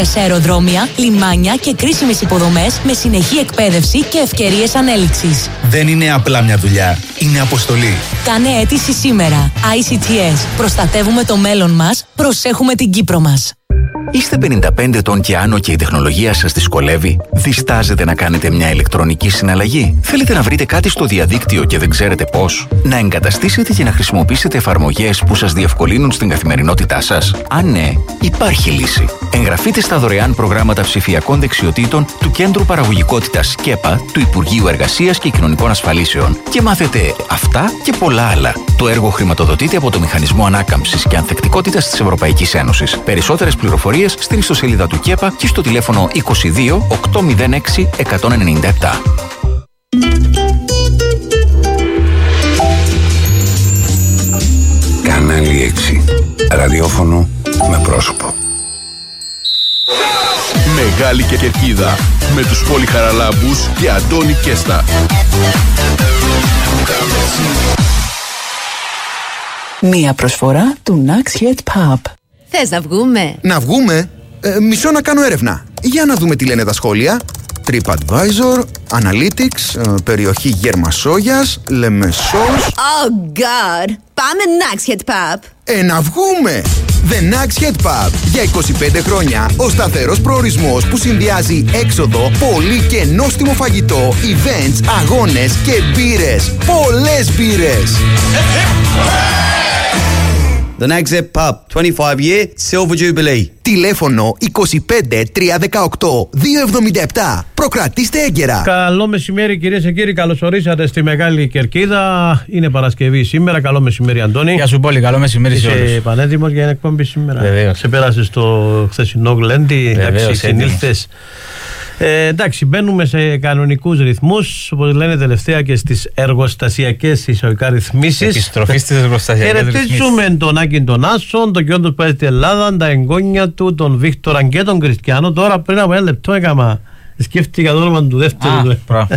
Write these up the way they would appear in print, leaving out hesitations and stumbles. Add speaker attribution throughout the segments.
Speaker 1: Σε αεροδρόμια, λιμάνια και κρίσιμες υποδομές με συνεχή εκπαίδευση και ευκαιρίες ανέλυξης.
Speaker 2: Δεν είναι απλά μια δουλειά, είναι αποστολή.
Speaker 1: Κάνε αίτηση σήμερα. ICTS. Προστατεύουμε το μέλλον μας, προσέχουμε την Κύπρο μας.
Speaker 3: Είστε 55 ετών και άνω και η τεχνολογία σας δυσκολεύει? Διστάζετε να κάνετε μια ηλεκτρονική συναλλαγή? Θέλετε να βρείτε κάτι στο διαδίκτυο και δεν ξέρετε πώς? Να εγκαταστήσετε και να χρησιμοποιήσετε εφαρμογές που σας διευκολύνουν στην καθημερινότητά σας? Αν ναι, υπάρχει λύση. Εγγραφείτε στα δωρεάν προγράμματα ψηφιακών δεξιοτήτων του Κέντρου Παραγωγικότητας ΚΕΠΑ του Υπουργείου Εργασίας και Κοινωνικών Ασφαλίσεων και μάθετε αυτά και πολλά άλλα. Το έργο χρηματοδοτείται από το Μηχανισμό Ανάκαμψης και Ανθεκτικότητας της Ευρωπαϊκής Ένωσης. Περισσότερες πληροφορίες στην ιστοσελίδα του ΚΕΠΑ και στο τηλέφωνο 22 806 197.
Speaker 4: Κανάλι 6. Ραδιόφωνο με πρόσωπο.
Speaker 5: Μεγάλη και Κερκίδα με τους Πολυχαραλάμπους και Αντώνη Κέστα.
Speaker 6: Μία προσφορά του Naxhead Pub.
Speaker 7: Θες να βγούμε?
Speaker 8: Να βγούμε? Μισό να κάνω έρευνα. Για να δούμε τι λένε τα σχόλια. TripAdvisor, Analytics, περιοχή Γερμασόγιας, Λεμεσός.
Speaker 7: Oh God! Πάμε Naxhead Pub.
Speaker 8: Να βγούμε! The Naxhead Pub. Για 25 χρόνια ο σταθερός προορισμός που συνδυάζει έξοδο, πολύ και νόστιμο φαγητό, events, αγώνες και μπύρες. Πολλές μπύρες!
Speaker 9: The Naxhead Pub, 25-year Silver Jubilee.
Speaker 8: Τηλέφωνο 25 318 277. Προκρατήστε έγκαιρα.
Speaker 10: Καλό μεσημέρι, κυρίες και κύριοι. Καλώς ορίσατε στη Μεγάλη Κερκίδα. Είναι Παρασκευή σήμερα. Καλό μεσημέρι, Αντώνη.
Speaker 11: Γεια σου, πολύ. Καλό μεσημέρι σε όλους.
Speaker 10: Είσαι πανέτοιμος για ένα εκπομπή σήμερα?
Speaker 11: Βεβαίως.
Speaker 10: Σε πέρασες στο χθεσινό γλέντι. Εντάξει, συνήλθες. Εντάξει, μπαίνουμε σε κανονικούς ρυθμούς, όπως λένε τελευταία και στις εργοστασιακές εισαγωγικά ρυθμίσεις.
Speaker 11: Επιστροφή στις εργοστασιακές ρυθμίσεις.
Speaker 10: Χαιρετίζουμε τον Άκη τον Άσον, τον Κιόντος που στην Ελλάδα, τα εγγόνια του, τον Βίκτορα και τον Κριστιανό. Τώρα πριν από ένα λεπτό σκέφτηκα το όνομα του δεύτερου.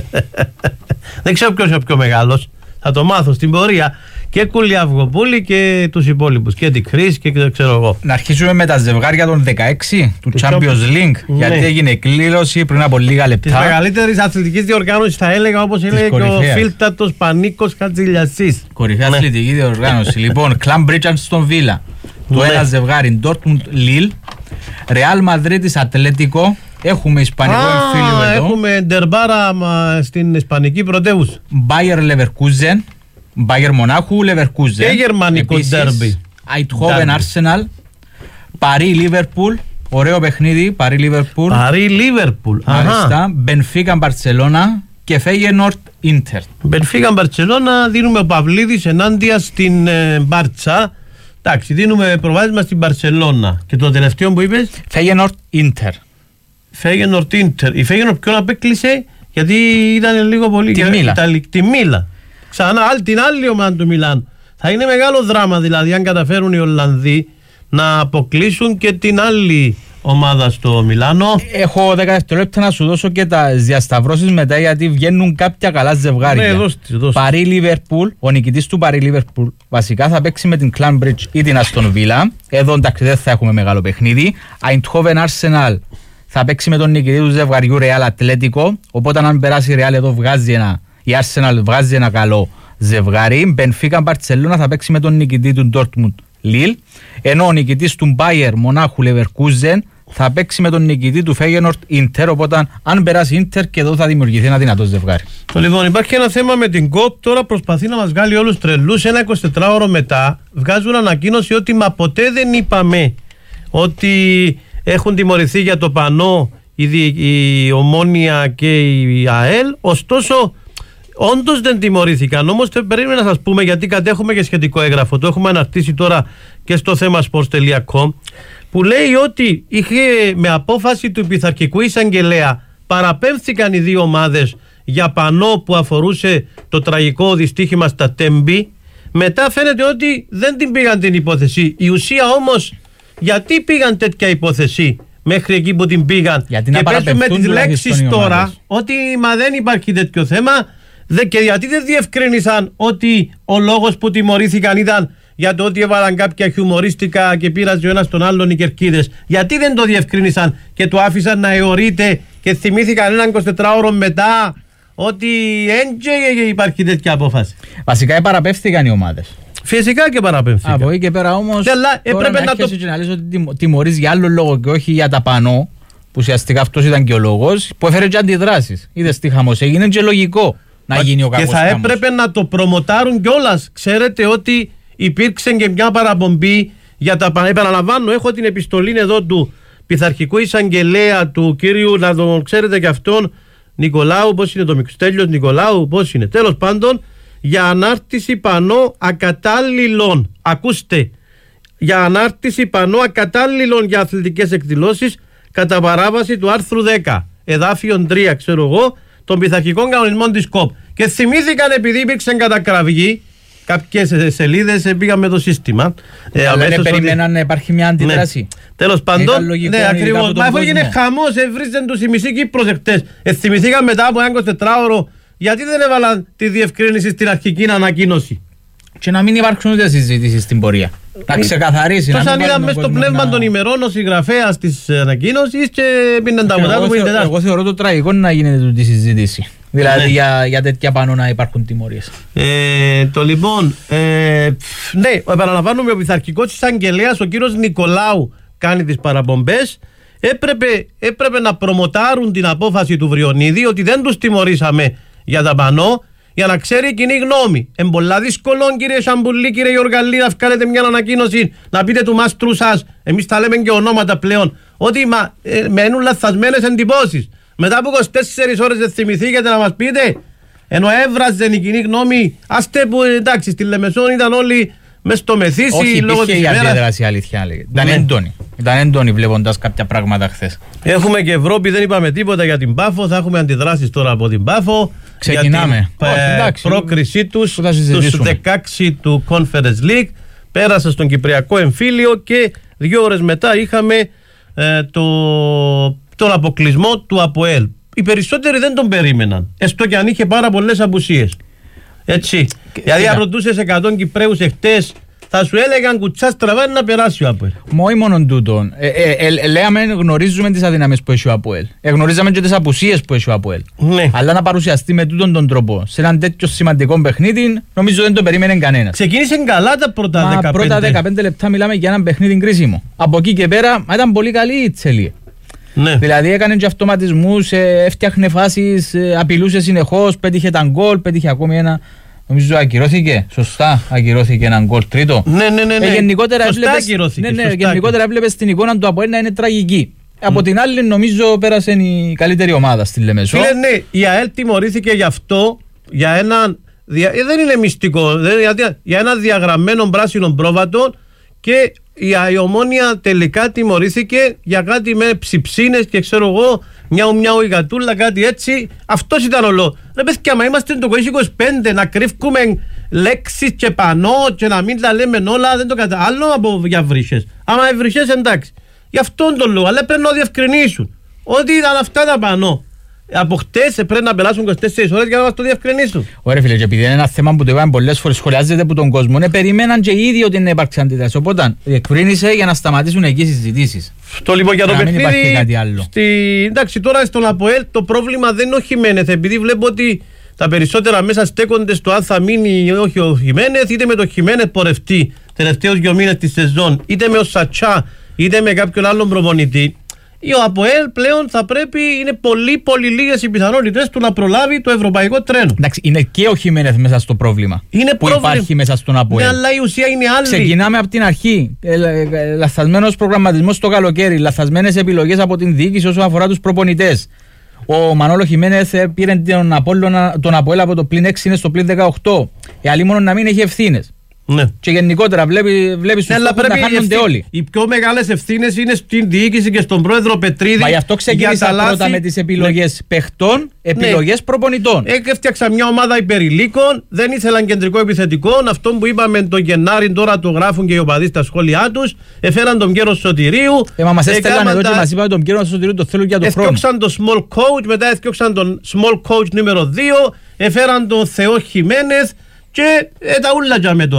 Speaker 10: Δεν ξέρω ποιος είναι ο πιο μεγάλος. Θα το μάθω στην πορεία. Και Κουλιαυγοπούλη και τους υπόλοιπους. Και την Χρήση και δεν ξέρω εγώ.
Speaker 11: Να αρχίσουμε με τα ζευγάρια των 16 του Champions League. Γιατί έγινε κλήρωση πριν από λίγα λεπτά.
Speaker 10: Της μεγαλύτερης αθλητικής διοργάνωσης, θα έλεγα, όπως έλεγε και ο φίλτατος Πανίκος Χατζηλιασσής.
Speaker 11: Κορυφαία αθλητική διοργάνωση. Λοιπόν, Cambridge στον Villa. Το ένα ζευγάρι Dortmund Lille. Real Madrid Ατλέτικο. Έχουμε ισπανικό εμφύλιο εδώ.
Speaker 10: Έχουμε ντερμπάρα στην ισπανική πρωτεύουσα.
Speaker 11: Bayer Leverkusen. Bayern Μονάχου, Leverkusen.
Speaker 10: Και γερμανικό ντέρμπι.
Speaker 11: Eindhoven Arsenal. Paris Liverpool. Ωραίο παιχνίδι. Paris Liverpool.
Speaker 10: Paris Liverpool.
Speaker 11: Μάλιστα. Benfica Barcelona και Feyenoord Inter.
Speaker 10: Benfica Barcelona, δίνουμε ο Παυλίδης ενάντια στην Μπάρτσα. Εντάξει, δίνουμε προβάδισμα στην Barcelona. Και το τελευταίο που είπες?
Speaker 11: Feyenoord Inter.
Speaker 10: Feyenoord Inter. Η Feyenoord ποιον απέκλεισε? Γιατί ήταν λίγο πολύ. Τη Μίλα. Ξανά την άλλη ομάδα του Μιλάν. Θα είναι μεγάλο δράμα δηλαδή αν καταφέρουν οι Ολλανδοί να αποκλείσουν και την άλλη ομάδα στο Μιλάνο.
Speaker 11: Έχω 10 δευτερόλεπτα να σου δώσω και τα διασταυρώσεις μετά, γιατί βγαίνουν κάποια καλά ζευγάρια.
Speaker 10: Ναι, δώστε.
Speaker 11: Paris Liverpool, ο νικητής του Paris Liverpool βασικά θα παίξει με την Cambridge ή την Aston Villa. Εδώ εντάξει δεν θα έχουμε μεγάλο παιχνίδι. Eindhoven Arsenal θα παίξει με τον νικητή του ζευγαριού Real Ατλέτικο. Οπότε αν περάσει η Real εδώ η Arsenal βγάζει ένα καλό ζευγάρι. Benfica Barcelona θα παίξει με τον νικητή του Dortmund Lille. Ενώ ο νικητής του Bayer Μονάχου Leverkusen θα παίξει με τον νικητή του Feyenoord Inter. Οπότε αν περάσει Inter και εδώ θα δημιουργηθεί ένα δυνατό ζευγάρι.
Speaker 10: Λοιπόν, υπάρχει ένα θέμα με την ΚΟΠ. Τώρα προσπαθεί να μας βγάλει όλους τρελούς. Ένα 24ωρο μετά βγάζουν ανακοίνωση ότι μα ποτέ δεν είπαμε ότι έχουν τιμωρηθεί για το πανό η Ομόνοια και η ΑΕΛ. Ωστόσο όντως δεν τιμωρήθηκαν. Όμως περίμενα να σας πούμε, γιατί κατέχουμε και σχετικό έγγραφο, το έχουμε αναρτήσει τώρα και στο themasports.com, που λέει ότι είχε με απόφαση του πειθαρχικού εισαγγελέα παραπέμφθηκαν οι δύο ομάδες για πανό που αφορούσε το τραγικό δυστύχημα στα Τέμπη. Μετά φαίνεται ότι δεν την πήγαν την υπόθεση. Η ουσία όμως, γιατί πήγαν τέτοια υπόθεση μέχρι εκεί που την πήγαν?
Speaker 11: Γιατί
Speaker 10: και παίζουμε τις λέξεις τώρα ότι μα δεν υπάρχει τέτοιο θέμα. Και γιατί δεν διευκρίνησαν ότι ο λόγος που τιμωρήθηκαν ήταν για το ότι έβαλαν κάποια χιουμορίστικα και πήραζε ο ένας τον άλλον οι κερκίδες. Γιατί δεν το διευκρίνησαν και το άφησαν να αιωρείται και θυμήθηκαν έναν 24ωρο μετά ότι δεν υπάρχει τέτοια απόφαση?
Speaker 11: Βασικά παραπέμφθηκαν οι ομάδες.
Speaker 10: Φυσικά και παραπέμφθηκαν.
Speaker 11: Από εκεί και πέρα όμως
Speaker 10: έπρεπε να το...
Speaker 11: και να λες ότι τιμωρείς για άλλο λόγο και όχι για τα πανώ, που ουσιαστικά αυτός ήταν και ο λόγος, που έφερε και αντιδράσεις. Είδες τι χαμός έγινε και λογικό να γίνει ο κακός
Speaker 10: χαμός. Και θα έπρεπε να το προμοτάρουν κιόλας. Ξέρετε ότι υπήρξε και μια παραπομπή για τα πανώ. Επαναλαμβάνω, έχω την επιστολή εδώ του πειθαρχικού εισαγγελέα του κύριου, να τον ξέρετε και αυτόν, Νικολάου, πώς είναι το Στέλιος Νικολάου, πώς είναι, τέλος πάντων, για ανάρτηση πανώ ακατάλληλων. Ακούστε, για ανάρτηση πανώ ακατάλληλων για αθλητικές εκδηλώσεις κατά παράβαση του άρθρου 10, εδάφιον 3, ξέρω εγώ, των πειθαρχικών κανονισμών της ΚΟΠ. Και θυμήθηκαν, επειδή υπήρξε κατακραυγή, κάποιες σελίδες πήγαμε το σύστημα.
Speaker 11: Αλλά δεν περίμεναν να υπάρχει μια αντίδραση.
Speaker 10: Ναι. Τέλος πάντων, ναι, ακριβώς. Μα αφού έγινε χαμός, εβρίζαν τους η μισή Κύπρος εχτες. Θυμηθήκαν μετά από ένα 24ωρο, γιατί δεν έβαλαν τη διευκρίνηση στην αρχική ανακοίνωση.
Speaker 11: Και να μην υπάρξουν ούτε συζήτηση στην πορεία. Να ξεκαθαρίσει.
Speaker 10: Τόσο αν είδαμε στο πνεύμα των ημερών ο συγγραφέας της ανακοίνωσης και πίναν τα ποτά του που είναι τετάρτη.
Speaker 11: Εγώ θεωρώ το τραγικό να γίνεται τούτη συζήτηση. Δηλαδή για τέτοια πάνω να υπάρχουν τιμωρίες.
Speaker 10: Το λοιπόν, ναι, επαναλαμβάνουμε, ο πειθαρχικός εισαγγελέας, ο κύριος Νικολάου, κάνει τις παραπομπές. Έπρεπε να προμοτάρουν την απόφαση του Βριονίδη ότι δεν τους τιμωρήσαμε για τα πανώ, για να ξέρει η κοινή γνώμη. Πολλά δύσκολο, κύριε Σαμπουλή, κύριε Γιοργαλή, να βγάλετε μια ανακοίνωση, να πείτε του μάστρου σας, εμείς τα λέμε και ονόματα πλέον, ότι μένουν λαθασμένες εντυπώσεις. Μετά από 24 ώρες δεν θυμηθήκατε να μας πείτε, ενώ έβραζε η κοινή γνώμη, άστε που εντάξει, στη Λεμεσόν ήταν όλοι μες στο μεθύσι.
Speaker 11: Όχι,
Speaker 10: λόγω της
Speaker 11: υπήρχε η
Speaker 10: ημέρας.
Speaker 11: αντίδραση, αλήθεια λέγεται. Ήταν έντονη βλέποντας κάποια πράγματα χθες.
Speaker 10: Έχουμε και Ευρώπη, δεν είπαμε τίποτα για την Πάφο, θα έχουμε αντιδράσεις τώρα από την Πάφο.
Speaker 11: Ξεκινάμε.
Speaker 10: Για την πρόκρισή τους στους 16 του Conference League. Πέρασε στον Κυπριακό εμφύλιο και 2 ώρες μετά είχαμε τον αποκλεισμό του ΑΠΟΕΛ. Οι περισσότεροι δεν τον περίμεναν, έστω και αν είχε πάρα πολλές απουσίες. Έτσι. Δηλαδή, αν ρωτούσες 100 Κυπραίους εχθές, θα σου έλεγαν κουτσά στραβά να περάσει ο ΑΠΟΕΛ.
Speaker 11: Όχι μόνο τούτον. Λέαμε, γνωρίζουμε τις αδυναμίες που έχει ο ΑΠΟΕΛ. Γνωρίζαμε και τις απουσίες που έχει ο ΑΠΟΕΛ.
Speaker 10: Ναι.
Speaker 11: Αλλά να παρουσιαστεί με τούτον τον τρόπο σε έναν τέτοιο σημαντικό παιχνίδι, νομίζω δεν το περίμενε κανένας.
Speaker 10: Ξεκίνησε καλά τα πρώτα 15.
Speaker 11: Πρώτα 15 λεπτά μιλάμε για έναν παιχνίδι κρίσιμο. Από εκεί και πέρα ήταν πολύ καλή η Τσελία.
Speaker 10: Ναι.
Speaker 11: Δηλαδή έκανε και αυτοματισμούς, έφτιαχνε φάσεις, απειλούσε συνεχώς, πέτυχε τα γκολ, πέτυχε ακόμη ένα. Νομίζω ακυρώθηκε. Σωστά, ακυρώθηκε έναν γκολ τρίτο.
Speaker 10: Ναι.
Speaker 11: Γενικότερα έβλεπες την εικόνα του ΑΠΟΕΛ να είναι τραγική. Από την άλλη, νομίζω πέρασε η καλύτερη ομάδα στη Λεμεσό.
Speaker 10: Φίλε, ναι, η ΑΕΛ τιμωρήθηκε γι' αυτό, για έναν. Δεν είναι μυστικό, για ένα διαγραμμένο πράσινο πρόβατο, και η Ομόνοια τελικά τιμωρήθηκε για κάτι με ψιψίνες και ξέρω εγώ, μιαου η γατούλα, κάτι έτσι. Αυτός ήταν ο λόγος. Ρε παιδιά, μα είμαστε το 2025, να κρύβουμε λέξεις και πανώ και να μην τα λέμε όλα, δεν το άλλο από για βρύσες. Άμα βρύσες, εντάξει. Γι' αυτόν τον λόγο, αλλά πρέπει να διευκρινίσουν ότι ήταν αυτά τα πανώ. Από χτες πρέπει να περάσουν 24 ώρες για να μας το διευκρινίσουν.
Speaker 11: Ωραία φίλε, και επειδή είναι ένα θέμα που το είπαμε πολλές φορές, σχολιάζεται από τον κόσμο, περίμεναν και οι ίδιοι ότι να υπάρξει αντίδραση. Οπότε διευκρίνησε για να σταματήσουν εκεί οι συζητήσεις.
Speaker 10: Το λοιπόν για το παιχνίδι. Εντάξει, τώρα στον ΑΠΟΕΛ το πρόβλημα δεν είναι ο Χιμένεθ, επειδή βλέπω ότι τα περισσότερα μέσα στέκονται στο αν θα μείνει ή όχι ο Χιμένεθ, είτε με το Χιμένεθ πορευτεί τελευταίους 2 μήνες τη σεζόν, είτε με ο Σατσά, είτε με κάποιον άλλον προπονητή. Ο ΑΠΟΕΛ πλέον θα πρέπει, είναι πολύ λίγες οι πιθανότητες του να προλάβει το ευρωπαϊκό τρένο.
Speaker 11: Εντάξει, είναι και ο Χιμένεθ μέσα στο πρόβλημα που υπάρχει μέσα στον ΑΠΟΕΛ.
Speaker 10: Ναι, αλλά η ουσία είναι άλλη.
Speaker 11: Ξεκινάμε από την αρχή. Λαθασμένος προγραμματισμός το καλοκαίρι, λαθασμένες επιλογές από την διοίκηση όσον αφορά τους προπονητές. Ο Μανόλο Χιμένεθ πήρε τον ΑΠΟΕΛ από το πλην 6 είναι στο πλην 18. Αλλή μόνο να μην έχει ευθύνες.
Speaker 10: Ναι.
Speaker 11: Και γενικότερα βλέπεις τους στόχους να χάνονται όλοι.
Speaker 10: Οι πιο μεγάλες ευθύνες είναι στην διοίκηση και στον πρόεδρο Πετρίδη.
Speaker 11: Μα γι' αυτό ξεκίνησα πρώτα με τις επιλογές παιχτών, επιλογές προπονητών.
Speaker 10: Έφτιαξα μια ομάδα υπερηλίκων, δεν ήθελαν κεντρικό επιθετικό. Αυτό που είπαμε τον Γενάρη, τώρα το γράφουν και οι οπαδοί στα σχόλιά τους. Έφεραν τον Πιέρο Σωτηρίου.
Speaker 11: Μα μας έστελαν εδώ και μας είπαν τον Πιέρο Σωτηρίου το θέλουν για τον χρόνο.
Speaker 10: Έφτιαξαν τον small coach, μετά έφτιαξαν τον small coach νούμερο 2. Έφεραν τον Θεό Χιμένεθ. Και τα ούλα για με τώρα.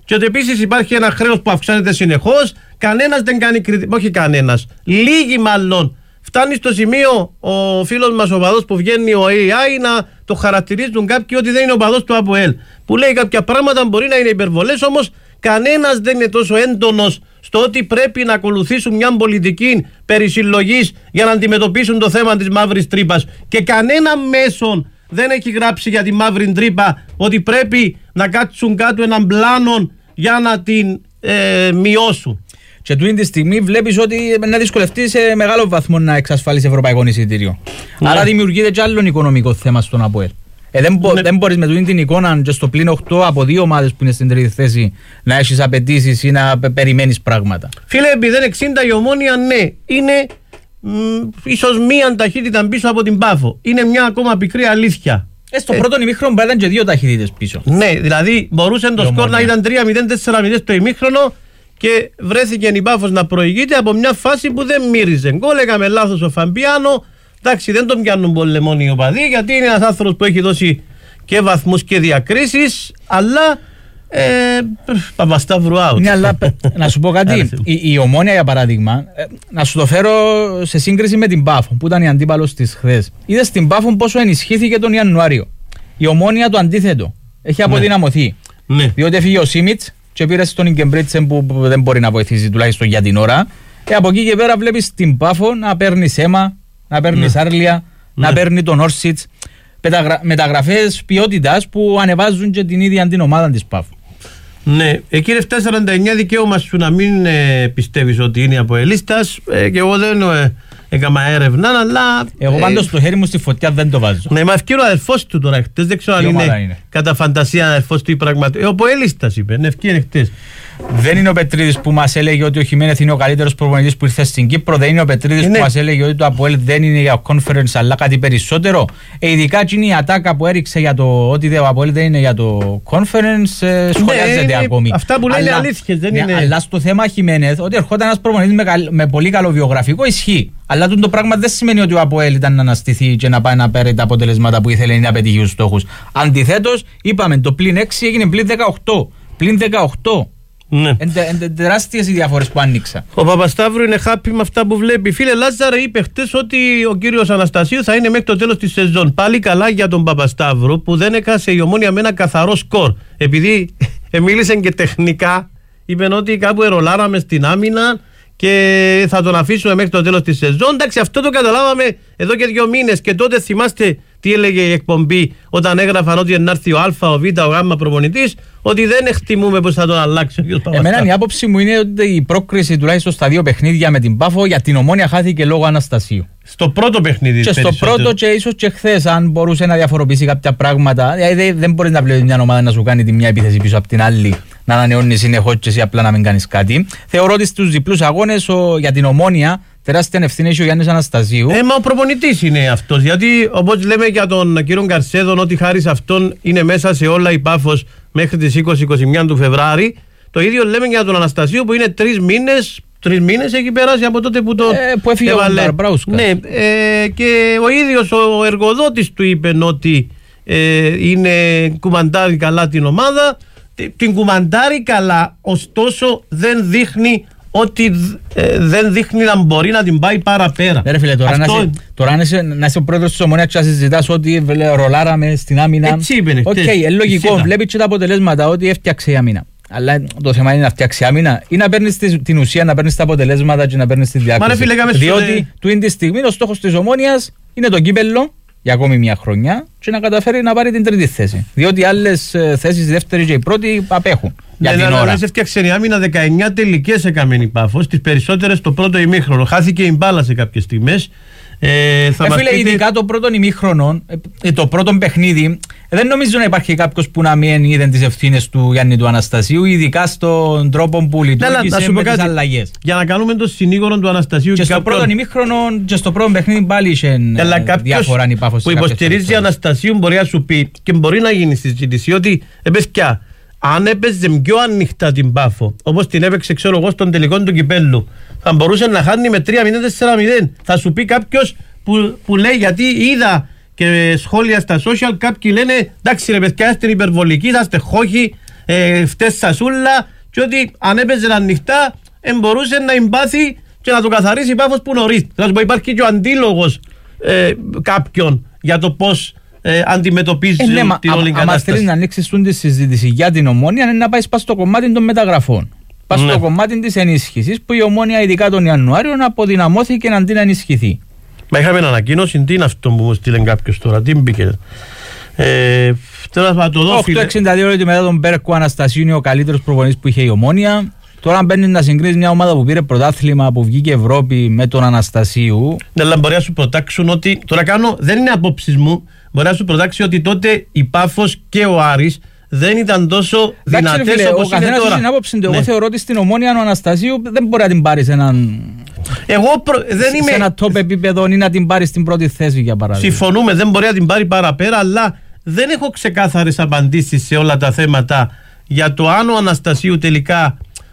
Speaker 10: Και ότι επίσης υπάρχει ένα χρέος που αυξάνεται συνεχώς. Κανένας δεν κάνει κριτική. Όχι κανένας. Λίγοι μάλλον. Φτάνει στο σημείο ο φίλος μας ο οπαδός που βγαίνει ο AI να το χαρακτηρίζουν κάποιοι ότι δεν είναι οπαδός του ΑΠΟΕΛ. Που λέει κάποια πράγματα μπορεί να είναι υπερβολές, όμως κανένας δεν είναι τόσο έντονος στο ότι πρέπει να ακολουθήσουν μια πολιτική περισυλλογής για να αντιμετωπίσουν το θέμα της μαύρης τρύπας. Και κανένα μέσον δεν έχει γράψει για τη μαύρη τρύπα ότι πρέπει να κάτσουν κάτω έναν πλάνο για να την μειώσουν.
Speaker 11: Και τούτη τη στιγμή βλέπεις ότι να δυσκολευτεί σε μεγάλο βαθμό να εξασφαλίσει ευρωπαϊκό εισιτήριο. Ναι. Άρα δημιουργείται και άλλο οικονομικό θέμα στον ΑΠΟΕΛ. Δεν μπορείς με τούτη την εικόνα και στο πλήν 8 από 2 ομάδες που είναι στην τρίτη θέση να έχεις απαιτήσεις ή να περιμένεις πράγματα.
Speaker 10: Φίλε, επειδή είναι 60 η Ομόνοια, ναι, είναι ίσως μία ταχύτητα πίσω από την Πάφο. Είναι μια ακόμα πικρή αλήθεια.
Speaker 11: Στο πρώτο ημίχρονο ήταν και 2 ταχύτητες πίσω.
Speaker 10: Ναι, δηλαδή μπορούσε το σκορ να ήταν 3-0, 4-0 στο ημίχρονο. Και βρέθηκε η Πάφος να προηγείται από μια φάση που δεν μύριζε γκολ. Έκαμε λάθος ο Φαμπιάνο. Εντάξει, δεν τον πιάνουν πολεμόνοι οι οπαδοί, γιατί είναι ένας άνθρωπος που έχει δώσει και βαθμούς και διακρίσεις. Αλλά Παπασταύρου out.
Speaker 11: Ναι, αλλά να σου πω κάτι. Η Ομόνοια, για παράδειγμα, να σου το φέρω σε σύγκριση με την Πάφο, που ήταν η αντίπαλος της χθες. Είδες την Πάφο πόσο ενισχύθηκε τον Ιανουάριο. Η Ομόνοια το αντίθετο. Έχει αποδυναμωθεί. Ναι. Διότι έφυγε ο Σίμιτς και πήρε στον Ιγκεμπρίτσεν που δεν μπορεί να βοηθήσει τουλάχιστον για την ώρα. Από εκεί και πέρα βλέπεις την Πάφο να παίρνει Σέμα, να παίρνει Σάρλια, να παίρνει τον Όρσιτς. Μεταγραφές ποιότητας που ανεβάζουν και την ίδια την ομάδα της Πάφο.
Speaker 10: Ναι, εκεί είναι 749 δικαίωμα σου να μην πιστεύεις ότι είναι αποελίστας και εγώ δεν έκανα έρευνα, αλλά...
Speaker 11: Εγώ πάντως το χέρι μου στη φωτιά δεν το βάζω.
Speaker 10: Ναι, μα ευκαιρό ο αδερφός του τώρα χτες, δεν ξέρω αν είναι κατά φαντασία αδερφός του ή πραγματικά. Ο αποελίστας είπε, ναι, ευκαιρία χτες.
Speaker 11: Δεν είναι ο Πετρίδης που μας έλεγε ότι ο Χιμένεθ είναι ο καλύτερος προπονητής που ήρθε στην Κύπρο. Δεν είναι ο Πετρίδης που μας έλεγε ότι το ΑΠΟΕΛ δεν είναι για conference αλλά κάτι περισσότερο. Ειδικά είναι η ατάκα που έριξε για το ότι ο ΑΠΟΕΛ δεν είναι για το conference. Σχολιάζεται ακόμη.
Speaker 10: Αυτά που λένε αλήθειες δεν είναι.
Speaker 11: Αλλά στο θέμα Χιμένεθ, ότι ερχόταν ένας προπονητής με πολύ καλό βιογραφικό, ισχύει. Αλλά το πράγμα δεν σημαίνει ότι ο ΑΠΟΕΛ ήταν να αναστηθεί και να πάει να παίρνει τα αποτελέσματα που ήθελε να πετύχει τους στόχους. Αντιθέτως, είπαμε το πλην 6 έγινε πλην 18. Πλην 18.
Speaker 10: Ναι.
Speaker 11: Τεράστιες οι διαφορές που άνοιξα.
Speaker 10: Ο Παπασταύρου είναι happy με αυτά που βλέπει. Φίλε Λάζαρε, είπε χτες ότι ο κύριος Αναστασίου θα είναι μέχρι το τέλος της σεζόν. Πάλι καλά για τον Παπασταύρου που δεν έκασε η Ομόνοια με ένα καθαρό σκορ. Επειδή μίλησε και τεχνικά, είπε ότι κάπου ερολάραμε στην άμυνα και θα τον αφήσουμε μέχρι το τέλος της σεζόν. Εντάξει, αυτό το καταλάβαμε εδώ και 2 μήνες και τότε θυμάστε τι έλεγε η εκπομπή όταν έγραφαν ότι να έρθει ο Α, ο Β, ο Γ προπονητής, ότι δεν εκτιμούμε πως θα τον αλλάξει.
Speaker 11: Εμένα η άποψη μου είναι ότι η πρόκριση τουλάχιστον στα 2 παιχνίδια με την Πάφο για την Ομόνοια χάθηκε λόγω Αναστασίου.
Speaker 10: Στο πρώτο παιχνίδι.
Speaker 11: Και στο πρώτο και ίσως και χθες, αν μπορούσε να διαφοροποιήσει κάποια πράγματα. Δηλαδή δεν μπορεί να βλέπει μια ομάδα να σου κάνει τη μια επίθεση πίσω από την άλλη, να ανανεώνει συνεχώς και εσύ απλά να μην κάνεις κάτι. Θεωρώ ότι στους διπλούς αγώνες για την Ομόνοια τεράστια ευθύνη έχει ο Γιάννης Αναστασίου.
Speaker 10: Μα ο προπονητής είναι αυτός. Γιατί όπως λέμε για τον κύριο Καρσέδον, ότι χάρη σε αυτόν είναι μέσα σε όλα η Πάφος μέχρι τις 20-21 του Φεβράρι. Το ίδιο λέμε για τον Αναστασίου που είναι 3 μήνες. 3 μήνες έχει περάσει από τότε που
Speaker 11: που έφυγε
Speaker 10: έβαλε.
Speaker 11: Ο Μπραούσκα.
Speaker 10: Ναι, και ο ίδιος ο εργοδότης του είπε ότι κουμαντάρει καλά την ομάδα. Την κουμαντάρει καλά, ωστόσο δεν δείχνει να μπορεί να την πάει παραπέρα.
Speaker 11: Ρε φίλε, τώρα να είσαι ο πρόεδρος της Ομονίας και να συζητάς ότι ρολάραμε στην άμυνα.
Speaker 10: Έτσι είπε.
Speaker 11: Οκ, λογικό, βλέπεις και τα αποτελέσματα ότι έφτιαξε η άμυνα. Αλλά το θέμα είναι να φτιάξει άμυνα ή να παίρνεις την ουσία, να παίρνεις τα αποτελέσματα και να παίρνεις τη διάκριση. Διότι του είναι τη στιγμή ο στόχος της Ομόνοιας είναι το κύπελλο για ακόμη μια χρονιά και να καταφέρει να πάρει την τρίτη θέση. Διότι άλλες θέσεις, η δεύτερη και η πρώτη, απέχουν. Για την ώρα.
Speaker 10: Αλλά έφτιαξε η άμυνα 19 τελικές έκαμε η Πάφος, τις περισσότερες το πρώτο ημίχρονο. Χάθηκε η μπάλα σε κάποιες στιγμές.
Speaker 11: Φίλε, ειδικά το πρώτο ημίχρονο, το πρώτο παιχνίδι, δεν νομίζω να υπάρχει κάποιος που να μην είδε τις ευθύνες του Γιάννη του Αναστασίου, ειδικά στον τρόπο που λειτουργήσε με τις αλλαγές.
Speaker 10: Για να κάνουμε το συνήγορο του Αναστασίου
Speaker 11: και στο πρώτο ημίχρονο και στο πρώτο παιχνίδι πάλι είχε διάφορα η Πάφος.
Speaker 10: Που υποστηρίζει Αναστασίου μπορεί να σου πει και μπορεί να γίνει συζήτηση ότι παιδιά, αν έπαιζε πιο ανοιχτά την Πάφο, όπως την έπαιξε ξέρω εγώ στον τελικό του κυπέλλου, θα μπορούσε να χάνει με 3-0-4-0. Θα σου πει κάποιος που λέει, γιατί είδα και σχόλια στα social, κάποιοι λένε εντάξει ρε παιδιά, είστε υπερβολικοί, θα είστε χόχοι, φταίει σασούλα και ότι αν έπαιζε ανοιχτά μπορούσε να εμπάθει και να το καθαρίσει η Πάφος που νωρίς. Θα σου πω, υπάρχει και ο αντίλογος κάποιον για το πώς αντιμετωπίζει την όλη κατάσταση.
Speaker 11: Αν θέλεις να ανοίξεις τη συζήτηση για την Ομόνοια, είναι να πάει στο κομμάτι των μεταγραφών. Πας στο κομμάτι της ενίσχυσης που η Ομόνοια ειδικά τον Ιανουάριο αποδυναμώθηκε αντί να ενισχυθεί.
Speaker 10: Μα είχαμε ανακοίνωση, τι είναι αυτό που μου στείλε κάποιος τώρα, τι μπήκε. Τώρα θα το δω, φίλε.
Speaker 11: 8-62 λεπτά μετά τον Μπέρκο Αναστασίου είναι ο καλύτερος προπονητής που είχε η Ομόνοια. Τώρα μπαίνει να συγκρίνεις μια ομάδα που πήρε πρωτάθλημα, που βγήκε Ευρώπη με τον Αναστασίου.
Speaker 10: Ναι, αλλά μπορεί να σου προτάξουν ότι. Τώρα δεν είναι απόψεις μου. Μπορεί να σου προτάξει ότι τότε η Πάφος και ο Άρης δεν ήταν τόσο δυνατές όπως είναι τώρα.
Speaker 11: Στην άποψη του, εγώ θεωρώ ότι στην Ομόνοια ο Αναστασίου δεν μπορεί να την πάρει σε ένα top επίπεδο ή να την πάρει στην πρώτη θέση, για παράδειγμα.
Speaker 10: Συμφωνούμε, δεν μπορεί να την πάρει παραπέρα, αλλά δεν έχω ξεκάθαρες απαντήσεις σε όλα τα θέματα για το αν ο Αναστασίου τελικά.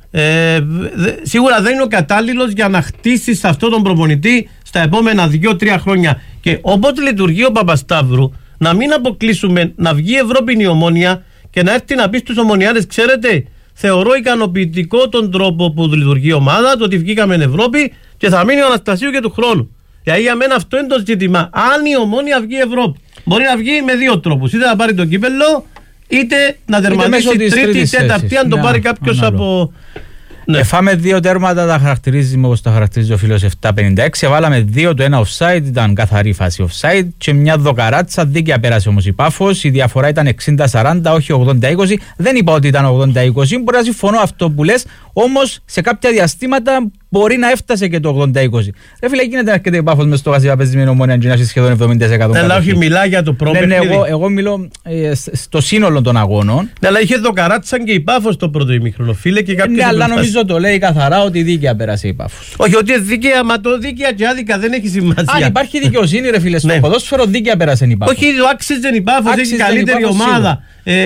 Speaker 10: Σίγουρα δεν είναι ο κατάλληλος για να χτίσεις αυτόν τον προπονητή στα επόμενα 2-3 χρόνια. Και όποτε λειτουργεί ο Παπασταύρου, να μην αποκλείσουμε να βγει η Ευρώπη η Ομόνοια και να έρθει να πει στους ομονιάδες, ξέρετε, θεωρώ ικανοποιητικό τον τρόπο που λειτουργεί η ομάδα, το ότι βγήκαμε Ευρώπη και θα μείνει ο Αναστασίου και του χρόνου. Δηλαδή για μένα αυτό είναι το ζήτημα. Αν η Ομόνοια βγει Ευρώπη, μπορεί να βγει με δύο τρόπους. Είτε να πάρει το κύπελλο, είτε να τερματίσει τρίτη ή τέταρτη, αν το πάρει κάποιος από.
Speaker 11: Ναι. Φάμε 2 τέρματα, τα χαρακτηρίζουμε όπως τα χαρακτηρίζει ο φίλος 756. Βάλαμε 2, το ένα offside, ήταν καθαρή φάση offside, και μια δοκαράτσα, δίκαια πέρασε όμως η Πάφος. Η διαφορά ήταν 60-40, όχι 80-20. Δεν είπα ότι ήταν 80-20, μπορεί να συμφωνώ αυτό που λες, όμως σε κάποια διαστήματα μπορεί να έφτασε και το 80-20. Ρε φίλε, γίνεται να έρχεται η Πάφος μες στο γασί, παίζει με την Ομόνοια και να έχει σχεδόν 70%.
Speaker 10: Αλλά όχι, μιλά για το πρώτο.
Speaker 11: Ναι, εγώ μιλώ στο σύνολο των αγώνων.
Speaker 10: Αλλά είχε δοκαράτσα και η Πάφος το πρώτο ημίχρονο, φίλε, και κάποιες.
Speaker 11: Ναι, αλλά νομίζω το λέει καθαρά ότι δίκαια πέρασε η Πάφος.
Speaker 10: Όχι, ότι δίκαια, μα το δίκαια και άδικα δεν έχει σημασία.
Speaker 11: Αν υπάρχει δικαιοσύνη, ρε φίλε, στο ποδόσφαιρο δίκαια πέρασε η Πάφος.
Speaker 10: Όχι, το άξιζε η Πάφος, έχει καλύτερη ομάδα.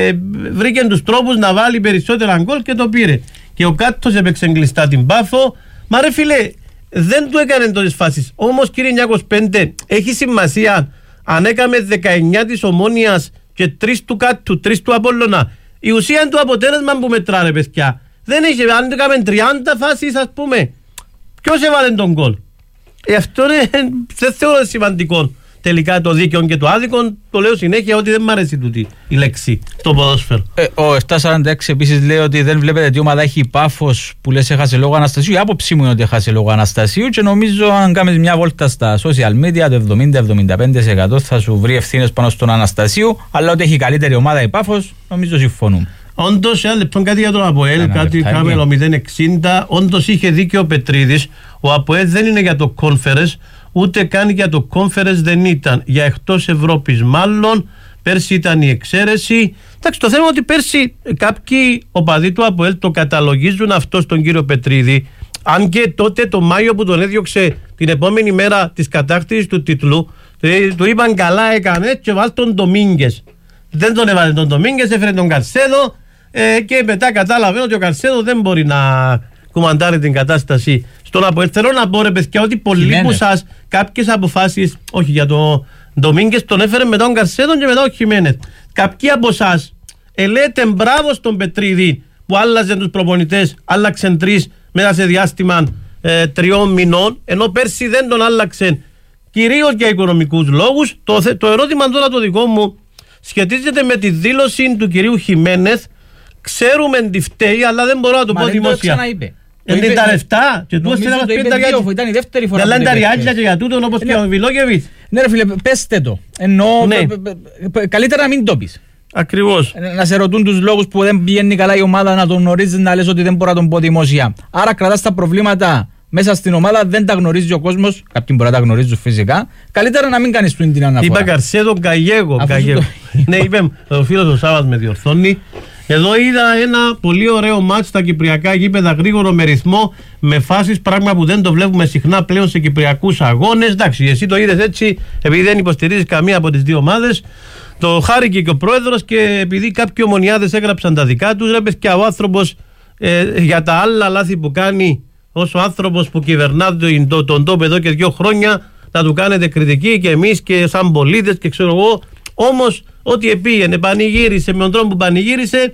Speaker 10: Βρήκε τους τρόπους να βάλει περισσότερα γκολ και το πήρε. Και ο Κάτος έπαιξε κλειστά την Πάφο. Μα ρε φίλε, δεν του έκανε τόσες φάσεις. Όμως κύριε 925, έχει σημασία αν έκαμε 19 της Ομόνοιας και 3 του Κάτου, 3 του Απόλλωνα. Η ουσία είναι το αποτέλεσμα που μετράνε, παιδιά. Δεν έχει, αν έκαμε 30 φάσεις, ας πούμε, ποιος έβαλε τον γκολ. Αυτό δεν θεωρώ σημαντικό. Τελικά το δίκαιο και το άδικο, το λέω συνέχεια ότι δεν μ' αρέσει τούτη η λέξη στο ποδόσφαιρο.
Speaker 11: Ο 746 επίσης λέει ότι δεν βλέπετε τι ομάδα έχει η Πάφος που λες έχασε λόγω Αναστασίου. Η άποψή μου είναι ότι έχασε λόγω Αναστασίου και νομίζω αν κάνεις μια βόλτα στα social media το 70-75% θα σου βρει ευθύνες πάνω στον Αναστασίου, αλλά ότι έχει καλύτερη ομάδα η Πάφος νομίζω συμφωνούμε.
Speaker 10: Όντως, ένα λεπτό κάτι για τον ΑΠΟΕΛ, κάτι κάμελο 060. Όντως είχε δίκιο ο Πετρίδης. Ο ΑΠΟΕΛ δεν είναι για το conference, ούτε καν για το conference δεν ήταν. Για εκτός Ευρώπης μάλλον. Πέρσι ήταν η εξαίρεση. Εντάξει, το θέμα είναι ότι πέρσι κάποιοι οπαδοί του ΑΠΟΕΛ το καταλογίζουν αυτό στον κύριο Πετρίδη. Αν και τότε το Μάιο που τον έδιωξε την επόμενη μέρα της κατάκτησης του τίτλου, του είπαν καλά έκανε και βάλ τον Ντομίνγκες. Δεν τον έβαλε τον Ντομίνγκες, έφερε τον Καρσέδο και μετά κατάλαβε ότι ο Καρσέδο δεν μπορεί να κουμαντάρει την κατάσταση στον ΑΠΟΕΛ. Θέλω να πω ρε παιδιά ότι πολλοί από εσάς κάποιες αποφάσεις, όχι για τον Ντομίνγκες τον έφερε μετά τον Καρσέδο και μετά ο Χιμένεθ. Κάποιοι από εσάς λέτε μπράβο στον Πετρίδη που άλλαζε τους προπονητές, άλλαξε 3 μέσα σε διάστημα 3 μηνών, ενώ πέρσι δεν τον άλλαξε κυρίως για οικονομικούς λόγους. Το ερώτημα τώρα το δικό μου σχετίζεται με τη δήλωση του κυρίου Χιμένεθ. Ξέρουμε τι φταίει, αλλά δεν μπορώ να το πω δημόσια. Είναι τα λεφτά και του έστειλα μας πει
Speaker 11: ήταν η δεύτερη φορά.
Speaker 10: Δεν λένε τα ριάλια και για τούτον όπως και ο Βιλόγεβιτς.
Speaker 11: Ναι ρε φίλε, πέστε το. Εννοώ, καλύτερα να μην το πεις.
Speaker 10: Ακριβώς.
Speaker 11: Να σε ρωτούν τους λόγους που δεν πηγαίνει καλά η ομάδα, να τον γνωρίζεις, να λες ότι δεν μπορώ να τον πω δημόσια. Άρα κρατάς τα προβλήματα μέσα στην ομάδα, δεν τα γνωρίζει ο κόσμος. Κάποιοι μπορεί να τα γνωρίζουν φυσικά. Καλύτερα να μην κάνεις την αναφορά.
Speaker 10: Είπα Καρσέδο Γκαγέγο. Ναι, είπε ο φίλος ο Σάββας με διορθώνει. Εδώ είδα ένα πολύ ωραίο μάτς στα κυπριακά γήπεδα, γρήγορο με ρυθμό, με φάσεις, πράγμα που δεν το βλέπουμε συχνά πλέον σε κυπριακούς αγώνες. Εντάξει, εσύ το είδες έτσι, επειδή δεν υποστηρίζεις καμία από τις δύο ομάδες. Το χάρηκε και ο πρόεδρος και επειδή κάποιοι ομονιάδες έγραψαν τα δικά τους, ρε και ο άνθρωπος για τα άλλα λάθη που κάνει ως ο άνθρωπος που κυβερνά τον τόπο εδώ και 2 χρόνια, να του κάνετε κριτική και εμείς και σαν πολίτες και ξέρω εγώ. Όμως, ό,τι επήγαινε, πανηγύρισε με τον τρόπο που πανηγύρισε,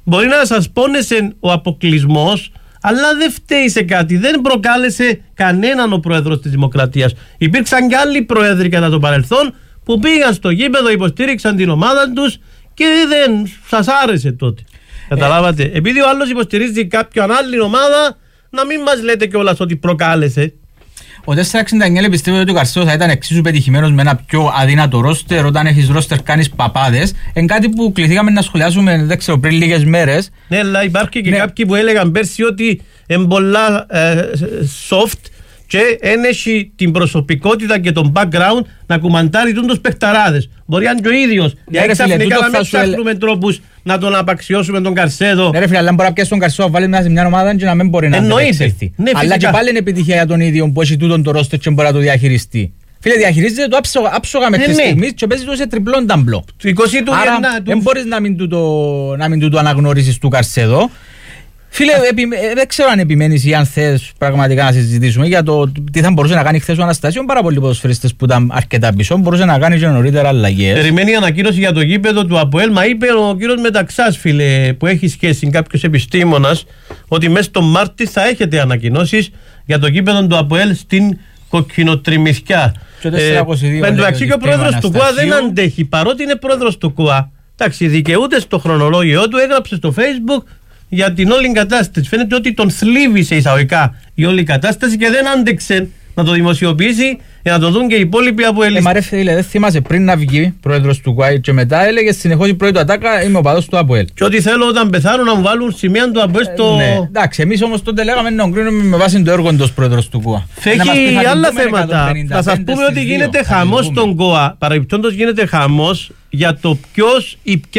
Speaker 10: μπορεί να σας πόνεσε ο αποκλεισμός, αλλά δεν φταίει σε κάτι. Δεν προκάλεσε κανέναν ο πρόεδρος της Δημοκρατίας. Υπήρξαν και άλλοι πρόεδροι κατά το παρελθόν που πήγαν στο γήπεδο, υποστήριξαν την ομάδα τους και δεν σας άρεσε τότε. Καταλάβατε. Επειδή ο άλλος υποστηρίζει κάποιον άλλη ομάδα, να μην μας λέτε κιόλας ότι προκάλεσε.
Speaker 11: Ο 469 πιστεύω ότι ο Καρσέο θα ήταν εξίσου πετυχημένος με ένα πιο αδύνατο ρόστερ. Όταν έχεις ρόστερ κάνεις παπάδες. Εν κάτι που κληθήκαμε να σχολιάσουμε, δεν ξέρω, πριν λίγες μέρες.
Speaker 10: Ναι, αλλά υπάρχει και κάποιοι που έλεγαν πέρσι ότι είναι πολλά soft και έχει την προσωπικότητα και τον background να κουμαντάρει τους παιχταράδες. Μπορεί να είναι και ο ίδιος. Γιατί ξαφνικά να μην ψάχνουμε τρόπους να τον απαξιώσουμε τον Καρσέδο.
Speaker 11: Ναι ρε φίλε, αλλά μπορεί να πιέσει τον Καρσέδο, βάλει μέσα σε μια ομάδα και να μην μπορεί να εξελθεί. Ναι, αλλά και πάλι είναι επιτυχία για τον ίδιο που έχει τούτον το ρόστερ και μπορεί να το διαχειριστεί. Φίλε, διαχειρίζεται το άψογα μέχρι στιγμής και παίζει το σε τριπλόν ταμπλό. Άρα δεν μπορείς να μην τούτο αναγνωρίσεις του Καρσέδο. Φίλε, δεν ξέρω αν επιμένεις ή αν θες πραγματικά να συζητήσουμε για το τι θα μπορούσε να κάνει χθες ο Αναστάσιο. Πάρα πολλοί ποδοσφαιριστές που ήταν αρκετά πίσω, μπορούσε να κάνει και νωρίτερα αλλαγές.
Speaker 10: Περιμένει η ανακοίνωση για το γήπεδο του ΑΠΟΕΛ. Μα είπε ο κύριος Μεταξάς, φίλε, που έχει σχέση, κάποιος επιστήμονας, ότι μέσα στο Μάρτι θα έχετε ανακοινώσεις για το γήπεδο του ΑΠΟΕΛ στην Κοκκινοτριμιθκιά. Εν τω μεταξύ και ο πρόεδρος του ΚΟΑ δεν αντέχει, παρότι είναι πρόεδρος του ΚΟΑ. Εντάξει, δικαιούται στο χρονολόγιο του, έγραψε στο Facebook για την όλη κατάσταση. Φαίνεται ότι τον θλίβησε εισαγωγικά η όλη κατάσταση και δεν άντεξε να το δημοσιοποιήσει για να το δουν και οι υπόλοιποι από Ελλήνες.
Speaker 11: Μα ρε φίλε, δεν θυμάσαι πριν να βγει πρόεδρος του ΚΟΑ και μετά έλεγε συνεχώς η πρώτη του ατάκα είμαι ο παδός του ΑΠΟΕΛ.
Speaker 10: Και ότι θέλω όταν πεθάνουν να μου βάλουν σημεία του ΑΠΟΕΛ στο.
Speaker 11: Ναι, εντάξει, εμείς όμως τότε λέγαμε να κρίνουμε με βάση το έργο του πρόεδρος του ΚΟΑ.
Speaker 10: Έχει άλλα θέματα. Θα σας πούμε ότι γίνεται χαμός στον ΚΟΑ. Παρεμπιπτόντως γίνεται χαμός για το ποιος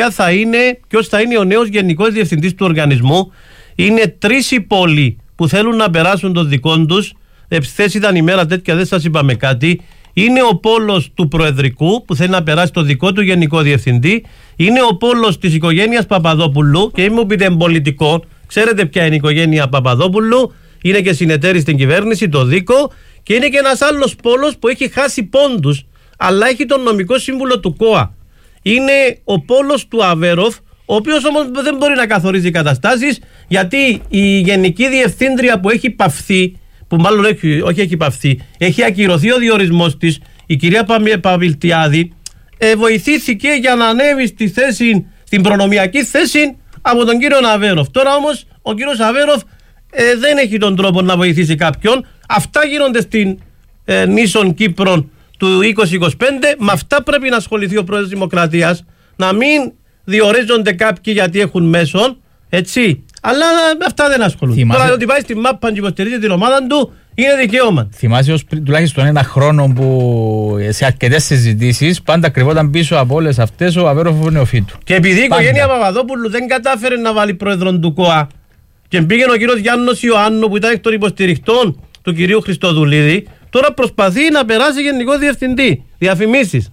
Speaker 10: θα είναι ο νέος γενικός διευθυντής του οργανισμού. Είναι 3 οι πόλοι που θέλουν να περάσουν το δικό τους. Εχθές ήταν ημέρα τέτοια, δεν σας είπαμε κάτι. Είναι ο πόλος του Προεδρικού που θέλει να περάσει το δικό του γενικό διευθυντή. Είναι ο πόλος της οικογένειας Παπαδόπουλου και είμαι πείτε πολιτικό. Ξέρετε ποια είναι η οικογένεια Παπαδόπουλου. Είναι και συνεταίρη στην κυβέρνηση, το Δίκο. Και είναι και ένας άλλος πόλος που έχει χάσει πόντους, αλλά έχει τον νομικό σύμβουλο του ΚΟΑ. Είναι ο πόλος του Αβέροφ, ο οποίος όμως δεν μπορεί να καθορίζει καταστάσεις, γιατί η γενική διευθύντρια που έχει παυθεί, που μάλλον έχει παυθεί, έχει ακυρωθεί ο διορισμός της, η κυρία Παβιλτιάδη, βοηθήθηκε για να ανέβει στην προνομιακή θέση από τον κύριο Αβέροφ. Τώρα όμως ο κύριος Αβέροφ δεν έχει τον τρόπο να βοηθήσει κάποιον. Αυτά γίνονται στην νήσων Κύπρων του 2025. Με αυτά πρέπει να ασχοληθεί ο πρόεδρος της Δημοκρατίας. Να μην διορίζονται κάποιοι γιατί έχουν μέσον, έτσι. Αλλά με αυτά δεν ασχολούνται. Τώρα ότι πάει στη μάπα και υποστηρίζει την ομάδα του είναι δικαίωμα.
Speaker 11: Θυμάσαι ως τουλάχιστον ένα χρόνο που σε αρκετές συζητήσεις πάντα κρυβόταν πίσω από όλες αυτές ο Αβέροφ νεοφύτου.
Speaker 10: Και επειδή η οικογένεια Παπαδόπουλου δεν κατάφερε να βάλει πρόεδρον του ΚΟΑ και πήγαινε ο κύριος Γιάννος Ιωάννου που ήταν εκ των υποστηριχτών του κυρίου Χριστοδουλίδη, τώρα προσπαθεί να περάσει γενικό διευθυντή. Διαφημίσεις.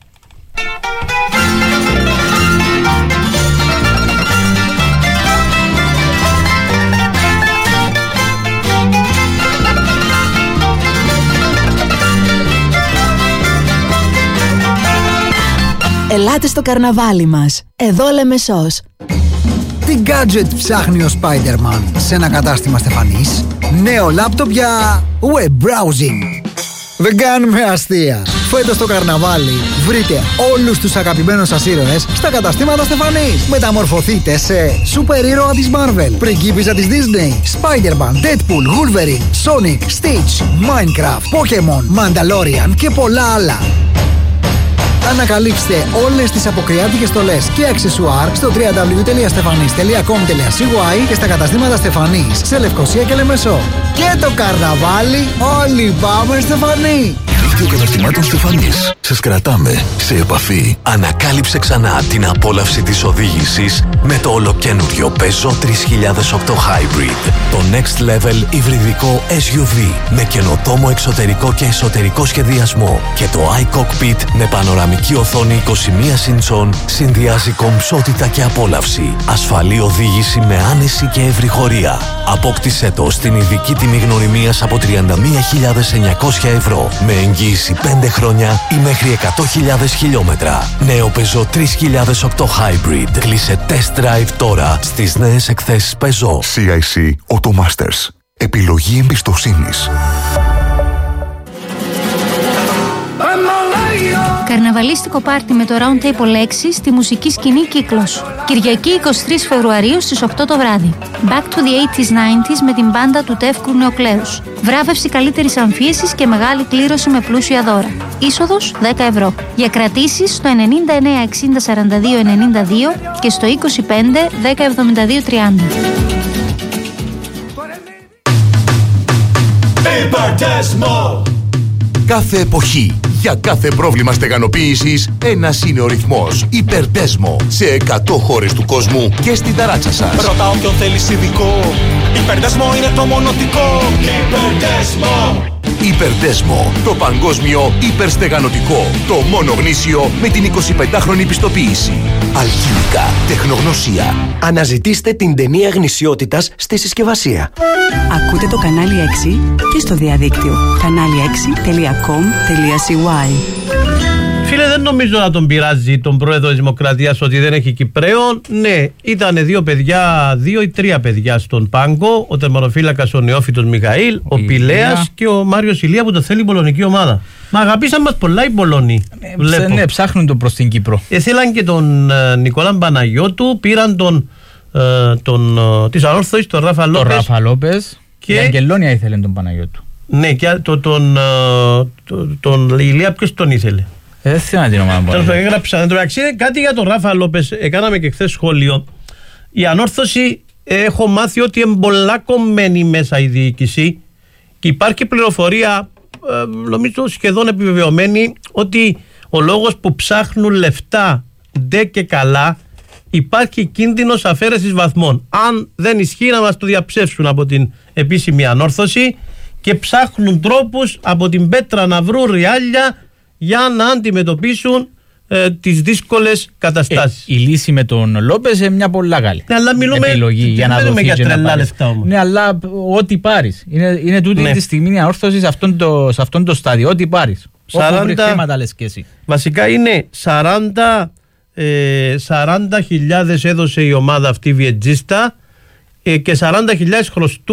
Speaker 1: Ελάτε στο καρναβάλι μας. Εδώ Λεμεσός.
Speaker 12: Τι gadget ψάχνει ο Spider-Man σε ένα κατάστημα Στεφανής? Νέο λάπτοπ για web browsing. Δεν κάνουμε αστεία. Φέτος στο καρναβάλι βρείτε όλους τους αγαπημένους σας ήρωες στα καταστήματα Στεφανής. Μεταμορφωθείτε σε σούπερ ήρωα της Marvel, πριγκίπισσα της Disney, Spider-Man, Deadpool, Wolverine, Sonic, Stitch, Minecraft, Pokemon, Mandalorian και πολλά άλλα. Ανακαλύψτε όλες τις αποκριάτικες στολές και αξεσουάρ στο www.stefanis.com.cy και στα καταστήματα Στεφανής σε Λευκοσία και Λεμεσό. Και το καρναβάλι όλοι πάμε Στεφανή!
Speaker 13: Δίκτυο καταστημάτων Στεφανής. Σας κρατάμε σε επαφή. Ανακάλυψε ξανά την απόλαυση της οδήγησης με το ολοκένουργιο Peugeot 3008 Hybrid. Το next level υβριδικό SUV με καινοτόμο εξωτερικό και εσωτερικό σχεδιασμό και το iCockpit με πανοραμική οθόνη 21 ιντσών συνδυάζει κομψότητα και απόλαυση. Ασφαλή οδήγηση με άνεση και ευρυχωρία. Απόκτησέ το στην ειδική τιμή γνωριμίας από 31.900 ευρώ με εγγύηση 5 χρόνια ή μέχρι μέχρι 100.000 χιλιόμετρα. Νέο Peugeot 3008 Hybrid. Κλείσε test drive τώρα στις νέες εκθέσεις Peugeot.
Speaker 14: CIC Automasters. Επιλογή εμπιστοσύνης.
Speaker 15: Καρναβαλίστικο πάρτι με το Round Table 6 στη μουσική σκηνή Κύκλος. Κυριακή 23 Φεβρουαρίου στις 8 το βράδυ. Back to the 80s 90s με την μπάντα του Τεύκρου Νεοκλέους. Βράβευση καλύτερης αμφίεσης και μεγάλη κλήρωση με πλούσια δώρα. Είσοδος 10 ευρώ. Για κρατήσεις στο 99 60 42 92 και στο 25 10 72 30.
Speaker 8: Κάθε εποχή, για κάθε πρόβλημα στεγανοποίησης, ένας είναι ο ρυθμός. Υπερτέσμο, σε 100 χώρες του κόσμου και στην ταράτσα σας.
Speaker 16: Ρωτάω ποιον θέλεις ειδικό. Υπερτέσμο είναι το μονοτικό. Υπερτέσμο.
Speaker 8: Υπερτέσμο, το παγκόσμιο υπερστεγανωτικό. Το μόνο γνήσιο με την 25χρονη πιστοποίηση. Αλκίνικα, τεχνογνωσία.
Speaker 17: Αναζητήστε την ταινία γνησιότητας στη συσκευασία.
Speaker 6: Ακούτε το κανάλι 6 και στο διαδίκτυο. kanali6.com.cy.
Speaker 10: Φίλε, δεν νομίζω να τον πειράζει τον πρόεδρο της Δημοκρατίας ότι δεν έχει Κυπραίων. Ναι, ήταν 2 ή 3 παιδιά στον πάγκο. Ο τερματοφύλακας ο νεόφυτος Μιχαήλ, ο Πηλέας και ο Μάριος Ηλία που το θέλει η πολωνική ομάδα. Μα αγαπήσαν μας πολλά οι Πολωνοί.
Speaker 11: Ναι, ψάχνουν τον προς την Κύπρο.
Speaker 10: Θέλαν και τον Νικόλα Παναγιώτου, πήραν της Ανόρθωσης, τον Ράφα Λόπες.
Speaker 11: Τον Ράφα Λόπες. Και η Αγγελόνια ήθελε τον Παναγιώτου.
Speaker 10: Ναι, και τον Ηλία ποιος τον ήθελε.
Speaker 11: Δεν θέλω να την ομάδα.
Speaker 10: Έγραψα. Εν τω μεταξύ, κάτι για τον Ράφα Λόπες. Κάναμε και χθες σχόλιο. Η Ανόρθωση, έχω μάθει ότι είναι πολλά κομμένη μέσα η διοίκηση και υπάρχει πληροφορία, νομίζω σχεδόν επιβεβαιωμένη, ότι ο λόγος που ψάχνουν λεφτά ντε και καλά, υπάρχει κίνδυνος αφαίρεσης βαθμών. Αν δεν ισχύει, να μας το διαψεύσουν από την επίσημη Ανόρθωση και ψάχνουν τρόπους από την πέτρα να βρουν ριάλια για να αντιμετωπίσουν τις δύσκολες καταστάσεις.
Speaker 11: Η λύση με τον Λόπες είναι μια πολλά καλή επιλογή για να δοθεί
Speaker 10: για τρελά λεφτά όμως.
Speaker 11: Ναι, αλλά ό,τι πάρεις. Είναι τούτη τη στιγμή η Ανόρθωση σε αυτόν το στάδιο. Ό,τι πάρεις.
Speaker 10: 40
Speaker 11: χρήματα λες και εσύ.
Speaker 10: Βασικά είναι 40.000 έδωσε η ομάδα αυτή Βιετζίστα και 40.000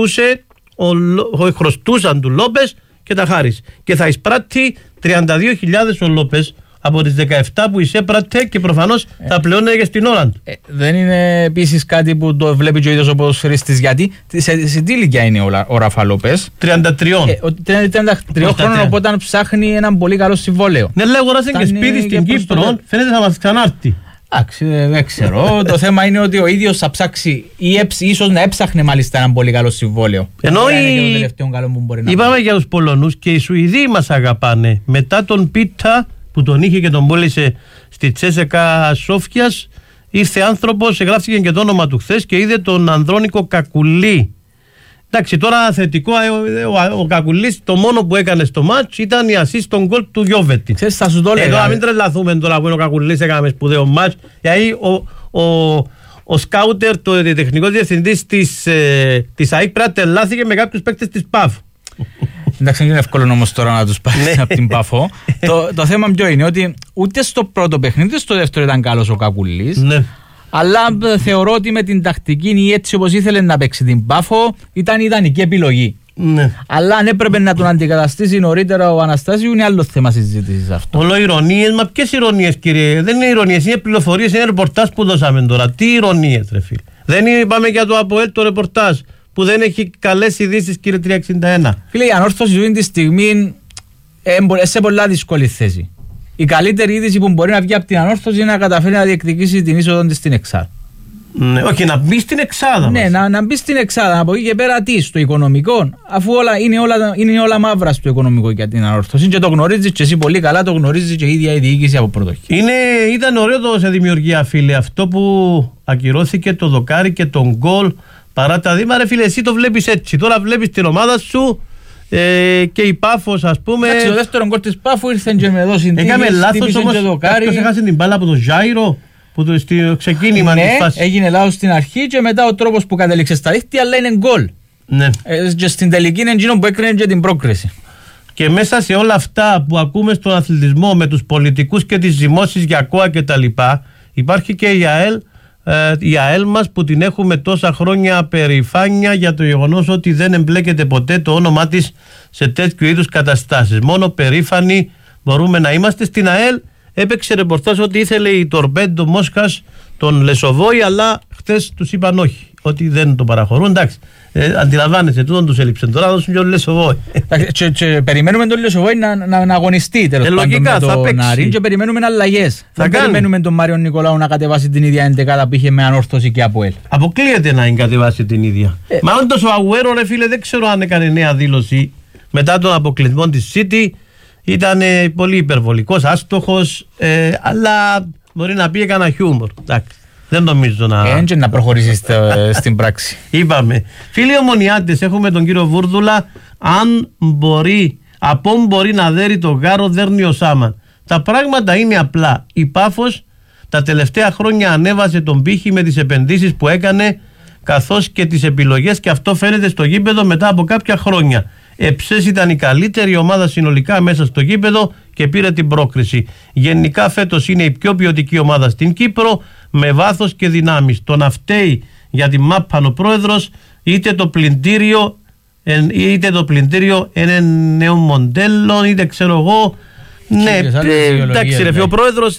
Speaker 10: χρωστούσαν του Λόπες και τα Χάρης. Και θα εισπράττει 32.000 ο Λόπες από τις 17 που εισέπρατε και προφανώς θα πλεώνεται και στην ώρα του.
Speaker 11: Δεν είναι επίσης κάτι που το βλέπει και ο ίδιος ο ποδοσφαιριστής, γιατί σε τι ηλικία είναι ο Ράφα Λόπες?
Speaker 10: 33.
Speaker 11: 33 χρόνων, οπότε ψάχνει έναν πολύ καλό συμβόλαιο.
Speaker 10: Ναι, λέει αγοράσαν και σπίτι στην Κύπρο, φαίνεται θα μας ξανάρθει.
Speaker 11: Εντάξει, δεν ξέρω. Το θέμα είναι ότι ο ίδιος θα ψάξει ή ίσως να έψαχνε μάλιστα έναν πολύ καλό συμβόλαιο.
Speaker 10: Ενώ είπαμε για τους Πολωνούς και οι Σουηδοί μας αγαπάνε. Μετά τον Πίτα που τον είχε και τον πούλησε στη Τσέσεκα Σόφιας, ήρθε άνθρωπος, εγγράφηκε και το όνομα του χθες και είδε τον Ανδρώνικο Κακουλή. Εντάξει, τώρα θετικό, ο Κακουλής το μόνο που έκανε στο μάτς ήταν η ασίστ στον γκολ του Γιώβετη.
Speaker 11: Θα σου το λέγα.
Speaker 10: Εδώ μην τρελαθούμε τώρα που είναι ο Κακουλής, έκαμε σπουδαίο μάτς. Γιατί ο σκάουτερ, το τεχνικό διευθυντής της ΑΕΚ πρατελάθηκε με κάποιους παίκτες της ΠΑΦ.
Speaker 11: Εντάξει, δεν είναι εύκολο όμως τώρα να τους πάρει από την Πάφο. Το θέμα ποιο είναι, ότι ούτε στο πρώτο παιχνίδι, ούτε στο δεύτερο ήταν καλός ο Κακουλής.
Speaker 10: Ναι.
Speaker 11: Αλλά θεωρώ ότι με την τακτική ή έτσι όπως ήθελε να παίξει την Πάφο ήταν ιδανική επιλογή.
Speaker 10: Ναι.
Speaker 11: Αλλά αν έπρεπε να τον αντικαταστήσει νωρίτερα ο Αναστάσιου, είναι άλλο θέμα συζήτησης αυτό.
Speaker 10: Όλο ηρωνίες, μα ποιες ηρωνίες, κύριε? Δεν είναι ηρωνίες, είναι πληροφορίες, είναι ρεπορτάζ που δώσαμε τώρα. Τι ηρωνίες, ρε φίλε? Δεν είπαμε για το ΑΠΟΕΛ το ρεπορτάζ που δεν έχει καλές ειδήσεις, κύριε 361.
Speaker 11: Φίλε, η Ανόρθωση αυτή τη στιγμή σε πολλά δύσκολη θέση. Η καλύτερη είδηση που μπορεί να βγει από την Ανόρθωση είναι να καταφέρει να διεκδικήσει την είσοδο της στην Εξάδα.
Speaker 10: Ναι, όχι, να μπει στην Εξάδα.
Speaker 11: Ναι, να μπει στην Εξάδα. Από εκεί και πέρα τι, στο οικονομικό, αφού είναι όλα μαύρα στο οικονομικό για την Ανόρθωση. Και το γνωρίζει και εσύ πολύ καλά, το γνωρίζει και η ίδια η διοίκηση από πρώτο χέρι.
Speaker 10: Ήταν ωραίο το σε δημιουργία, φίλε, αυτό που ακυρώθηκε το δοκάρι και τον γκολ παρά τα δήμα. Ρε φίλε, εσύ το βλέπεις έτσι. Τώρα βλέπεις την ομάδα σου. Και η Πάφος, ας πούμε.
Speaker 11: Εντάξει, το δεύτερο γκολ της Πάφου ήρθε και με δώσει.
Speaker 10: Έκαμε λάθος όμως. Κάποιος έχασε την μπάλα από τον Ζάιρο που το στο ξεκίνημα.
Speaker 11: Ναι, έγινε λάθος στην αρχή και μετά ο τρόπος που κατέληξε στα δίχτυα, αλλά είναι γκολ.
Speaker 10: Ναι.
Speaker 11: Και στην τελική είναι εκείνο που έκρινε και την πρόκριση.
Speaker 10: Και μέσα σε όλα αυτά που ακούμε στον αθλητισμό με τους πολιτικούς και τις ζυμώσεις για ΚΟΑ και τα λοιπά, υπάρχει και η ΑΕΛ μας που την έχουμε τόσα χρόνια περηφάνεια για το γεγονός ότι δεν εμπλέκεται ποτέ το όνομά της σε τέτοιου είδους καταστάσεις. Μόνο περήφανοι μπορούμε να είμαστε. Στην ΑΕΛ έπαιξε ρεπορτάζ ότι ήθελε η Τορπέντο Μόσχας τον Λεσοβόη, αλλά χτες τους είπαν όχι, ότι δεν το παραχωρούν. Εντάξει, αντιλαμβάνεσαι, τούτον τους έλειψε. Τώρα δώσουν και τον Λεσοβόη.
Speaker 11: Και περιμένουμε τον Λεσοβόη να αγωνιστεί τέλος πάντων με τον Άρη και περιμένουμε αλλαγές. Δεν περιμένουμε τον Μάριο Νικολάου να κατεβάσει την ίδια εντεκάδα που είχε με Ανόρθωση και ΑΠΟΕΛ.
Speaker 10: Αποκλείεται να κατεβάσει την ίδια. Μα όντως ο Αγουέρο, ρε φίλε, δεν ξέρω αν έκανε νέα δήλωση μετά τον αποκλεισμό της City. Ήταν πολύ υπερβολικός, άστοχος, αλλά μπορεί να πει έκανα χιούμορ. Εντάξει, δεν νομίζω
Speaker 11: να προχωρήσει στην πράξη.
Speaker 10: Είπαμε. Φίλοι ομονιάτες, έχουμε τον κύριο Βούρδουλα. Αν μπορεί να δέρει το γάρο, δέρνει ο Σάμαν. Τα πράγματα είναι απλά. Η Πάφος τα τελευταία χρόνια ανέβασε τον πύχη με τις επενδύσεις που έκανε, καθώς και τις επιλογές, και αυτό φαίνεται στο γήπεδο μετά από κάποια χρόνια. Εψές ήταν η καλύτερη ομάδα συνολικά μέσα στο γήπεδο και πήρε την πρόκριση. Γενικά φέτος είναι η πιο ποιοτική ομάδα στην Κύπρο, με βάθος και δυνάμεις. Το να φταίει για τη μάπαν ο πρόεδρος, είτε το πλυντήριο είναι νέο μοντέλο, είτε ξέρω εγώ. Ναι, εντάξει ρε, ο πρόεδρος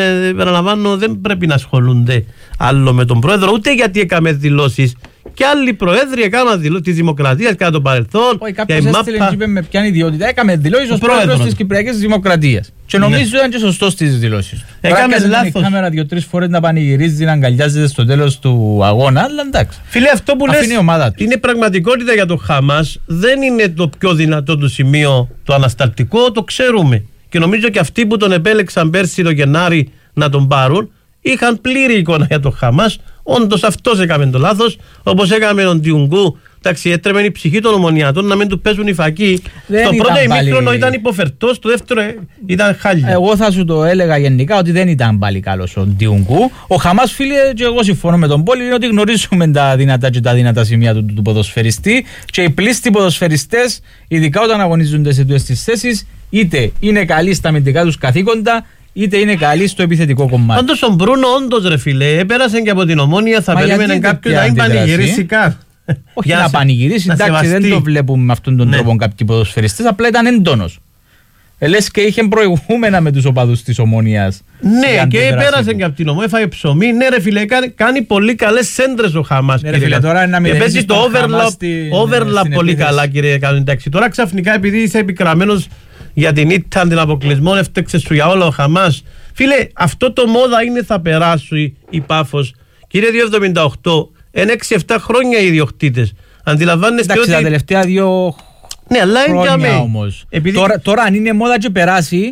Speaker 10: δεν πρέπει να ασχολούνται άλλο με τον πρόεδρο, ούτε γιατί έκαμε δηλώσεις. Και άλλοι προέδροι έκαναν δηλώσεις της Δημοκρατίας κατά το παρελθόν.
Speaker 11: Όχι, κάποιος έστειλε και είπε με ποια ιδιότητα έκαμε δηλώσεις ως πρόεδρος της Κυπριακής Δημοκρατίας. Και νομίζω ήταν και σωστός στις δηλώσεις.
Speaker 10: Έκαμε λάθος.
Speaker 11: Την κάμερα 2-3 φορές να πανηγυρίζει, να αγκαλιάζεται στο τέλος του αγώνα, αλλά εντάξει.
Speaker 10: Φίλε, αυτό που λες είναι πραγματικότητα για το Χαμάς. Δεν είναι το πιο δυνατό του σημείο το ανασταλτικό, το ξέρουμε. Και νομίζω και αυτοί που τον επέλεξαν πέρσι το Γενάρη να τον πάρουν είχαν πλήρη εικόνα για το Χαμάς. Όντως αυτός έκαμε το λάθος, όπως έκαμε τον Τιουγκού. Εντάξει, έτρεμε η ψυχή των ομονιατών να μην του παίζουν οι φακοί. Στο πρώτο ημίχρονο ήταν υποφερτός, στο δεύτερο ήταν χάλια.
Speaker 11: Εγώ θα σου το έλεγα γενικά ότι δεν ήταν πάλι καλός ο Τιουγκού. Ο Χαμάς, φίλε, και εγώ συμφωνώ με τον Πόλη, είναι ότι γνωρίζουμε τα δυνατά και τα δυνατά σημεία του ποδοσφαιριστή, και οι πλήστοι ποδοσφαιριστές, ειδικά όταν αγωνίζονται σε αυτές τις θέσεις, είτε είναι καλοί στα αμυντικά τους καθήκοντα, είτε είναι καλή στο επιθετικό κομμάτι.
Speaker 10: Όντως ο Μπρούνο, όντως ρε φίλε, έπερασε και από την Ομόνια, θα περίμενε κάποιον να μην πανηγυρίσει καν.
Speaker 11: Όχι να πανηγυρίσει, εντάξει, δεν το βλέπουμε με αυτόν τον τρόπο κάποιοι ποδοσφαιριστές, απλά ήταν έντονος. Λες και είχε προηγούμενα με τους οπαδούς της Ομόνιας.
Speaker 10: Ναι, και πέρασε και από την Ομόνια, έφαγε ψωμί. Ναι ρε φίλε, κάνει πολύ καλές σέντρες ο Χαμάς.
Speaker 11: Ναι ρε φίλε, τώρα να μην
Speaker 10: παίζει το overlap πολύ καλά, κύριε Καλή. Τώρα ξαφνικά, επειδή είσαι επικραμμένος για την ήττα, την αποκλεισμό, έφτεξε σου για όλο ο Χαμάς. Φίλε, αυτό το μόδα είναι, θα περάσει η Πάφος. Κύριε 278, είναι 6-7 χρόνια οι ιδιοκτήτες. Αντιλαμβάνεστε ότι.
Speaker 11: Τα τελευταία 2 χρόνια όμως. Τώρα, αν είναι μόδα και περάσει,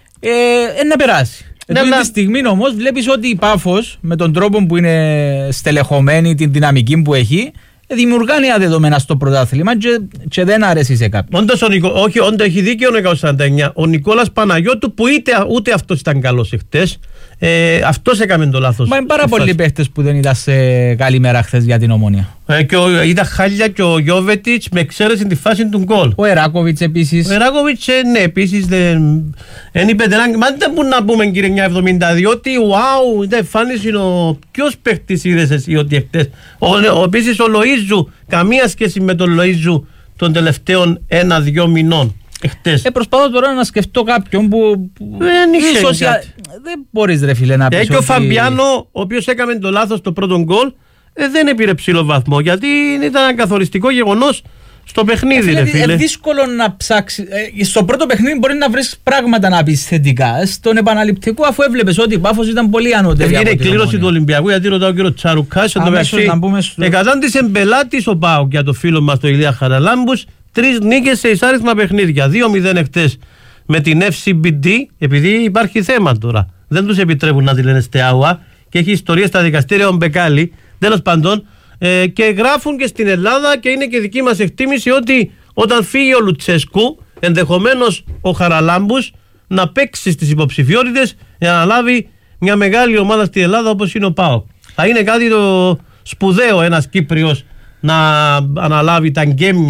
Speaker 11: να περάσει. Αυτή τη στιγμή όμως βλέπεις ότι η Πάφος, με τον τρόπο που είναι στελεχωμένη, την δυναμική που έχει, δημιουργά νέα δεδομένα στο πρωτάθλημα και δεν αρέσει σε κάποιον.
Speaker 10: Όντως έχει δίκιο ο 149. Ο Νικόλας Παναγιώτου, που ούτε αυτός ήταν καλός εχθές, αυτός έκαμε το λάθος.
Speaker 11: Μα είναι πάρα πολλοί παίχτες που δεν ήταν σε καλή μέρα χθες για την Ομόνια.
Speaker 10: Ήταν χάλια και ο Γιώβετιτς, με εξαίρεση τη φάση του γκολ.
Speaker 11: Ο Εράκοβιτς επίσης.
Speaker 10: Ο Εράκοβιτς, ναι, επίσης δεν είπε. Μα δεν μπορούμε να πούμε, κύριε 970, ότι wow, δεν φάνησε ποιος παίχτης είδες εσύ ότι εχθές. Επίσης ο Λοΐζου, καμία σχέση με τον Λοΐζου των τελευταίων 1-2 μηνών.
Speaker 11: Προσπαθώ τώρα να σκεφτώ κάποιον που ίσως δεν μπορείς ρε φίλε να πεις.
Speaker 10: Και ο Φαμπιάνο, ο οποίος έκανε το λάθος στο πρώτο γκολ, δεν πήρε ψηλό βαθμό, γιατί ήταν ένα καθοριστικό γεγονός στο παιχνίδι.
Speaker 11: Είναι δύσκολο να ψάξει. Στο πρώτο παιχνίδι μπορεί να βρεις πράγματα να πεις θετικά. Στον επαναληπτικό, αφού έβλεπες ότι η Πάφος ήταν πολύ ανώτερη.
Speaker 10: Είναι η κλήρωση του Ολυμπιακού, γιατί ρωτάω ο κύριο Τσαρουκάς. Εκατάντησε πελάτης ο ΠΑΟΚ για το φίλο μας τον Ηλία Χαραλάμπους. 3 νίκες σε εισάριθμα παιχνίδια. 2-0 εχθές με την FCBD, επειδή υπάρχει θέμα τώρα. Δεν τους επιτρέπουν να τη λένε Στεάουα και έχει ιστορία στα δικαστήρια ο Μπεκάλη. Τέλος πάντων, και γράφουν και στην Ελλάδα, και είναι και δική μας εκτίμηση, ότι όταν φύγει ο Λουτσέσκου, ενδεχομένως ο Χαραλάμπους να παίξει στις υποψηφιότητες για να λάβει μια μεγάλη ομάδα στην Ελλάδα όπως είναι ο ΠΑΟΚ. Θα είναι κάτι το σπουδαίο ένας Κύπριος να αναλάβει τα γκέμια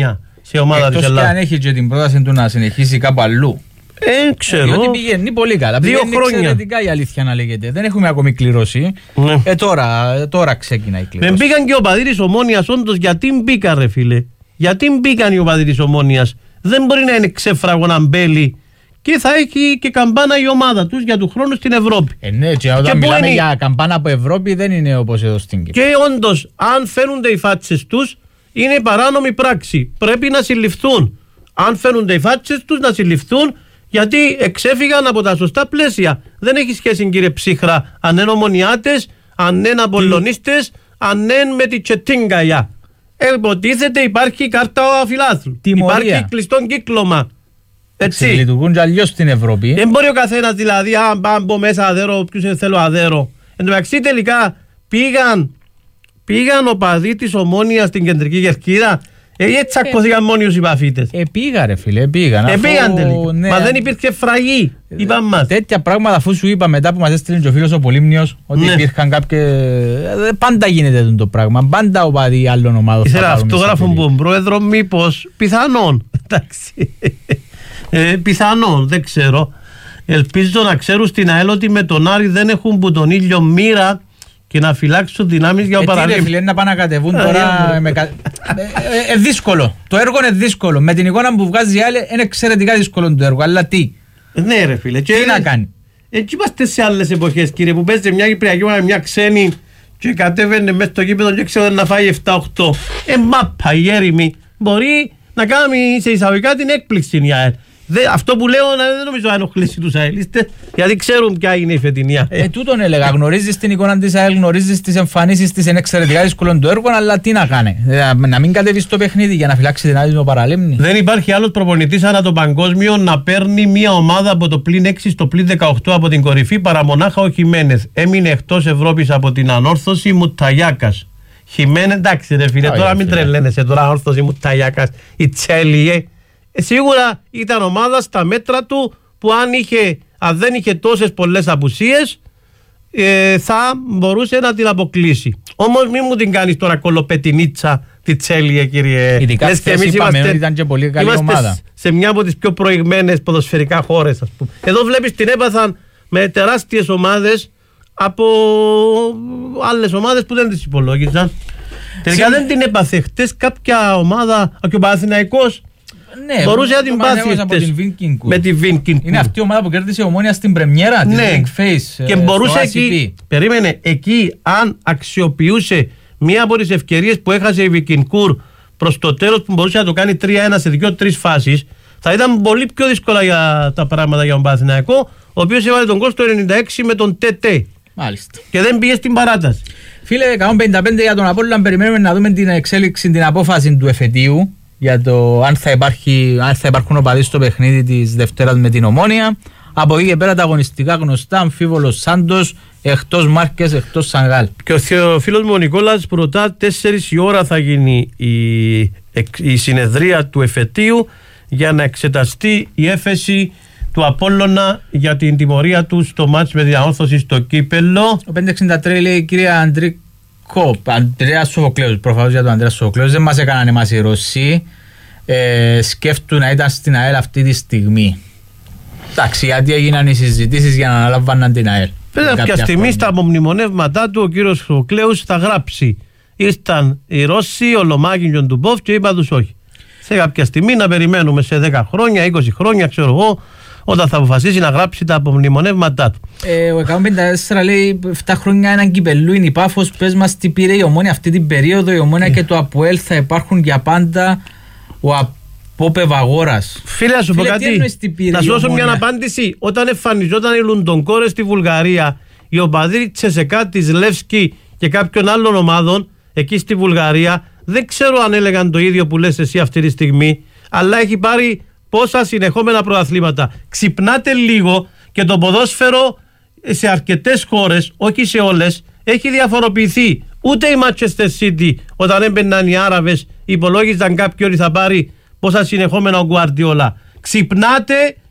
Speaker 10: σε ομάδα της
Speaker 11: Εκτός
Speaker 10: Ελλάδας.
Speaker 11: και αν έχει και την πρόταση του να συνεχίσει κάπου αλλού.
Speaker 10: Ξέρω.
Speaker 11: Διότι πηγαίνει πολύ καλά.
Speaker 10: 2 χρόνια.
Speaker 11: Εξαιρετικά η αλήθεια να λέγεται. Δεν έχουμε ακόμη κληρώσει.
Speaker 10: Ναι.
Speaker 11: Τώρα ξεκινάει η κλήρωση.
Speaker 10: Δεν μπήκαν και ο παδί της Ομόνοιας, όντως, γιατί μπήκαν, ρε φίλε. Γιατί μπήκαν οι οπαδοί της Ομόνοιας. Δεν μπορεί να είναι ξέφραγο να μπέλει. Και θα έχει και καμπάνα η ομάδα τους για του χρόνου στην Ευρώπη.
Speaker 11: Ναι, και όταν μιλάμε για καμπάνα από Ευρώπη δεν είναι όπως εδώ στην Κύπρο.
Speaker 10: Και όντως, αν φαίνονται οι φάτσες τους, είναι παράνομη πράξη. Πρέπει να συλληφθούν. Αν φαίνονται οι φάτσες τους, να συλληφθούν, γιατί εξέφυγαν από τα σωστά πλαίσια. Δεν έχει σχέση, κύριε Ψύχρα, αν είναι ομονιάτες, αν είναι απολωνίστες, αν είναι με τη τσετίνγκαγια. Υποτίθεται υπάρχει κάρτα φιλάθλου. Υπάρχει κλειστό κύκλωμα. Έτσι.
Speaker 11: Λειτουργούν και αλλιώς στην Ευρώπη.
Speaker 10: Δεν μπορεί ο καθένας δηλαδή, αν μπω μέσα αδέρο, ποιους θέλω αδέρο. Εν τω μεταξύ τελικά πήγαν οπαδοί της Ομόνοιας στην κεντρική Κερκίδα. Έτσι τσακώθηκαν μόνοι οι παφίτες.
Speaker 11: Πήγα ρε φίλε, πήγαν.
Speaker 10: Πήγαν τελικά. Ναι. Μα δεν υπήρχε φραγή. Είπαμε μας.
Speaker 11: Τέτοια πράγματα, αφού σου είπα μετά που μας έστειλε και ο φίλος ο Πολύμνιος, ότι υπήρχαν κάποιες. Πάντα γίνεται το πράγμα. Πάντα οπαδοί άλλων ομάδων.
Speaker 10: Ήθελα αυτόγραφο που τον πρόεδρο, μήπως πιθανόν. Εντάξει. Πιθανόν, δεν ξέρω. Ελπίζω να ξέρουν στην ΑΕΛ ότι με τον Άρη δεν έχουν που τον ήλιο μοίρα και να φυλάξουν δυνάμεις για ο παραλίμνη.
Speaker 11: Φίλε, να πάνε να κατεβούν τώρα. Δύσκολο. Το έργο είναι δύσκολο. Με την εικόνα που βγάζει η ΑΕΛ είναι εξαιρετικά δύσκολο το έργο. Αλλά τι.
Speaker 10: Ναι, ρε φίλε.
Speaker 11: Τι να κάνει.
Speaker 10: Έτσι είμαστε σε άλλες εποχές, κύριε, που παίζει μια Κυπριακή με μια ξένη και κατέβαινε μέσα στο γήπεδο και ξέρω να φάει 7-8. Μάπα, η έρημη. Μπορεί να κάνει σε εισαγωγικά την έκπληξη η ΑΕΛ. Αυτό που λέω δεν νομίζω να ενοχλήσει τους αελίστες, γιατί ξέρουν ποια είναι η φετινή ΑΕΛ.
Speaker 11: Τούτον έλεγα. Γνωρίζεις την εικόνα της ΑΕΛ, γνωρίζεις τις εμφανίσεις της, είναι εξαιρετικά δύσκολο το έργο, αλλά τι να κάνει. Να μην κατέβει στο παιχνίδι για να φυλάξει την άδεια του παραλίμνη.
Speaker 10: Δεν υπάρχει άλλος προπονητής ανά το παγκόσμιο να παίρνει μια ομάδα από το πλην 6 στο πλην 18 από την κορυφή παρά μονάχα ο Χιμένεθ. Έμεινε εκτός Ευρώπης από την ανόρθωση Μουταγιάκας. Χιμένεθ, εντάξει ρε φίλε, τώρα μην τρελαίνεσαι, τώρα ανόρθωση Μουταγιάκας, η Τσέλιε. Σίγουρα ήταν ομάδα στα μέτρα του που αν δεν είχε τόσες πολλές απουσίες θα μπορούσε να την αποκλείσει. Όμως μην μου την κάνεις τώρα κολοπετινίτσα τη Τσέλιε, κύριε.
Speaker 11: Ειδικά χθες είπαμε ότι ήταν και πολύ καλή ομάδα.
Speaker 10: Σε μια από τις πιο προηγμένες ποδοσφαιρικά χώρες, ας πούμε. Εδώ βλέπεις την έπαθαν με τεράστιες ομάδες από άλλες ομάδες που δεν τις υπολόγιζαν. Τελικά δεν την έπαθε χτες κάποια ομάδα, και ο Παναθηναϊκός.
Speaker 11: Ναι,
Speaker 10: μπορούσε να την πάθει με τη Βίνκιν.
Speaker 11: Είναι αυτή η ομάδα που κέρδισε η Ομόνια στην πρεμιέρα της Big Face.
Speaker 10: Και μπορούσε εκεί, εκεί αν αξιοποιούσε μία από τις ευκαιρίες που έχασε η Βικινκούρ προς το τέλος, που μπορούσε να το κάνει 3-1 σε 2-3 φάσεις, θα ήταν πολύ πιο δύσκολα για τα πράγματα για τον Παναθηναϊκό, ο οποίος έβαλε τον γκολ στο 96 με τον ΤΤ.
Speaker 11: Μάλιστα.
Speaker 10: Και δεν πήγε στην παράταση.
Speaker 11: Φίλε, 155 για τον Απόλλωνα, περιμένουμε να δούμε την εξέλιξη, την απόφαση του εφετείου για το αν θα υπάρχουν οπαδοί στο παιχνίδι της Δευτέρας με την Ομόνια. Από εκεί και πέρα τα αγωνιστικά γνωστά, αμφίβολος Σάντος, εκτός Μάρκες, εκτός Σανγάλ. Και
Speaker 10: ο φίλος μου ο Νικόλας που ρωτά 4 η ώρα θα γίνει η συνεδρία του εφετείου για να εξεταστεί η έφεση του Απόλλωνα για την τιμωρία του στο μάτς με την ανόρθωση στο κύπελλο.
Speaker 11: Ο 563 λέει, κυρία Ανδρέας Σοφοκλέους, προφανώς για τον Ανδρέα Σοφοκλέους, δεν μας έκαναν εμάς οι Ρωσοί, σκέφτουν να ήταν στην ΑΕΛ αυτή τη στιγμή. Εντάξει, γιατί έγιναν οι συζητήσεις για να αναλαμβάναν την ΑΕΛ.
Speaker 10: Κάποια στιγμή στα απομνημονεύματά του ο κύριος Σοφοκλέους θα γράψει, ήρθαν οι Ρώσοι, ο Λομάκιν και ο Ντουμπόφ και είπα τους όχι. Σε κάποια στιγμή να περιμένουμε σε 10 χρόνια, 20 χρόνια, ξέρω εγώ, όταν θα αποφασίσει να γράψει τα απομνημονεύματά του.
Speaker 11: Ο 154 λέει 7 χρόνια έναν κυπελού είναι η Πάφος. Πες μας τι πήρε η Ομόνια αυτή την περίοδο. Η Ομόνια και το ΑΠΟΕΛ θα υπάρχουν για πάντα. Ο Απόπευ Αγόρας.
Speaker 10: Φίλε, να σου πω κάτι. Να σου δώσω μια απάντηση. Όταν εμφανιζόταν οι Λουντονκόρες στη Βουλγαρία, οι οπαδοί Τσεσεκά της Λεύσκη και κάποιων άλλων ομάδων εκεί στη Βουλγαρία, δεν ξέρω αν έλεγαν το ίδιο που λες εσύ αυτή τη στιγμή, αλλά έχει πάρει πόσα συνεχόμενα πρωταθλήματα. Ξυπνάτε λίγο, και το ποδόσφαιρο σε αρκετές χώρες, όχι σε όλες, έχει διαφοροποιηθεί. Ούτε η Manchester City, όταν έμπαιναν οι Άραβες, υπολόγιζαν κάποιοι ότι θα πάρει πόσα συνεχόμενα ο Γκουαρντιόλα. Ξυπνάτε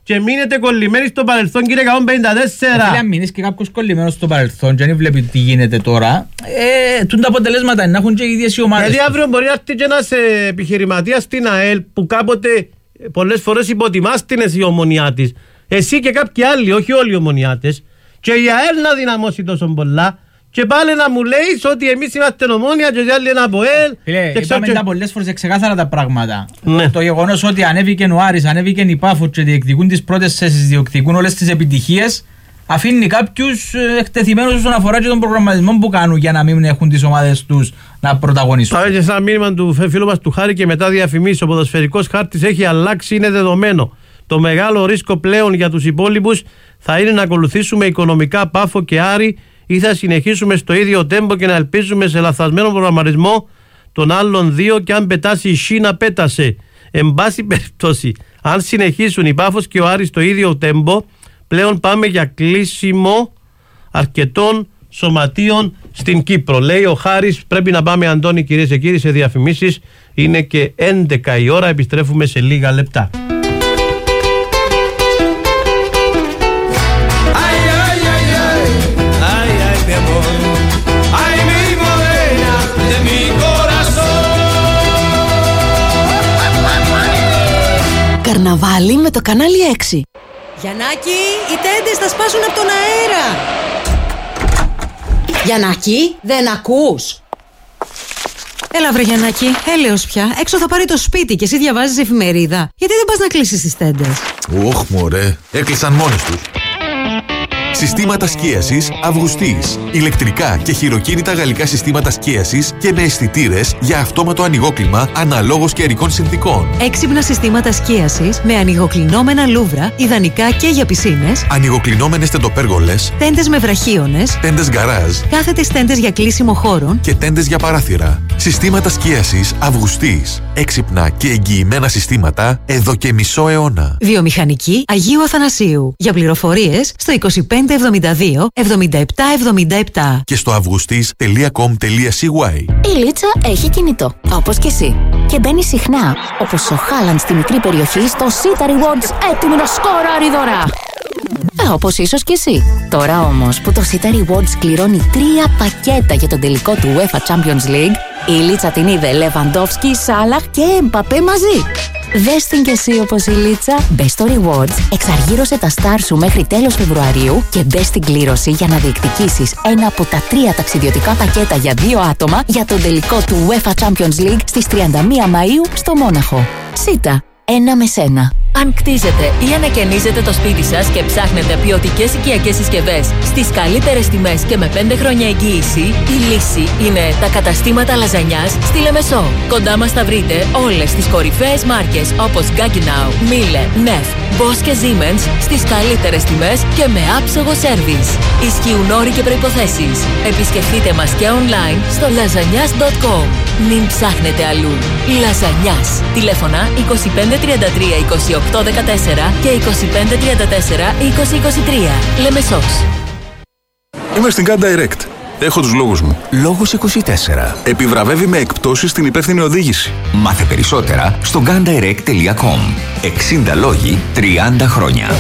Speaker 10: και μείνετε κολλημένοι στο παρελθόν, κύριε 154.
Speaker 11: Φίλε, αν μείνεις και κάποιος κολλημένος στο παρελθόν και αν βλέπει τι γίνεται τώρα, τούν τα αποτελέσματα να έχουν και οι ίδιες οι ομάδες.
Speaker 10: Γιατί αύριο μπορεί να έρθει και ένας επιχειρηματίας στην ΑΕΛ που κάποτε πολλές φορές υποτιμάστηνες η Ομονιά της. Εσύ και κάποιοι άλλοι, όχι όλοι οι Ομονιάτες, και η ΑΕΛ να δυναμώσει τόσο πολλά. Και πάλι να μου λέεις ότι εμείς είμαστε Ομόνια και οι άλλοι είναι από ΕΛ.
Speaker 11: Φίλε, είπαμε τα πολλές φορές ξεκάθαρα τα πράγματα.
Speaker 10: Ναι.
Speaker 11: Το γεγονός ότι ανέβηκε ο Άρης, ανέβηκε η Πάφο και διεκδικούν τις πρώτες θέσεις, διεκδικούν όλες τις επιτυχίες, αφήνει κάποιους εκτεθειμένους όσον αφορά και τον προγραμματισμό που κάνουν για να μην έχουν τις ομάδες τους να πρωταγωνιστούν.
Speaker 10: Θα και ένα μήνυμα του φίλου μας του Χάρη και μετά διαφημίσεις. Ο ποδοσφαιρικός χάρτης έχει αλλάξει, είναι δεδομένο. Το μεγάλο ρίσκο πλέον για τους υπόλοιπους θα είναι να ακολουθήσουμε οικονομικά Πάφο και Άρη ή θα συνεχίσουμε στο ίδιο τέμπο και να ελπίζουμε σε λαθασμένο προγραμματισμό των άλλων δύο και αν πετάσει η Σίνα πέτασε. Εν πάση περιπτώσει, αν συνεχίσουν οι Πάφος και ο Άρης στο ίδιο τέμπο, πλέον πάμε για κλείσιμο αρκετών σωματείων στην Κύπρο. Λέει ο Χάρης, πρέπει να πάμε Αντώνη κυρίες και κύριοι σε διαφημίσεις. Είναι και 11 η ώρα, επιστρέφουμε σε λίγα λεπτά.
Speaker 1: Καρναβάλι με το κανάλι 6. Γιαννάκη, οι τέντες θα σπάσουν από τον αέρα. Γιαννάκη, δεν ακούς? Έλα βρε Γιαννάκη, έλεος πια. Έξω θα πάρει το σπίτι και εσύ διαβάζεις εφημερίδα. Γιατί δεν πας να κλείσεις τις τέντες?
Speaker 13: Ωχ μωρέ, έκλεισαν μόνες τους. Συστήματα σκίασης Αυγουστής. Ηλεκτρικά και χειροκίνητα γαλλικά συστήματα σκίασης και με αισθητήρες για αυτόματο ανοιγόκλιμα αναλόγως καιρικών συνθήκων.
Speaker 1: Έξυπνα συστήματα σκίασης με ανοιγοκλεινόμενα λούβρα, ιδανικά και για πισίνες.
Speaker 13: Ανοιγοκλεινόμενες τεντοπέργολες.
Speaker 1: Τέντες με βραχίονες.
Speaker 13: Τέντες γκαράζ.
Speaker 1: Κάθετες τέντες για κλείσιμο χώρων.
Speaker 13: Και τέντες για παράθυρα. Συστήματα σκίασης Αυγουστής. Έξυπνα και εγγυημένα συστήματα εδώ και μισό αιώνα.
Speaker 1: Βιομηχανική Αγίου Αθανασίου. Για πληροφορίες στο 2572 7777
Speaker 13: και στο augustis.com.cy.
Speaker 18: Η Λίτσα έχει κινητό, όπως και εσύ. Και μπαίνει συχνά, όπως ο Χάλαντ στη μικρή περιοχή, στο City Rewards, έτοιμη να σκοράρει δωρά. Όπως ίσως και εσύ. Τώρα όμως που το City Rewards κληρώνει 3 πακέτα για τον τελικό του UEFA Champions League, η Λίτσα την είδε Λεβαντόφσκι, Σάλαχ και Εμπαπέ μαζί. Δες την κι εσύ όπως η Λίτσα. Μπες στο Rewards, εξαργύρωσε τα στάρ σου μέχρι τέλος Φεβρουαρίου και μπες στην κλήρωση για να διεκδικήσεις ένα από τα 3 ταξιδιωτικά πακέτα για 2 άτομα για τον τελικό του UEFA Champions League στις 31 Μαΐου στο Μόναχο. Σίτα, ένα με σένα.
Speaker 19: Αν κτίζετε ή ανακαινίζετε το σπίτι σας και ψάχνετε ποιοτικές οικιακές συσκευές στις καλύτερες τιμές και με 5 χρόνια εγγύηση, η λύση είναι τα καταστήματα λαζανιάς στη Λεμεσό. Κοντά μας θα βρείτε όλες τις κορυφαίες μάρκες όπως Gaggenau, Miele, Neff, Bosch και Siemens στις καλύτερες τιμές και με άψογο σέρβις. Ισχύουν όροι και προϋποθέσεις. Επισκεφτείτε μας και online στο lasagnas.com. Μην ψάχνετε αλλού. Λαζανιάς. Τηλέφωνα 2533 28 14 και 2534 2023. Λεμεσός.
Speaker 5: Είμαι στην Car Direct. Έχω τους λόγους μου.
Speaker 3: Λόγος 24.
Speaker 5: Επιβραβεύει με εκπτώσεις στην υπεύθυνη οδήγηση.
Speaker 3: Μάθε περισσότερα στο gandirect.com. 60 λόγοι, 30 χρόνια.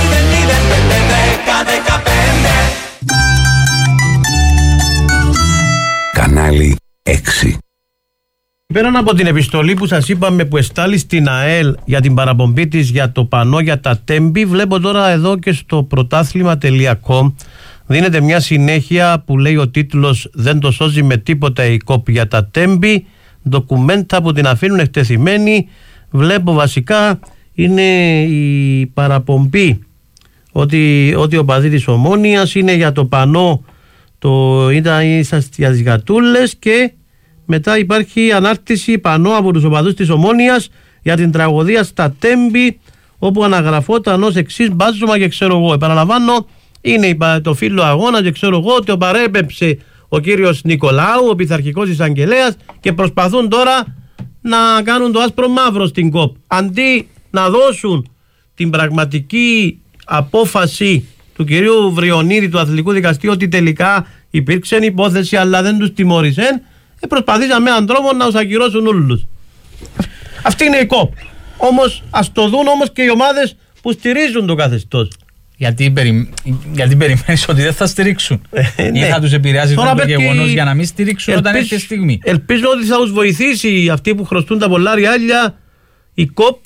Speaker 4: Κανάλι 6.
Speaker 10: Πέραν από την επιστολή που σας είπαμε που εστάλει στην ΑΕΛ για την παραπομπή της για το πανό για τα τέμπη, βλέπω τώρα εδώ και στο πρωτάθλημα.com δίνεται μια συνέχεια που λέει ο τίτλος «Δεν το σώζει με τίποτα η ΚΟΠ για τα τέμπη», ντοκουμέντα που την αφήνουν εκτεθειμένη. Βλέπω βασικά είναι η παραπομπή ότι ο παδί της Ομόνοιας είναι για το πανό, ήταν για τις γατούλες, και μετά υπάρχει ανάρτηση πανό από τους οπαδούς της Ομόνοιας για την τραγωδία στα Τέμπη, όπου αναγραφόταν ως εξής μπάζωμα και ξέρω εγώ. Επαναλαμβάνω, είναι το φύλλο αγώνα και ξέρω εγώ ότι ο παρέπεψε ο κύριος Νικολάου, ο πειθαρχικός εισαγγελέας, και προσπαθούν τώρα να κάνουν το άσπρο μαύρο στην ΚΟΠ. Αντί να δώσουν την πραγματική απόφαση του κυρίου Βριονίδη του Αθλητικού Δικαστήριου ότι τελικά υπήρξε υπόθεση αλλά δεν τους τιμώρησαν, προσπαθήσαν με έναν τρόπο να τους ακυρώσουν όλους. Αυτή είναι η ΚΟΠ. Όμως ας το δουν όμως και οι ομάδες που στηρίζουν το καθεστώς.
Speaker 11: Γιατί περιμένεις ότι δεν θα στηρίξουν. Ή θα τους επηρεάσει το γεγονός για να μην στηρίξουν όταν έρθει η στιγμή.
Speaker 10: Ελπίζω ότι θα τους βοηθήσει αυτοί που χρωστούν τα πολλά ριάλια η ΚΟΠ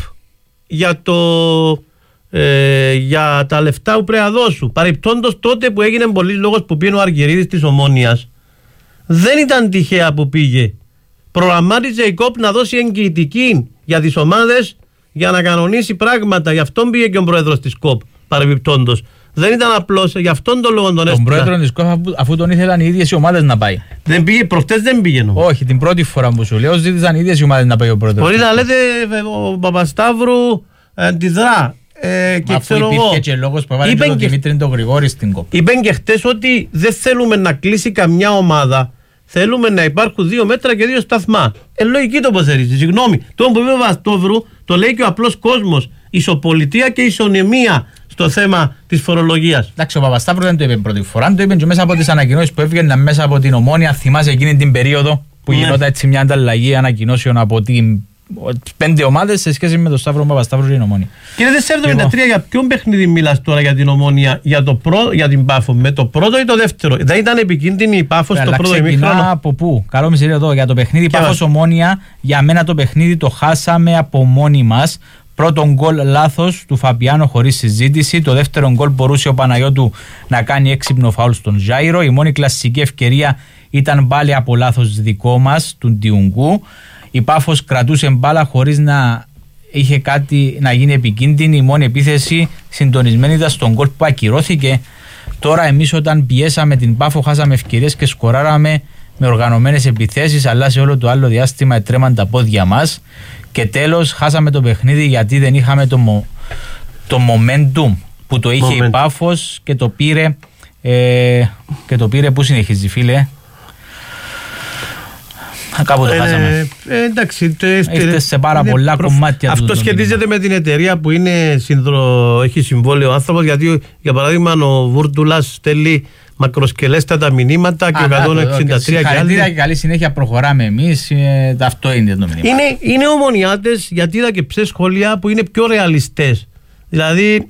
Speaker 10: για τα λεφτά που πρέπει να δώσουν. Παρεπτόντως τότε που έγινε πολλής λόγος που πήγε ο Αργυρίδης της Ομόνοιας, δεν ήταν τυχαία που πήγε. Προγραμμάτιζε η ΚΟΠ να δώσει εγγυητική για τις ομάδες για να κανονίσει πράγματα. Γι' αυτόν πήγε και ο πρόεδρος της ΚΟΠ. Παρεμπιπτόντως. Δεν ήταν απλώς για αυτόν τον λόγο τον έστειλα.
Speaker 11: Τον πρόεδρο της ΚΟΠ, αφού τον ήθελαν οι ίδιες οι ομάδες να πάει.
Speaker 10: Δεν πήγε, προχτές δεν πήγε.
Speaker 11: Όχι, την πρώτη φορά που σου λέω, ζήτησαν οι ίδιες οι ομάδες να πάει ο πρόεδρος.
Speaker 10: Μπορεί να λέτε ο Παπασταύρου αντιδρά. Και
Speaker 11: αφού υπήρχε και λόγος που έβαλε τον Δημήτρη τον Γρηγόρη στην ΚΟΠ.
Speaker 10: Είπαν και χτες ότι δεν θέλουμε να κλείσει καμιά ομάδα. Θέλουμε να υπάρχουν 2 μέτρα και 2 σταθμά. Λογική τοποθέτηση. Συγγνώμη. Το που είπε ο Παπασταύρου το λέει και ο απλός κόσμος. Ισοπολιτεία και ισονεμία στο θέμα της φορολογίας.
Speaker 11: Εντάξει, ο Παπασταύρου δεν το είπε πρώτη φορά, το είπε και μέσα από τις ανακοινώσεις που έβγαιναν μέσα από την Ομόνοια. Θυμάσαι εκείνη την περίοδο που γινόταν έτσι μια ανταλλαγή ανακοινώσεων από την 5 ομάδες σε σχέση με τον Σταύρο Παπασταύρου και την Ομόνοια.
Speaker 10: Κύριε 473, για ποιον παιχνίδι μιλάς τώρα για την Ομόνοια, για την Πάφο, με το πρώτο ή το δεύτερο? Δεν ήταν επικίνδυνη η Πάφο στο πρώτο ημίχρονο?
Speaker 11: Από πού? Καλό μισή εδώ για το παιχνίδι Πάφος Ομόνοια. Για μένα το παιχνίδι το χάσαμε από μόνοι μας. Πρώτον γκολ λάθος του Φαπιάνο χωρίς συζήτηση. Το δεύτερο γκολ μπορούσε ο Παναγιώτου να κάνει έξυπνο φάουλ στον Ζάιρο. Η μόνη κλασική ευκαιρία ήταν πάλι από λάθος δικό μας, του Ντιουγκού. Η Πάφος κρατούσε μπάλα χωρίς να είχε κάτι να γίνει επικίνδυνη. Η μόνη επίθεση συντονισμένη ήταν στον γκολ που ακυρώθηκε. Τώρα εμείς όταν πιέσαμε την Πάφο χάσαμε ευκαιρίες και σκοράραμε με οργανωμένες επιθέσεις, αλλά σε όλο το άλλο διάστημα τρέμαν τα πόδια μας. Και τέλος χάσαμε το παιχνίδι γιατί δεν είχαμε το momentum που το είχε η Πάφος και το πήρε, που συνεχίζει φίλε. Κάπου το χάσαμε.
Speaker 10: Εντάξει,
Speaker 11: ήρθε σε πάρα πολλά κομμάτια.
Speaker 10: Αυτό σχετίζεται με την εταιρεία που έχει συμβόλαιο ο άνθρωπος, γιατί για παράδειγμα ο Βούρτουλας στέλνει μακροσκελέστατα μηνύματα και ο 163 και άλλοι.
Speaker 11: Και καλή συνέχεια προχωράμε εμείς. Αυτό είναι το μηνύμα.
Speaker 10: Είναι ομονιάτες, γιατί είδα και ψες σχόλια που είναι πιο ρεαλιστές. Δηλαδή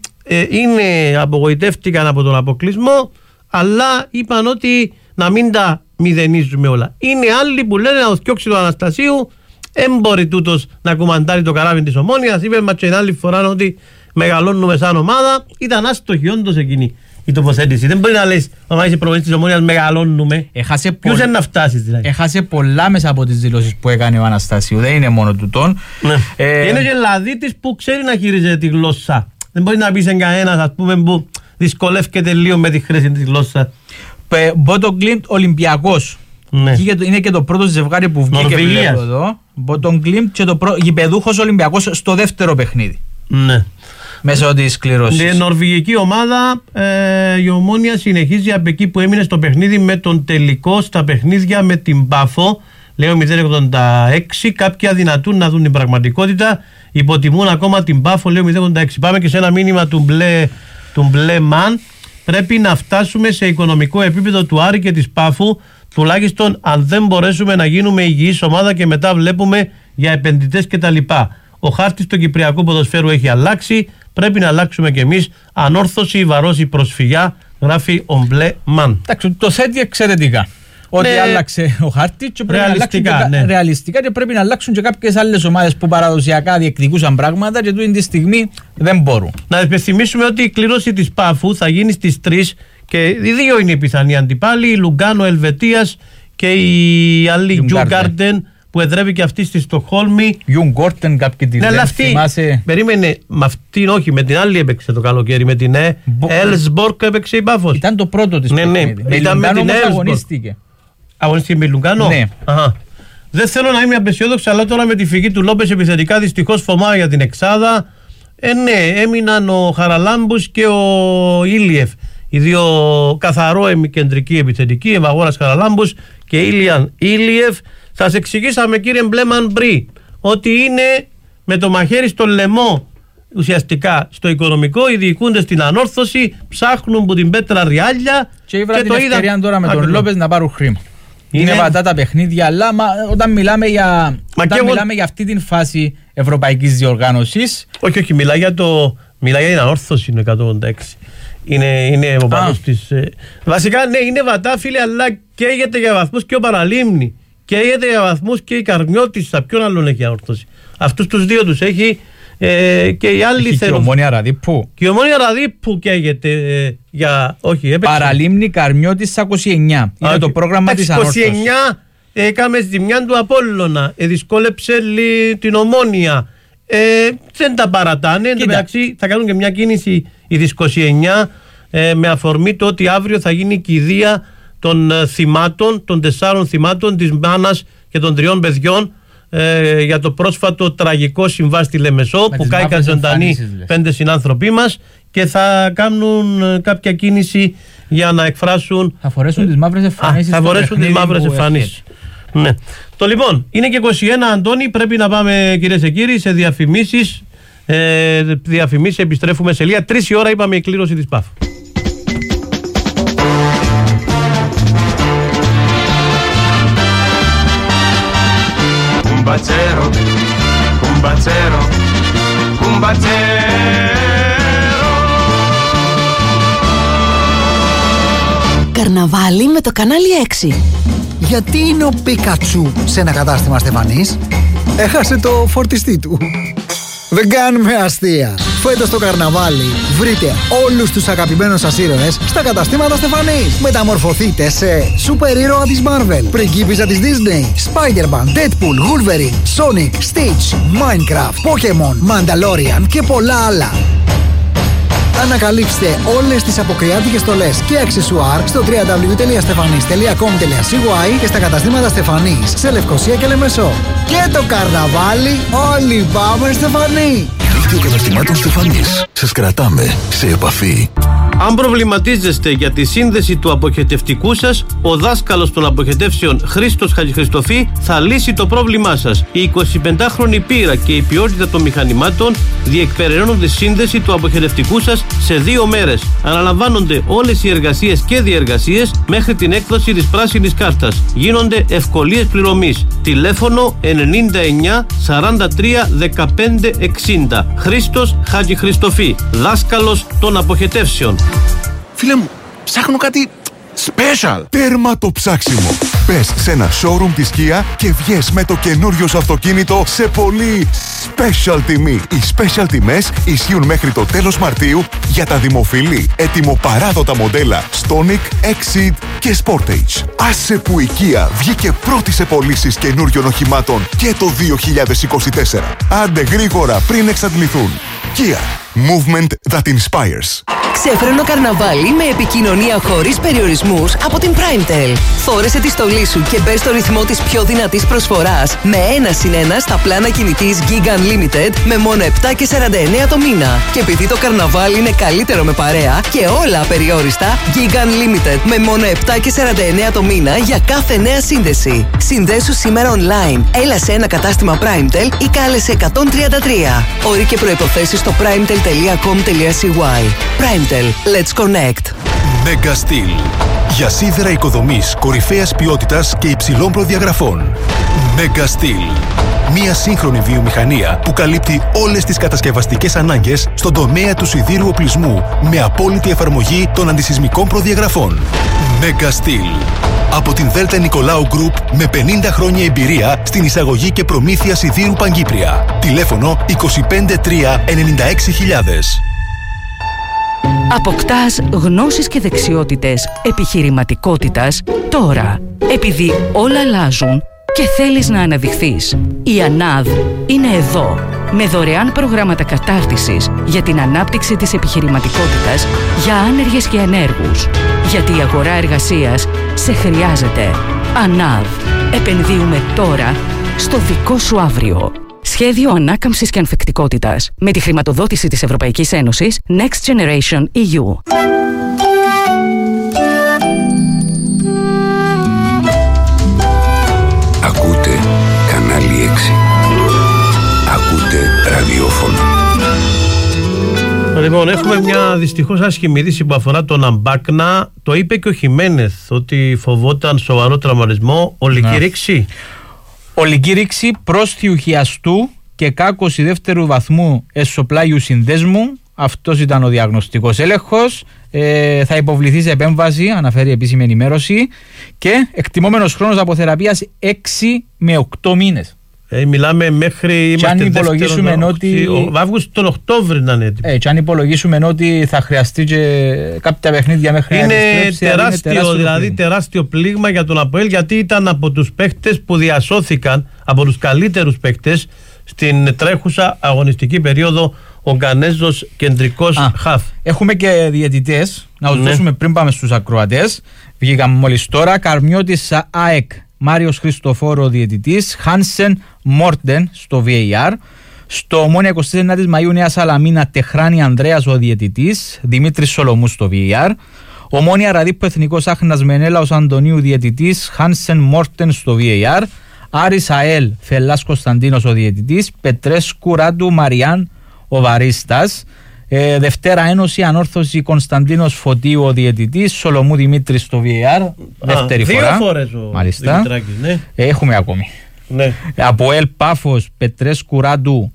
Speaker 10: απογοητεύτηκαν από τον αποκλεισμό, αλλά είπαν ότι να μην τα μηδενίζουμε όλα. Είναι άλλοι που λένε να το θιώξει του Αναστασίου, έμποροι τούτος να κουμαντάρει το καράβι της Ομόνοιας. Είπε μας και άλλη φορά ότι μεγαλώνουμε σαν ομάδα. Ήταν άστοχη όντως εκείνη η τοποθέτηση. Δεν μπορεί να λες όταν είσαι προπονητής της Ομόνοιας μεγαλώνουμε. Ποιος είναι να φτάσεις δηλαδή?
Speaker 11: Έχασε πολλά μέσα από τις δηλώσεις που έκανε ο Αναστασίου. Δεν είναι μόνο τούτον.
Speaker 10: Είναι και λαδίτης που ξέρει να χειρίζεται τη γλώσσα. Δεν μπορεί να πει σε κανένας, ας πούμε, που δυσκολεύεται λίγο με τη χρήση της γλώσσας.
Speaker 11: Μπότον Γκλίμπ Ολυμπιακός. Ναι. Είναι και το πρώτο ζευγάρι που βγήκε εδώ. Μπότον Γκλίμπ και το γηπεδούχος Ολυμπιακός στο δεύτερο παιχνίδι.
Speaker 10: Ναι.
Speaker 11: Μέσω της κληρώσης.
Speaker 10: Η νορβηγική ομάδα, η Ομόνοια συνεχίζει από εκεί που έμεινε στο παιχνίδι με τον τελικό στα παιχνίδια με την Πάφο. Λέω 0,86. Κάποιοι αδυνατούν να δουν την πραγματικότητα. Υποτιμούν ακόμα την Πάφο. Λέω 0,86. Πάμε και σε ένα μήνυμα του μπλε μαν. Πρέπει να φτάσουμε σε οικονομικό επίπεδο του Άρη και της Πάφου, τουλάχιστον αν δεν μπορέσουμε να γίνουμε υγιής ομάδα και μετά βλέπουμε για επενδυτές κτλ. Ο χάρτης του Κυπριακού ποδοσφαίρου έχει αλλάξει. Πρέπει να αλλάξουμε κι εμείς. Ανόρθωση, βαρόση, προσφυγιά, γράφει ο μπλε μαν.
Speaker 11: Εντάξει, το θέτει εξαιρετικά. Ότι άλλαξε ο χάρτης και πρέπει ρεαλιστικά και πρέπει να αλλάξουν και κάποιες άλλες ομάδες που παραδοσιακά διεκδικούσαν πράγματα και τούτη τη στιγμή δεν μπορούν.
Speaker 10: Να υπενθυμίσουμε ότι η κλήρωση της Πάφου θα γίνει στις 3 και οι δύο είναι οι πιθανοί αντιπάλοι, η Λουγκάνο Ελβετίας και η άλλη Γιουγκάρντεν που εδρεύει και αυτή στη Στοκχόλμη.
Speaker 11: Γιουγκάρντεν κάποιοι τη λένε, θυμάσαι.
Speaker 10: Περίμενε, με αυτήν όχι, με την άλλη έπαιξε το καλοκαίρι, με την Έλσμπορκ έπαιξε η Πάφος.
Speaker 11: Ήταν το πρώτο της παιχνίδι.
Speaker 10: Ήταν με την
Speaker 11: αγωνίστηκε.
Speaker 10: Αγωνιστική με Λουγκάνο.
Speaker 11: Ναι.
Speaker 10: Δεν θέλω να είμαι απεσιόδοξο, αλλά τώρα με τη φυγή του Λόπες επιθετικά δυστυχώς φωμάει για την εξάδα. Ναι, έμειναν ο Χαραλάμπους και ο Ήλιεφ. Οι δύο καθαρό κεντρικοί επιθετικοί, Ευαγόρας Χαραλάμπους και Ήλιεφ. Σας εξηγήσαμε κύριε Μπλέμαν Μπρι ότι είναι με το μαχαίρι στο λαιμό ουσιαστικά στο οικονομικό, οι διοικούντες στην ανόρθωση ψάχνουν που την πέτρα ριάλια
Speaker 11: και το είδαν τώρα με τον Λόπες να πάρουν χρήμα. Είναι βατά τα παιχνίδια, αλλά όταν μιλάμε για αυτή την φάση ευρωπαϊκής διοργάνωσης.
Speaker 10: Όχι, μιλά για το Μιλάει για την ανόρθωση είναι 186. Είναι ο παδός της. Βασικά ναι, είναι βατά φίλε, αλλά καίγεται για βαθμούς και ο Παραλίμνη. Καίγεται για βαθμούς και η Καρμιώτισσα. Ποιον άλλον έχει ανόρθωση? Αυτούς τους δύο τους έχει. Και οι άλλοι
Speaker 11: έχει
Speaker 10: θέλουν.
Speaker 11: Και Ομόνια Ραδίππου.
Speaker 10: Και η Ομόνια Ραδίππου καίγεται για. Όχι, έπαιξε.
Speaker 11: Παραλίμνη Καρμιώτισσα 29. Είναι το πρόγραμμα της ανόρθωσης.
Speaker 10: 29 έκαμε ζημιά του Απόλλωνα. Δυσκόλεψε την Ομόνια. Δεν τα παρατάνε. Εντάξει, θα κάνουν και μια κίνηση οι 29 με αφορμή το ότι αύριο θα γίνει η κηδεία των θυμάτων, των 4 θυμάτων, της μάνας και των 3 παιδιών για το πρόσφατο τραγικό συμβάν στη Λεμεσό που κάηκαν ζωντανοί 5 συνάνθρωποι μας, και θα κάνουν κάποια κίνηση για να εκφράσουν.
Speaker 11: Θα φορέσουν τις μαύρες εμφανίσεις.
Speaker 10: Θα φορέσουν τις μαύρες εμφανίσεις. Ναι. Το λοιπόν, είναι και 21, Αντώνη, πρέπει να πάμε κυρίες και κύριοι σε διαφημίσεις. Διαφημίσεις, επιστρέφουμε σε λίγα. 3 η ώρα είπαμε η κλήρωση της ΠΑΦ.
Speaker 16: Κουμπατσέρο, κουμπατσέρο, κουμπατσέρο.
Speaker 20: Καρναβάλι με το κανάλι 6.
Speaker 12: Γιατί είναι ο Πίκατσου σε ένα κατάστημα Στεφανής? Έχασε το φορτιστή του. Δεν κάνουμε αστεία. Φέτος το καρναβάλι βρείτε όλους τους αγαπημένους σας ήρωες στα καταστήματα Στεφανής. Μεταμορφωθείτε σε σούπερ ήρωα της Marvel, πριγκίπισσα της Disney, Spider-Man, Deadpool, Wolverine, Sonic, Stitch, Minecraft, Pokemon, Mandalorian και πολλά άλλα. Ανακαλύψτε όλες τις αποκριάτικες στολές και αξεσουάρ στο www.stefanis.com.cy και στα καταστήματα Στεφανής σε Λευκοσία και Λεμεσό. Και το καρναβάλι όλοι πάμε Στεφανή!
Speaker 13: Δίκτυο καταστημάτων Στεφανής. Σας κρατάμε σε επαφή.
Speaker 10: Αν προβληματίζεστε για τη σύνδεση του αποχετευτικού σας, ο δάσκαλος των αποχετεύσεων Χρήστος Χατζηχριστοφή θα λύσει το πρόβλημά σας. Η 25χρονη πείρα και η ποιότητα των μηχανημάτων διεκπεραιώνουν τη σύνδεση του αποχετευτικού σας σε 2 μέρες. Αναλαμβάνονται όλες οι εργασίες και διεργασίες μέχρι την έκδοση της πράσινης κάρτας. Γίνονται ευκολίες πληρωμής. Τηλέφωνο 99 43 15 60. Χρήστος Χατζηχριστοφή, δάσκαλος των αποχετεύσεων.
Speaker 5: Φίλε μου, ψάχνω κάτι special.
Speaker 14: Τέρμα το ψάξιμο. Πες σε ένα showroom της Kia και βγες με το καινούριο σου αυτοκίνητο σε πολύ special τιμή. Οι special τιμές ισχύουν μέχρι το τέλος Μαρτίου για τα δημοφιλή έτοιμο-παράδοτα μοντέλα Stonic, Exceed και Sportage. Άσε που η Kia βγήκε πρώτη σε πωλήσεις καινούριων οχημάτων και το 2024. Άντε γρήγορα πριν εξαντληθούν. Kia. Movement that inspires.
Speaker 20: Ξέφρενο καρναβάλι με επικοινωνία χωρίς περιορισμούς από την Primetel. Φόρεσε τη στολή σου και μπες στο ρυθμό της πιο δυνατής προσφοράς με 1+1 στα πλάνα κινητής Gig Unlimited με μόνο 7 και 49 το μήνα. Και επειδή το καρναβάλι είναι καλύτερο με παρέα και όλα απεριόριστα, Gig Unlimited με μόνο 7 και 49 το μήνα για κάθε νέα σύνδεση. Συνδέσου σήμερα online. Έλα σε ένα κατάστημα Primetel ή κάλεσε 133. Όροι και προϋποθέσεις στο primetel.com.cy. Primetel. Let's connect.
Speaker 21: Mega Steel. Για σίδερα οικοδομής κορυφαίας ποιότητας και υψηλών προδιαγραφών. Mega Steel. Μια σύγχρονη βιομηχανία που καλύπτει όλες τις κατασκευαστικές ανάγκες στον τομέα του σιδήρου οπλισμού με απόλυτη εφαρμογή των αντισυσμικών προδιαγραφών. Mega Steel. Από την Δέλτα Νικολάου Group με 50 χρόνια εμπειρία στην εισαγωγή και προμήθεια σιδήρου Παγκύπρια. Τηλέφωνο 253 96000.
Speaker 6: Αποκτάς γνώσεις και δεξιότητες επιχειρηματικότητας τώρα. Επειδή όλα αλλάζουν και θέλεις να αναδειχθείς, η ΑΝΑΔ είναι εδώ με δωρεάν προγράμματα κατάρτισης για την ανάπτυξη της επιχειρηματικότητας για άνεργες και ανέργους. Γιατί η αγορά εργασίας σε χρειάζεται. ΑΝΑΔ. Επενδύουμε τώρα στο δικό σου αύριο. Σχέδιο ανάκαμψης και ανθεκτικότητας με τη χρηματοδότηση της Ευρωπαϊκής Ένωσης Next Generation EU.
Speaker 4: Ακούτε κανάλι 6. Ακούτε ραδιόφωνο.
Speaker 10: Λοιπόν, έχουμε μια δυστυχώς άσχημη είδηση που αφορά τον Αμπάκνα. Το είπε και ο Χιμένεθ ότι φοβόταν σοβαρό τραυματισμό. Ολική ρήξη.
Speaker 11: Ολική ρήξη πρόσθιου χιαστού και κάκωση δεύτερου βαθμού εσωπλάγιου συνδέσμου Αυτός ήταν ο διαγνωστικός έλεγχος. Θα υποβληθεί σε επέμβαση, αναφέρει επίσημη ενημέρωση, και εκτιμόμενος χρόνος αποθεραπείας 6 με 8 μήνες.
Speaker 10: Μιλάμε μέχρι.
Speaker 11: Και αν υπολογίσουμε ότι.
Speaker 10: Τον Οκτώβρη να είναι έτοιμο.
Speaker 11: Και αν υπολογίσουμε ότι θα χρειαστεί και κάποια παιχνίδια μέχρι να επιστρέψει.
Speaker 10: Είναι τεράστιο πλήγμα για τον ΑΠΟΕΛ, γιατί ήταν από τους παίχτες που διασώθηκαν, από τους καλύτερους παίχτες στην τρέχουσα αγωνιστική περίοδο, ο Γκανέζος κεντρικός χαφ.
Speaker 11: Έχουμε και διαιτητές, να τους δώσουμε πριν πάμε στους ακροατές. Βγήκαμε μόλις τώρα. Καρμιώτης ΑΕΚ, Μάριος Χριστοφόρο διαιτητής, Χάνσεν Μόρτεν στο VAR. Στο Ομόνια 29 Μαΐου Νέα Σαλαμίνα, Τεχράνη Ανδρέας ο διαιτητής, Δημήτρης Σολομού στο VAR. Ομόνια Ραδίππο Εθνικός Άχνας Μενέλαος Αντωνίου διαιτητής, Χάνσεν Μόρτεν στο VAR. Άρης ΑΕΛ Φελάς Κωνσταντίνος ο διαιτητής, Πετρέσκου Ράντου Μαριάν ο βαρίστας. Δευτέρα Ένωση Ανόρθωση Κωνσταντίνος Φωτίου ο διαιτητής, Σολομού Δημήτρης στο VAR. Δεύτερη φορά.
Speaker 10: 2 φορές ο Δημητράκης, ναι.
Speaker 11: Έχουμε ακόμη.
Speaker 10: Ναι.
Speaker 11: Από ΕΛ Πάφος Πετρέσκου Ράντου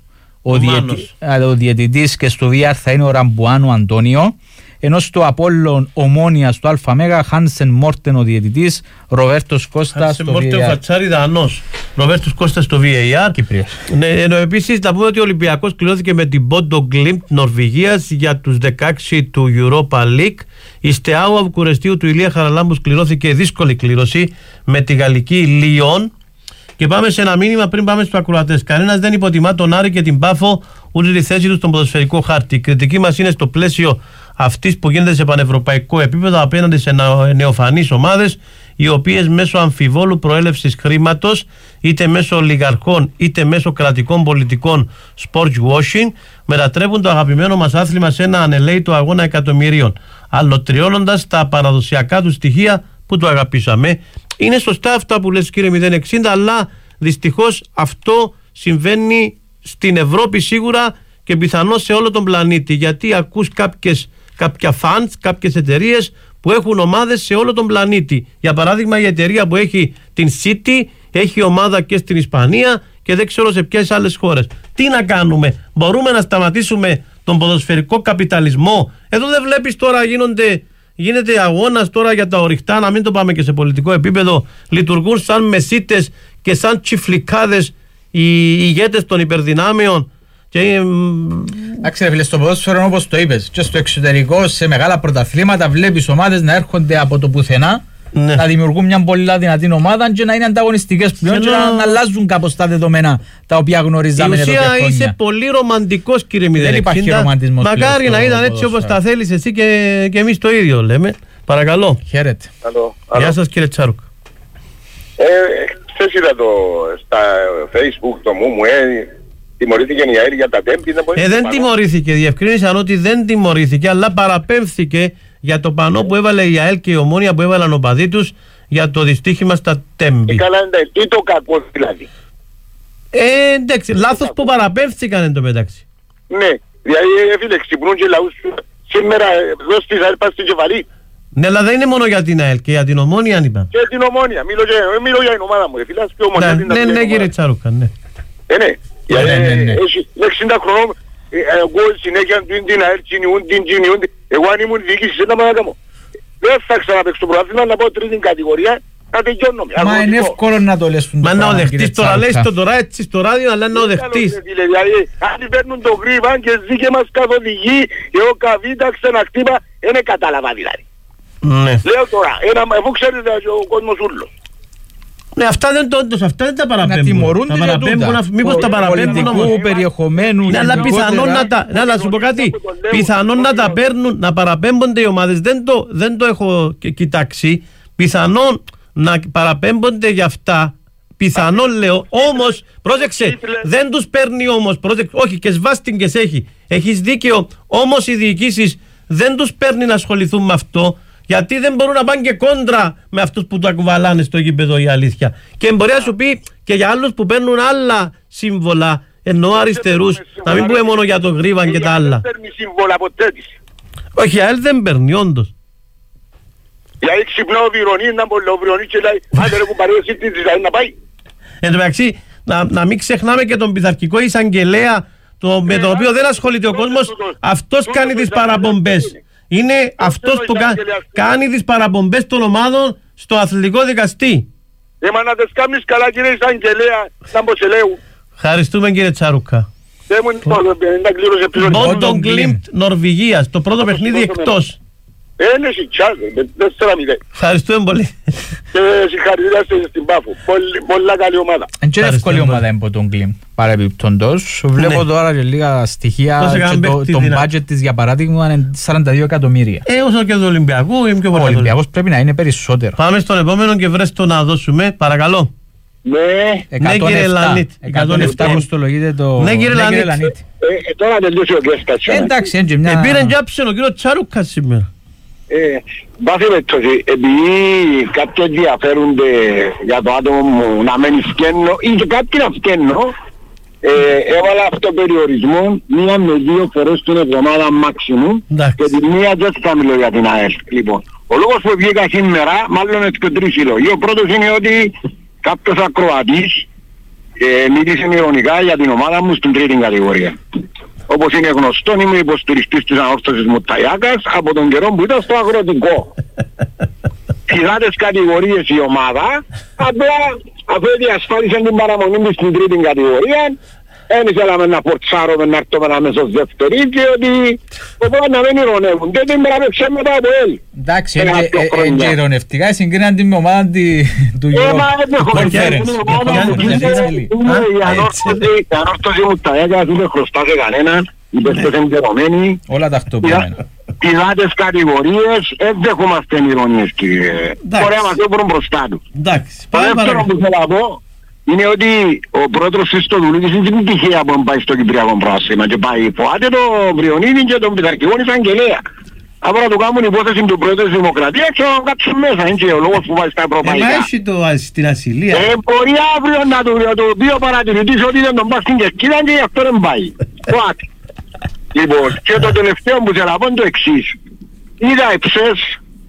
Speaker 11: ο διαιτητής, και στο VAR θα είναι ο Ραμπουάνου Αντώνιο. Ενώ στο Απόλλων Ομόνια στο ΑΜΕΓΑ, Χάνσεν Μόρτεν ο διαιτητής, Ροβέρτος Κώστας στο VAR.
Speaker 10: Χάνσεν Μόρτεν Φατσάρι Δανός, Ροβέρτος Κώστας στο VAR.
Speaker 11: Κυπριος.
Speaker 10: Ναι, επίσης να πούμε ότι ο Ολυμπιακός κληρώθηκε με την Bodo Glimt Νορβηγίας για τους 16 του Europa League. Η Στεάου Βουκουρεστίου του Ηλία Χαραλάμπους κληρώθηκε δύσκολη κλήρωση με τη γαλλική Λιόν. Και πάμε σε ένα μήνυμα πριν πάμε στους ακροατές. Κανένας δεν υποτιμά τον Άρη και την Πάφο, ούτε τη θέση του στον ποδοσφαιρικό χάρτη. Η κριτική μας είναι στο πλαίσιο αυτής που γίνεται σε πανευρωπαϊκό επίπεδο απέναντι σε νεοφανείς ομάδες, οι οποίες μέσω αμφιβόλου προέλευσης χρήματος, είτε μέσω ολιγαρχών είτε μέσω κρατικών πολιτικών sports washing, μετατρέπουν το αγαπημένο μας άθλημα σε ένα ανελαίητο αγώνα εκατομμυρίων, αλλοτριώνοντας τα παραδοσιακά του στοιχεία που το αγαπήσαμε. Είναι σωστά αυτά που λες, κύριε 060, αλλά δυστυχώς αυτό συμβαίνει στην Ευρώπη σίγουρα και πιθανώς σε όλο τον πλανήτη, γιατί ακούς κάποια fans, κάποιες εταιρείες που έχουν ομάδες σε όλο τον πλανήτη. Για παράδειγμα, η εταιρεία που έχει την City έχει ομάδα και στην Ισπανία και δεν ξέρω σε ποιες άλλες χώρες. Τι να κάνουμε, μπορούμε να σταματήσουμε τον ποδοσφαιρικό καπιταλισμό? Εδώ δεν βλέπεις τώρα γίνεται αγώνας τώρα για τα ορυχτά, να μην το πάμε και σε πολιτικό επίπεδο. Λειτουργούν σαν μεσίτες και σαν τσιφλικάδες οι ηγέτες των υπερδυνάμεων.
Speaker 11: Εντάξει ρε φίλε, στο ποδόσφαιρο όπως το είπες, και στο εξωτερικό σε μεγάλα πρωταθλήματα βλέπεις ομάδες να έρχονται από το πουθενά, να δημιουργούν μια πολύ δυνατή ομάδα και να είναι ανταγωνιστικές πλέον και να αλλάζουν κάπως τα δεδομένα τα οποία γνωρίζαμε εδώ και χρόνια.
Speaker 10: Η ουσία είσαι πολύ ρομαντικός, κύριε 060.
Speaker 11: Δεν υπάρχει ρομαντισμός.
Speaker 10: Μακάρι να ήταν έτσι όπως τα θέλεις εσύ και εμείς το ίδιο λέμε. Παρακαλώ.
Speaker 11: Χαίρετε.
Speaker 10: Γεια σας, κύριε Τσάρουκ.
Speaker 2: Χθες είδα στα Facebook το μου τιμωρήθηκε η ΑΕΛ για τα τέμπη.
Speaker 10: Δεν τιμωρήθηκε, διευκρίνησαν ότι δεν τιμωρήθηκε, αλλά παραπέμφθηκε για το πανό που έβαλε η ΑΕΛ και η Ομόνια που έβαλαν ο παδί τους για το δυστύχημα στα τέμπη.
Speaker 2: Καλά, τι το κακό δηλαδή?
Speaker 10: Εντάξει, λάθος που παραπέμφθηκαν εν τω μεταξύ.
Speaker 2: Ναι, δηλαδή φίλε, ξυπνούν και λαούς σήμερα δώσει της ΑΕΛ πας στην κεφαλή.
Speaker 10: Ναι, αλλά δεν είναι μόνο για την ΑΕΛ και για την Ομόνια αν είπα.
Speaker 2: Και την Ομόνια, μιλώ για την ομάδα μου, φίλε, ας πει Ομόνια.
Speaker 10: Ναι, κύριε Τσαρούκα, ναι.
Speaker 2: Ναι. Έχει 60 χρονών, εγώ συνέχεια την ΑΕΛ τσινιούν. Εγώ αν ήμουν διοίκηση σε ένα μάνα μου, δεν θα ξαναπαίξω το πρωτάθλημα, να πάω τρίτη κατηγορία, να τελειώνω.
Speaker 11: Μα είναι εύκολο να το λες.
Speaker 10: Μα να οδεχτείς τώρα, λες το τώρα έτσι στο ράδιο, αλλά να οδεχτείς.
Speaker 2: Αν παίρνουν το γρήβαν και ζει και μας καθοδηγεί και ο καβίτα ξανακτύπα, δεν κατάλαβα δηλαδή. Λέω τώρα, αφού ξέρετε ο κόσμος ούλος.
Speaker 10: Ναι, αυτά δεν τα παραπέμπουν.
Speaker 11: Να τιμωρούνται για τούτα.
Speaker 10: Μήπως τα παραπέμπουν όμως.
Speaker 11: Περιεχομένου.
Speaker 10: Ναι, αλλά πιθανόν να σου πω κάτι. Πιθανόν να τα παίρνουν, να παραπέμπονται οι ομάδες. Δεν το έχω κοιτάξει. Πιθανόν να παραπέμπονται για αυτά. Πιθανόν λέω. Όμως, πρόσεξε, δεν τους παίρνει όμως. Όχι, και σβάστηκες έχει. Έχεις δίκαιο. Όμως οι διοικήσεις δεν τους παίρνει να ασχοληθούν με αυτό. Γιατί δεν μπορούν να πάνε και κόντρα με αυτούς που τα κουβαλάνε στο γήπεδο, η αλήθεια. Και μπορεί να σου πει και για άλλους που παίρνουν άλλα σύμβολα, εννοώ αριστερούς, να μην πούμε μόνο για τον Γρίβαν και τα άλλα.
Speaker 2: Δεν παίρνει σύμβολα ποτέ της.
Speaker 10: Όχι, η ΑΕΛ δεν παίρνει, όντως.
Speaker 2: Γιατί ξυπνώ ο Βιρονί, να μπορεί ο Βιρονί και λέει, άντε ρε κουμπαρέ, εσύ τι δηλαδή να πάει.
Speaker 10: Εν τω μεταξύ, να μην ξεχνάμε και τον πειθαρχικό εισαγγελέα με τον οποίο δεν ασχολείται ο κόσμος, αυτός κάνει τις παραπομπές. Είναι αυτός που κάνει τις παραπομπές των ομάδων στο αθλητικό δικαστή.
Speaker 2: Μα να τις κάνεις καλά κύριε Εισαγγελέα, να πω σε λέω.
Speaker 10: Ευχαριστούμε κύριε Τσαρούκα. Μπόντον Γκλίμπτ Νορβηγίας, το πρώτο παιχνίδι εκτός.
Speaker 2: Είναι σιτσάδε, 4-0.
Speaker 10: Ευχαριστούμε πολύ.
Speaker 2: Και συγχαρητήρια στην Πάφο. Πολλά καλή ομάδα.
Speaker 11: Είναι και εύκολη ομάδα είναι τον Γκλίμπτ, παρεμπιπτόντως. Βλέπω τώρα και λίγα στοιχεία και το budget της για παράδειγμα είναι 42 εκατομμύρια.
Speaker 10: Όσο και του Ολυμπιακού είναι πιο πολύ.
Speaker 11: Ο Ολυμπιακός πρέπει να είναι περισσότερο.
Speaker 10: Πάμε στον επόμενο και βρες το να δώσουμε, παρακαλώ.
Speaker 2: Ναι,
Speaker 10: κύριε Λανίτ.
Speaker 11: 107 κοστολογείται το...
Speaker 10: Ναι κύριε Λανίτ.
Speaker 2: Τώρα τελειώσει ο Γκέστας.
Speaker 11: Εντάξει, έτσι μια...
Speaker 10: Επήρεν και άψε ο κύριο Τσαρούκα σήμερα.
Speaker 2: Βάση με το επειδή κάποιοι ενδιαφέρονται για το άτομο μου να μένει φκένω ή και κάποιοι να φκένω, έβαλα αυτοπεριορισμό 1 με 2 φορές την εβδομάδα maximum και τη μία δεν θα μιλώ για την ΑΕΛ. Λοιπόν, ο λόγος που βγήκα σήμερα, μάλλον είναι και 3 λόγοι. Ο πρώτος είναι ότι κάποιος ακροατής μίλησε ειρωνικά για την ομάδα μου στην τρίτη κατηγορία. Όπως είναι γνωστό, είμαι υποστηριστής της ανόρθωσης Μουταγιάκας από τον καιρό που ήταν στο αγροτικό. Χιλιάδες κατηγορίες η ομάδα, απλά αφού διασφάλισε την παραμονή μου στην τρίτη κατηγορία, δεν ήθελαμε να φορτσάρουμε να έρθουμε αμέσως δεύτερη και ότι οπότε να μην ειρωνεύουν. Δεν την πρέπει να μετά από έλ.
Speaker 11: Εντάξει, και ειρωνευτικά συγκρίναν την ομάδα του Conference.
Speaker 2: Η ανόρθωση Μουταγιάκας δεν χρωστά σε κανέναν, οι παίκτες εγκαιρωμένοι.
Speaker 11: Όλα ταυτοποιημένα.
Speaker 2: Πιλάτες κατηγορίες, δεν δεχόμαστε ειρωνίες κύριε. Ωραία μας δεν μπορούν μπροστά του. Το δεύτερο που θέλω να πω είναι ότι ο πρόεδρος Χριστοδουλίδης είναι την τυχαία που πάει στο Κυπριακό Πράσιμα και πάει φοάται το Βριονίδη και τον Πειθαρχηγόν Εισαγγελέα. Από να του κάνουν υπόθεση του πρόεδρου της Δημοκρατίας και να κάτσουν μέσα, είναι και ο λόγος που πάει στα ευρωπαϊκά.
Speaker 10: Έχει το στην ασυλία.
Speaker 2: Μπορεί αύριο να το πει ο παρατηρητής ότι δεν τον πάει στην Κερκίδα και γι' αυτό δεν πάει. Φοάται. Λοιπόν, και το τελευταίο που θέλω να πω είναι το εξής. Είδα ΕΨΕΣ,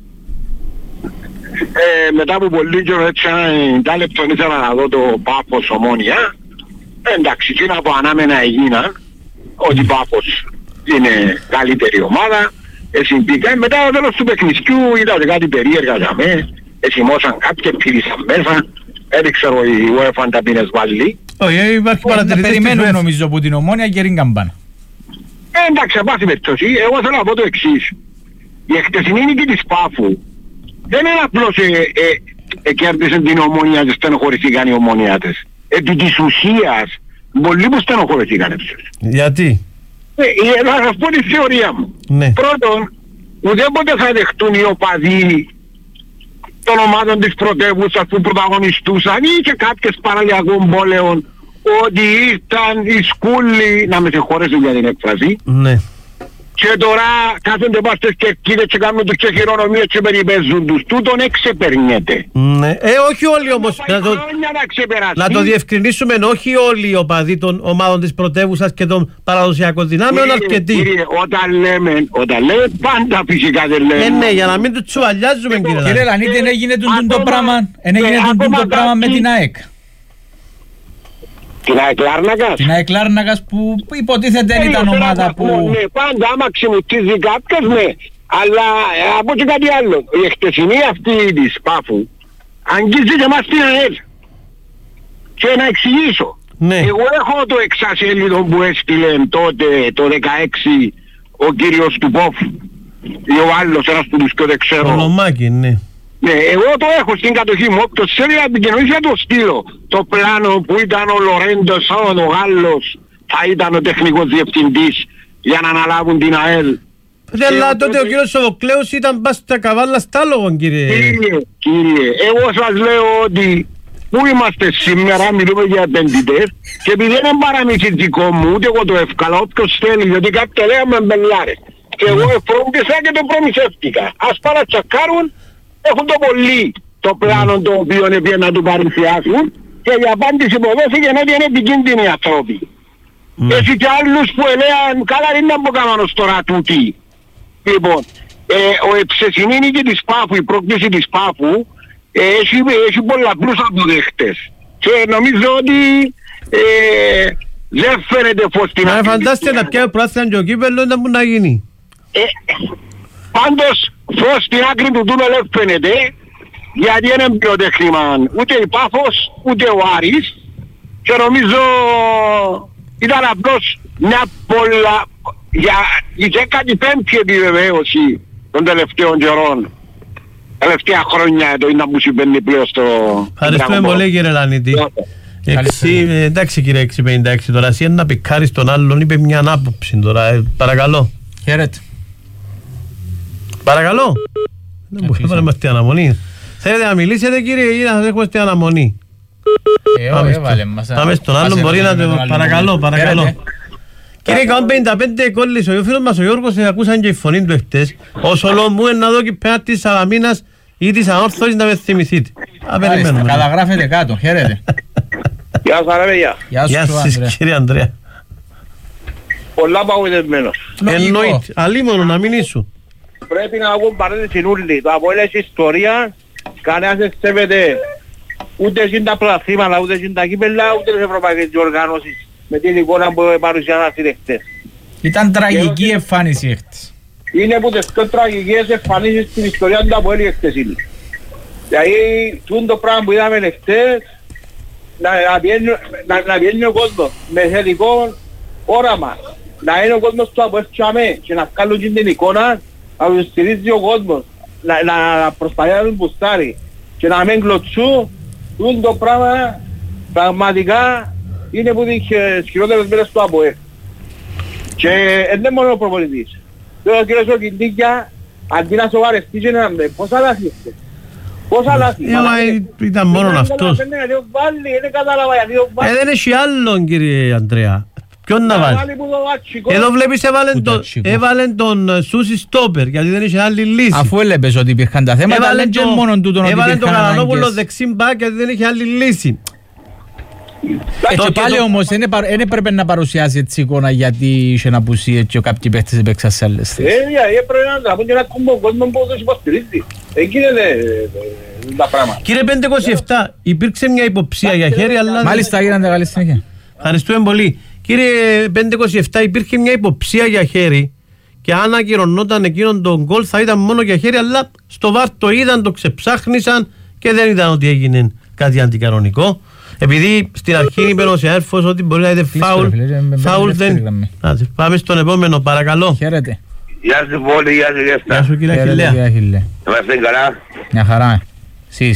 Speaker 2: μετά από πολύ καιρό έτσι ένα λεπτό ήθελα να δω το Πάφος Ομόνια. Εντάξει, εκείνα από ανάμενα έγιναν, ότι Πάφος είναι καλύτερη ομάδα, συμπήκα. Μετά το τέλος του παιχνιδιού είδατε κάτι περίεργα για με, εσημώσαν κάποιοι, πήρησαν μέσα, έδειξε η UEFA αν τα πίνες βάλει.
Speaker 10: Όχι, υπάρχει παρατηρητής.
Speaker 11: Περιμένουμε νομίζω από την Ομόνια και ρίγκαμπαν.
Speaker 2: Εντάξει, σε πάση περιπτώσει, εγώ θέλω να πω το εξής. Η χτεσινή νίκη της Πάφου δεν είναι απλώς κέρδισαν την Ομόνια και στενοχωρηθήκαν οι Ομονιάτες. Επί της ουσίας, πολλοί που στενοχωρηθήκαν έψες.
Speaker 10: Γιατί?
Speaker 2: Θα σας πω τη θεωρία μου.
Speaker 10: Ναι.
Speaker 2: Πρώτον, ουδέποτε θα δεχτούν οι οπαδοί των ομάδων της πρωτεύουσας που πρωταγωνιστούσαν ή και κάποιες παραλιακών πόλεων ότι ήρθαν οι σκούλοι, να με συγχωρέσουν για την έκφραση,
Speaker 10: ναι.
Speaker 2: Και τώρα κάθονται πας στις κερκίδες και κάνουν τους και χειρονομίες και περιπέζουν τους. Τούτον εξεπερνιέται.
Speaker 10: Ναι. Όχι όλοι όμως. Να το διευκρινίσουμε, όχι όλοι οι οπαδοί των ομάδων της πρωτεύουσας και των παραδοσιακών δυνάμεων, αρκετοί.
Speaker 2: Κύριε, όταν λέμε πάντα φυσικά δεν λέμε.
Speaker 10: Ναι, για να μην τους τσουαλιάζουμε κύριε.
Speaker 11: Κύριε Λανίτη, δεν έγινε το πράγμα με την ΑΕΚ.
Speaker 2: Την ΑΕΚ Λάρνακας.
Speaker 11: Την ΑΕΚ Λάρνακας που υποτίθεται δεν ήταν ομάδα που...
Speaker 2: Ναι, πάντα άμα ξεμουτίζει κάποιος, ναι. Αλλά από και κάτι άλλο. Η χτεσινή αυτή της Πάφου αγγίζει και εμάς την ΑΕΛ. Και να εξηγήσω.
Speaker 10: Ναι.
Speaker 2: Εγώ έχω το εξασέλιδο που έστειλε τότε το 16 ο κύριος του Πόφ. Ή ο άλλος ένας που τους και δεν ξέρω.
Speaker 10: Το Λομάκι, ναι.
Speaker 2: Ναι, εγώ το έχω στην κατοχή μου, όποιος θέλει να επικοινωνήσει να το στείλω. Το πλάνο που ήταν ο Λορέντος, ο Γάλλος, θα ήταν ο τεχνικός διευθυντής για να αναλάβουν την ΑΕΛ.
Speaker 10: Αλλά τότε ο κύριος Σοβοκλέους ήταν πας στα καβάλα στάλογον κύριε.
Speaker 2: Κύριε, εγώ σας λέω ότι πού είμαστε σήμερα, μιλούμε για επενδυτές και επειδή δεν είναι παραμύθι δικό μου, ούτε εγώ το εύκολα, όποιος θέλει, γιατί κάποιοι λέγαμε μπελάρες. Και εγώ εφρόντισα και το προμηθεύτηκα. Ας παρατσακάρουν. Έχουν το πολύ το πλάνο το οποίο είναι να του παρουσιάσουν και η απάντηση που δόθηκε ότι είναι επικίνδυνοι οι άνθρωποι. Έχει και άλλους που έλεγαν καλά δεν είναι από καμάνος τώρα τούτη. Λοιπόν, ο εψεσινή νίκη της Πάφου, η πρόκληση της Πάφου έχει πολλαπλούς αποδέχτες και νομίζω ότι Δεν φαίνεται φως στην άκρη.
Speaker 10: Φαντάστε να πιάει πράθυνα και ο κύπελλος να μπορεί να γίνει.
Speaker 2: Πάντως φως στην άκρη του τούνελ δεν φαίνεται, γιατί δεν είναι πυροτέχνημα ούτε η Πάφος ούτε ο Άρης, και νομίζω ήταν απλώς μια πολλά για κάτι πέμπτη επιβεβαίωση των τελευταίων καιρών. Τελευταία χρόνια το είναι που συμβαίνει πλέον στο...
Speaker 10: Ευχαριστούμε πολύ κύριε Λανίτη. Εντάξει κύριε 656 τώρα, εσύ να πικάρεις τον άλλον, είπε μια άποψη τώρα, παρακαλώ.
Speaker 11: Χαίρετε.
Speaker 10: Παρακαλώ. Δεν μπορούμε να είμαστε αναμονή. Θέλετε να μιλήσετε κύριε ή να σας έχουμε στην αναμονή? Πάμε στον άλλον, μπορεί να το... Παρακαλώ, παρακαλώ. Κύριε 155 κόλλησε, ο φίλος μας ο Γιώργος ακούσαν και η φωνή του εχτες. Ο Σολομού να δω και πέρα της Σαλαμίνας ή της Ανόρθωσης να με θυμηθείτε.
Speaker 11: Καταγράφετε κάτω, χαίρετε.
Speaker 2: Γεια σας ρε παιδιά.
Speaker 10: Γεια σας κύριε Ανδρέα.
Speaker 2: Πολλά παγωδευμένος.
Speaker 10: Εννοείται, αλίμονο να μην ήσουν.
Speaker 2: Πρέπει να βγουν παρένθεση ούλοι. Το από έλες ιστορία, κανένας δεν σέβεται ούτε στην τα πλαθήματα, ούτε στην τα κύπελλα, ούτε τις ευρωπαϊκές διοργανώσεις με την εικόνα που παρουσιάσαν χτες.
Speaker 11: Ήταν τραγική εμφάνιση χτες.
Speaker 2: Είναι από τις πιο τραγικές εμφανίσεις στην ιστορία του από έλες χτες είναι. Δηλαδή, το πράγμα που είδαμε χτες, να βγαίνει ο κόσμος με θετικό όραμα, να είναι ο κόσμος του από έφτιαμε και να βγάλουν την εικόνα, να τους στηρίζει ο κόσμος, να προσπαθεί να τον μπουστάρει και να μην κλωτσού, το πράγμα πραγματικά είναι που τις χειρότερες μέρες του ΑΠΟΕ. Και δεν μόνο ο προπονητής. Τώρα ο κύριος ο Κιντίκια, αντί να σοβαρευτεί και να με πόσα λάθη είστε. Πόσα λάθη.
Speaker 10: Ήταν μόνον αυτός.
Speaker 2: Δεν κατάλαβα γιατί το βάλει.
Speaker 10: Δεν έχει άλλον κύριε Ανδρέα. Ποιον να βάλει? Εδώ βλέπεις έβαλεν τον Σούσι Στόπερ γιατί δεν είχε άλλη λύση.
Speaker 11: Αφού έλεπες ότι υπήρχαν τα θέματα, δεν και μόνον τούτον ότι υπήρχαν
Speaker 10: ανάγκες. Έβαλεν τον Κανανόπουλο δεξί μπακ γιατί δεν είχε άλλη λύση.
Speaker 11: Και πάλι όμως δεν έπρεπε να παρουσιάσει έτσι εικόνα γιατί είχε να πουσεί και κάποιοι παίχτες έπαιξαν σε άλλες θέσεις.
Speaker 2: Έπρεπε να τραβούν και να κουμπώ κόσμο που τους υποστηρίζει. Εκεί είναι τα πράγματα.
Speaker 10: Κύριε 527, υπήρξε μια υποψία για χέρι αλλά...
Speaker 11: Μάλιστα γίνανε καλή συνέχεια.
Speaker 10: Ευχαριστούμε πολύ. Κύριε 527, υπήρχε μια υποψία για χέρι και αν ακυρωνόταν εκείνον τον γκολ θα ήταν μόνο για χέρι, αλλά στο βάρ το είδαν, το ξεψάχνησαν και δεν ήταν ότι έγινε κάτι αντικανονικό. Επειδή στην αρχή είπε ο συνάδελφος ότι μπορεί να είναι φάουλ δεν... Πάμε στον επόμενο, παρακαλώ.
Speaker 11: Χαίρετε.
Speaker 2: Γεια σου πόλη, γεια σου Γέστα.
Speaker 10: Γεια σου κύριε Αχιλλέα.
Speaker 2: Είμαστε καλά.
Speaker 11: Μια χαρά. Σεις.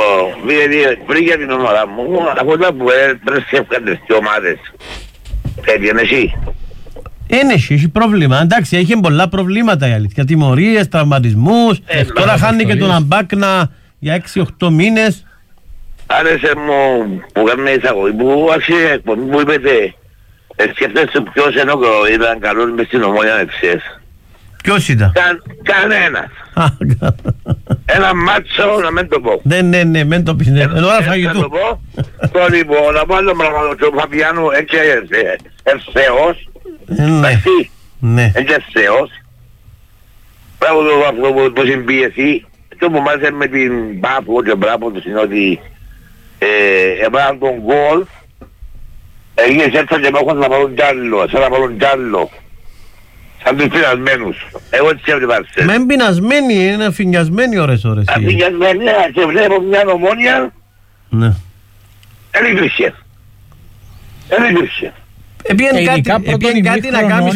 Speaker 2: Πριν για την ομάδα μου, αφού ήταν που πρέπει να έφυγαν τις ομάδες. Έτυχε εσύ.
Speaker 10: Έχει πρόβλημα. Εντάξει, έχει πολλά προβλήματα η αλήθεια. Τιμωρίες, τραυματισμούς. Τώρα χάνει και τον Αμπάκνα για 6-8 μήνες.
Speaker 2: Άρεσε μου που κάνουμε εισαγωγή που άρχισε εκπομπή που είπετε σκέφτεσαι ποιος ήταν καλός μες στην Ομόνια ευθείας.
Speaker 10: Ποιος ήταν?
Speaker 2: Κανένας. Ένα μάτσο να μην το πω.
Speaker 10: Ναι, μην το πεις. Εννοώ φαγητού.
Speaker 2: Να το πω. Το λοιπόν, να πω άλλο πράγμα. Ο Φαπιάνου έτσι ευθέως.
Speaker 10: Ναι.
Speaker 2: Έτσι ευθέως. Πράγμα το που συμπίεση. Το που μάθαμε με την Πάφο και μπράβο του είναι ότι έβαλαν τον γκολ. Έγινες έτσι και μάχος να πάρουν κι άλλο. Σαν να πάρουν κι άλλο. Σαν τους πεινασμένους. Εγώ έτσι έβλεπα.
Speaker 10: Μα είναι πεινασμένοι, είναι αφηνιασμένοι ώρες.
Speaker 2: Αφηνιασμένοι, και βλέπω μια Ομόνια.
Speaker 10: Ναι.
Speaker 2: Δεν υπήρχε.
Speaker 10: Επίεν κάτι να κάνεις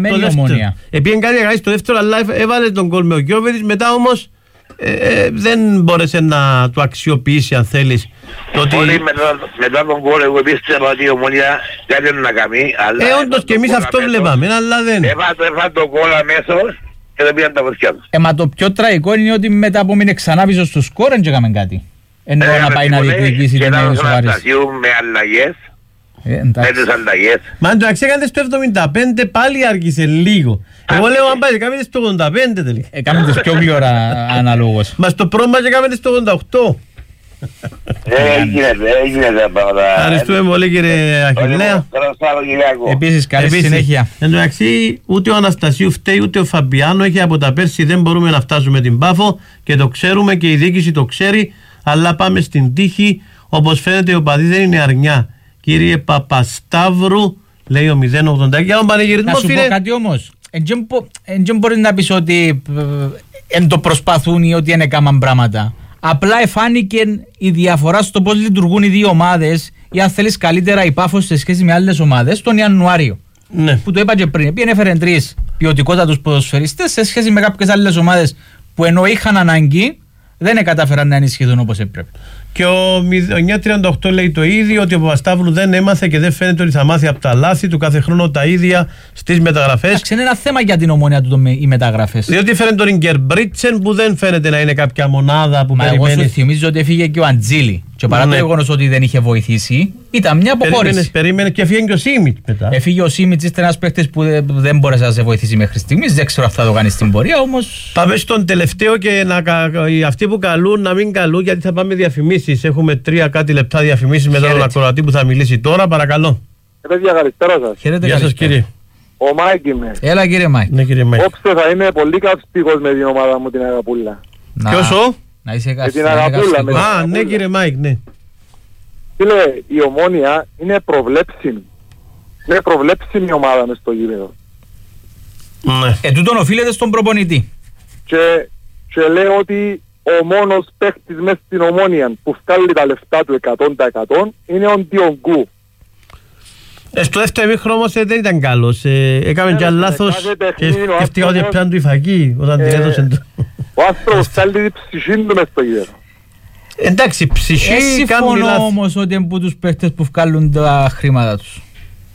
Speaker 10: στο δεύτερο, αλλά έβαλε τον γκολ με ο Γιώβετης, μετά όμως δεν μπόρεσε να το αξιοποιήσει αν θέλεις.
Speaker 2: Μετά τον γκολ εγώ πίστευα ότι η Ομόνια κάτι να κάνει.
Speaker 10: Όντως και εμείς αυτό βλέπαμε, αλλά δεν.
Speaker 2: Έβαλε τον γκολ αμέσως και δεν πήγαν τα βοηθιά τους.
Speaker 11: Μα το πιο τραγικό είναι ότι μετά που μείνε ξανά πίσω στο σκορ δεν έκαμε κάτι. Ενώ να πάει να διεκδικήσει τον νέο σοβαρής.
Speaker 2: Με αλλαγές. Με τις αλλαγές.
Speaker 10: Μα αν το αξέκαντε στο 75 πάλι άργησε λίγο. Εγώ λέω αν πάει κάμετε στο 85 τελικά.
Speaker 11: Κάμετε πιο γλυόρα αναλόγως.
Speaker 10: Μα στο πρώτο και κάμετε στο 88.
Speaker 2: Έγινε τα πράγματα.
Speaker 10: Ευχαριστούμε πολύ κύριε Αχιλλέα.
Speaker 11: Επίσης καλή συνέχεια.
Speaker 10: Εν τω μεταξύ ούτε ο Αναστασίου φταίει ούτε ο Φαμπιάνο. Έχει από τα πέρσι δεν μπορούμε να φτάσουμε την Πάφο και το ξέρουμε και η διοίκηση το ξέρει. Αλλά πάμε στην τύχη. Όπως φαίνεται ο παδί δεν είναι αρνιά. Κύριε Παπασταύρου, λέει ο 086. Για τον πανηγυρισμό,
Speaker 11: να σου πω κάτι όμως. Δεν μπορείς να πεις ότι εν το προσπαθούν ή ότι είναι κάμαν πράγματα. Απλά εφάνηκε η διαφορά στο πώς λειτουργούν οι δύο ομάδες ή αν θέλεις καλύτερα η Πάφος σε σχέση με άλλες ομάδες τον Ιανουάριο.
Speaker 10: Ναι.
Speaker 11: Που το είπα και πριν. Επειδή έφεραν 3 ποιοτικότατους ποδοσφαιριστές σε σχέση με κάποιες άλλες ομάδες που ενώ είχαν ανάγκη δεν κατάφεραν να ενισχυθούν όπως έπρεπε.
Speaker 10: Και ο 938 λέει το ίδιο, ότι ο Παπασταύρου δεν έμαθε και δεν φαίνεται ότι θα μάθει από τα λάθη του κάθε χρόνο τα ίδια στις μεταγραφές.
Speaker 11: Εντάξει, είναι ένα θέμα για την Ομόνια του οι μεταγραφές.
Speaker 10: Διότι φαίνεται τον Γκερμπρίτσεν που δεν φαίνεται να είναι κάποια μονάδα που περιμένει.
Speaker 11: Εγώ σου θυμίζω ότι έφυγε και ο Αντζίλη. Και παρά το γεγονός ότι δεν είχε βοηθήσει, ήταν μια αποχώρηση.
Speaker 10: Περίμενε και έφυγε και ο Σίμιτς μετά.
Speaker 11: Έφυγε ο Σίμιτς, είστε ένας παίκτης που δεν μπόρεσε να σε βοηθήσει μέχρι στιγμής. Δεν ξέρω αν θα το κάνει στην πορεία όμως.
Speaker 10: Πάμε στον τελευταίο και αυτοί που καλούν να μην καλούν, γιατί θα πάμε διαφημίσεις. Έχουμε 3 κάτι λεπτά διαφημίσεις με τον ακροατή που θα μιλήσει τώρα. Παρακαλώ.
Speaker 2: Παιδιά, καλησπέρα σας.
Speaker 11: Χαίρετε,
Speaker 10: γεια σας κύριε.
Speaker 2: Ο Μάικ είμαι.
Speaker 11: Έλα κύριε Μάικ.
Speaker 10: Ναι, κύριε Μάικ.
Speaker 2: Όψε θα είμαι πολύ καυστικός με την ομάδα μου την Αγαπούλα.
Speaker 10: Ποιος ο?
Speaker 11: Να είσαι
Speaker 2: καυστικός.
Speaker 10: Α, ναι κύριε Μάικ, ναι.
Speaker 2: Φίλε, η Ομόνια είναι προβλέψιμη. Είναι προβλέψιμη ομάδα μες στο γήπεδο.
Speaker 10: Ναι.
Speaker 11: Τούτον οφείλεται στον προπονητή.
Speaker 2: Και λέω ότι ο μόνος παίκτης μες στην Ομόνια που βγάλει τα λεφτά του 100% είναι ο Ντιονγκού.
Speaker 10: Στο δεύτερο ημίχρονο όμως δεν ήταν καλός. Έκαμε και λάθος και σκεφτήκα ότι πιάνε του η φακή όταν την έδωσε.
Speaker 2: Ο άνθρωπος βγάλει την ψυχή του μες στο γήπεδο.
Speaker 10: Εντάξει, ψυχή
Speaker 11: κάνει λάθος. Συμφωνώ όμως ότι είναι από τους παίκτες που βγάλουν τα χρήματα τους.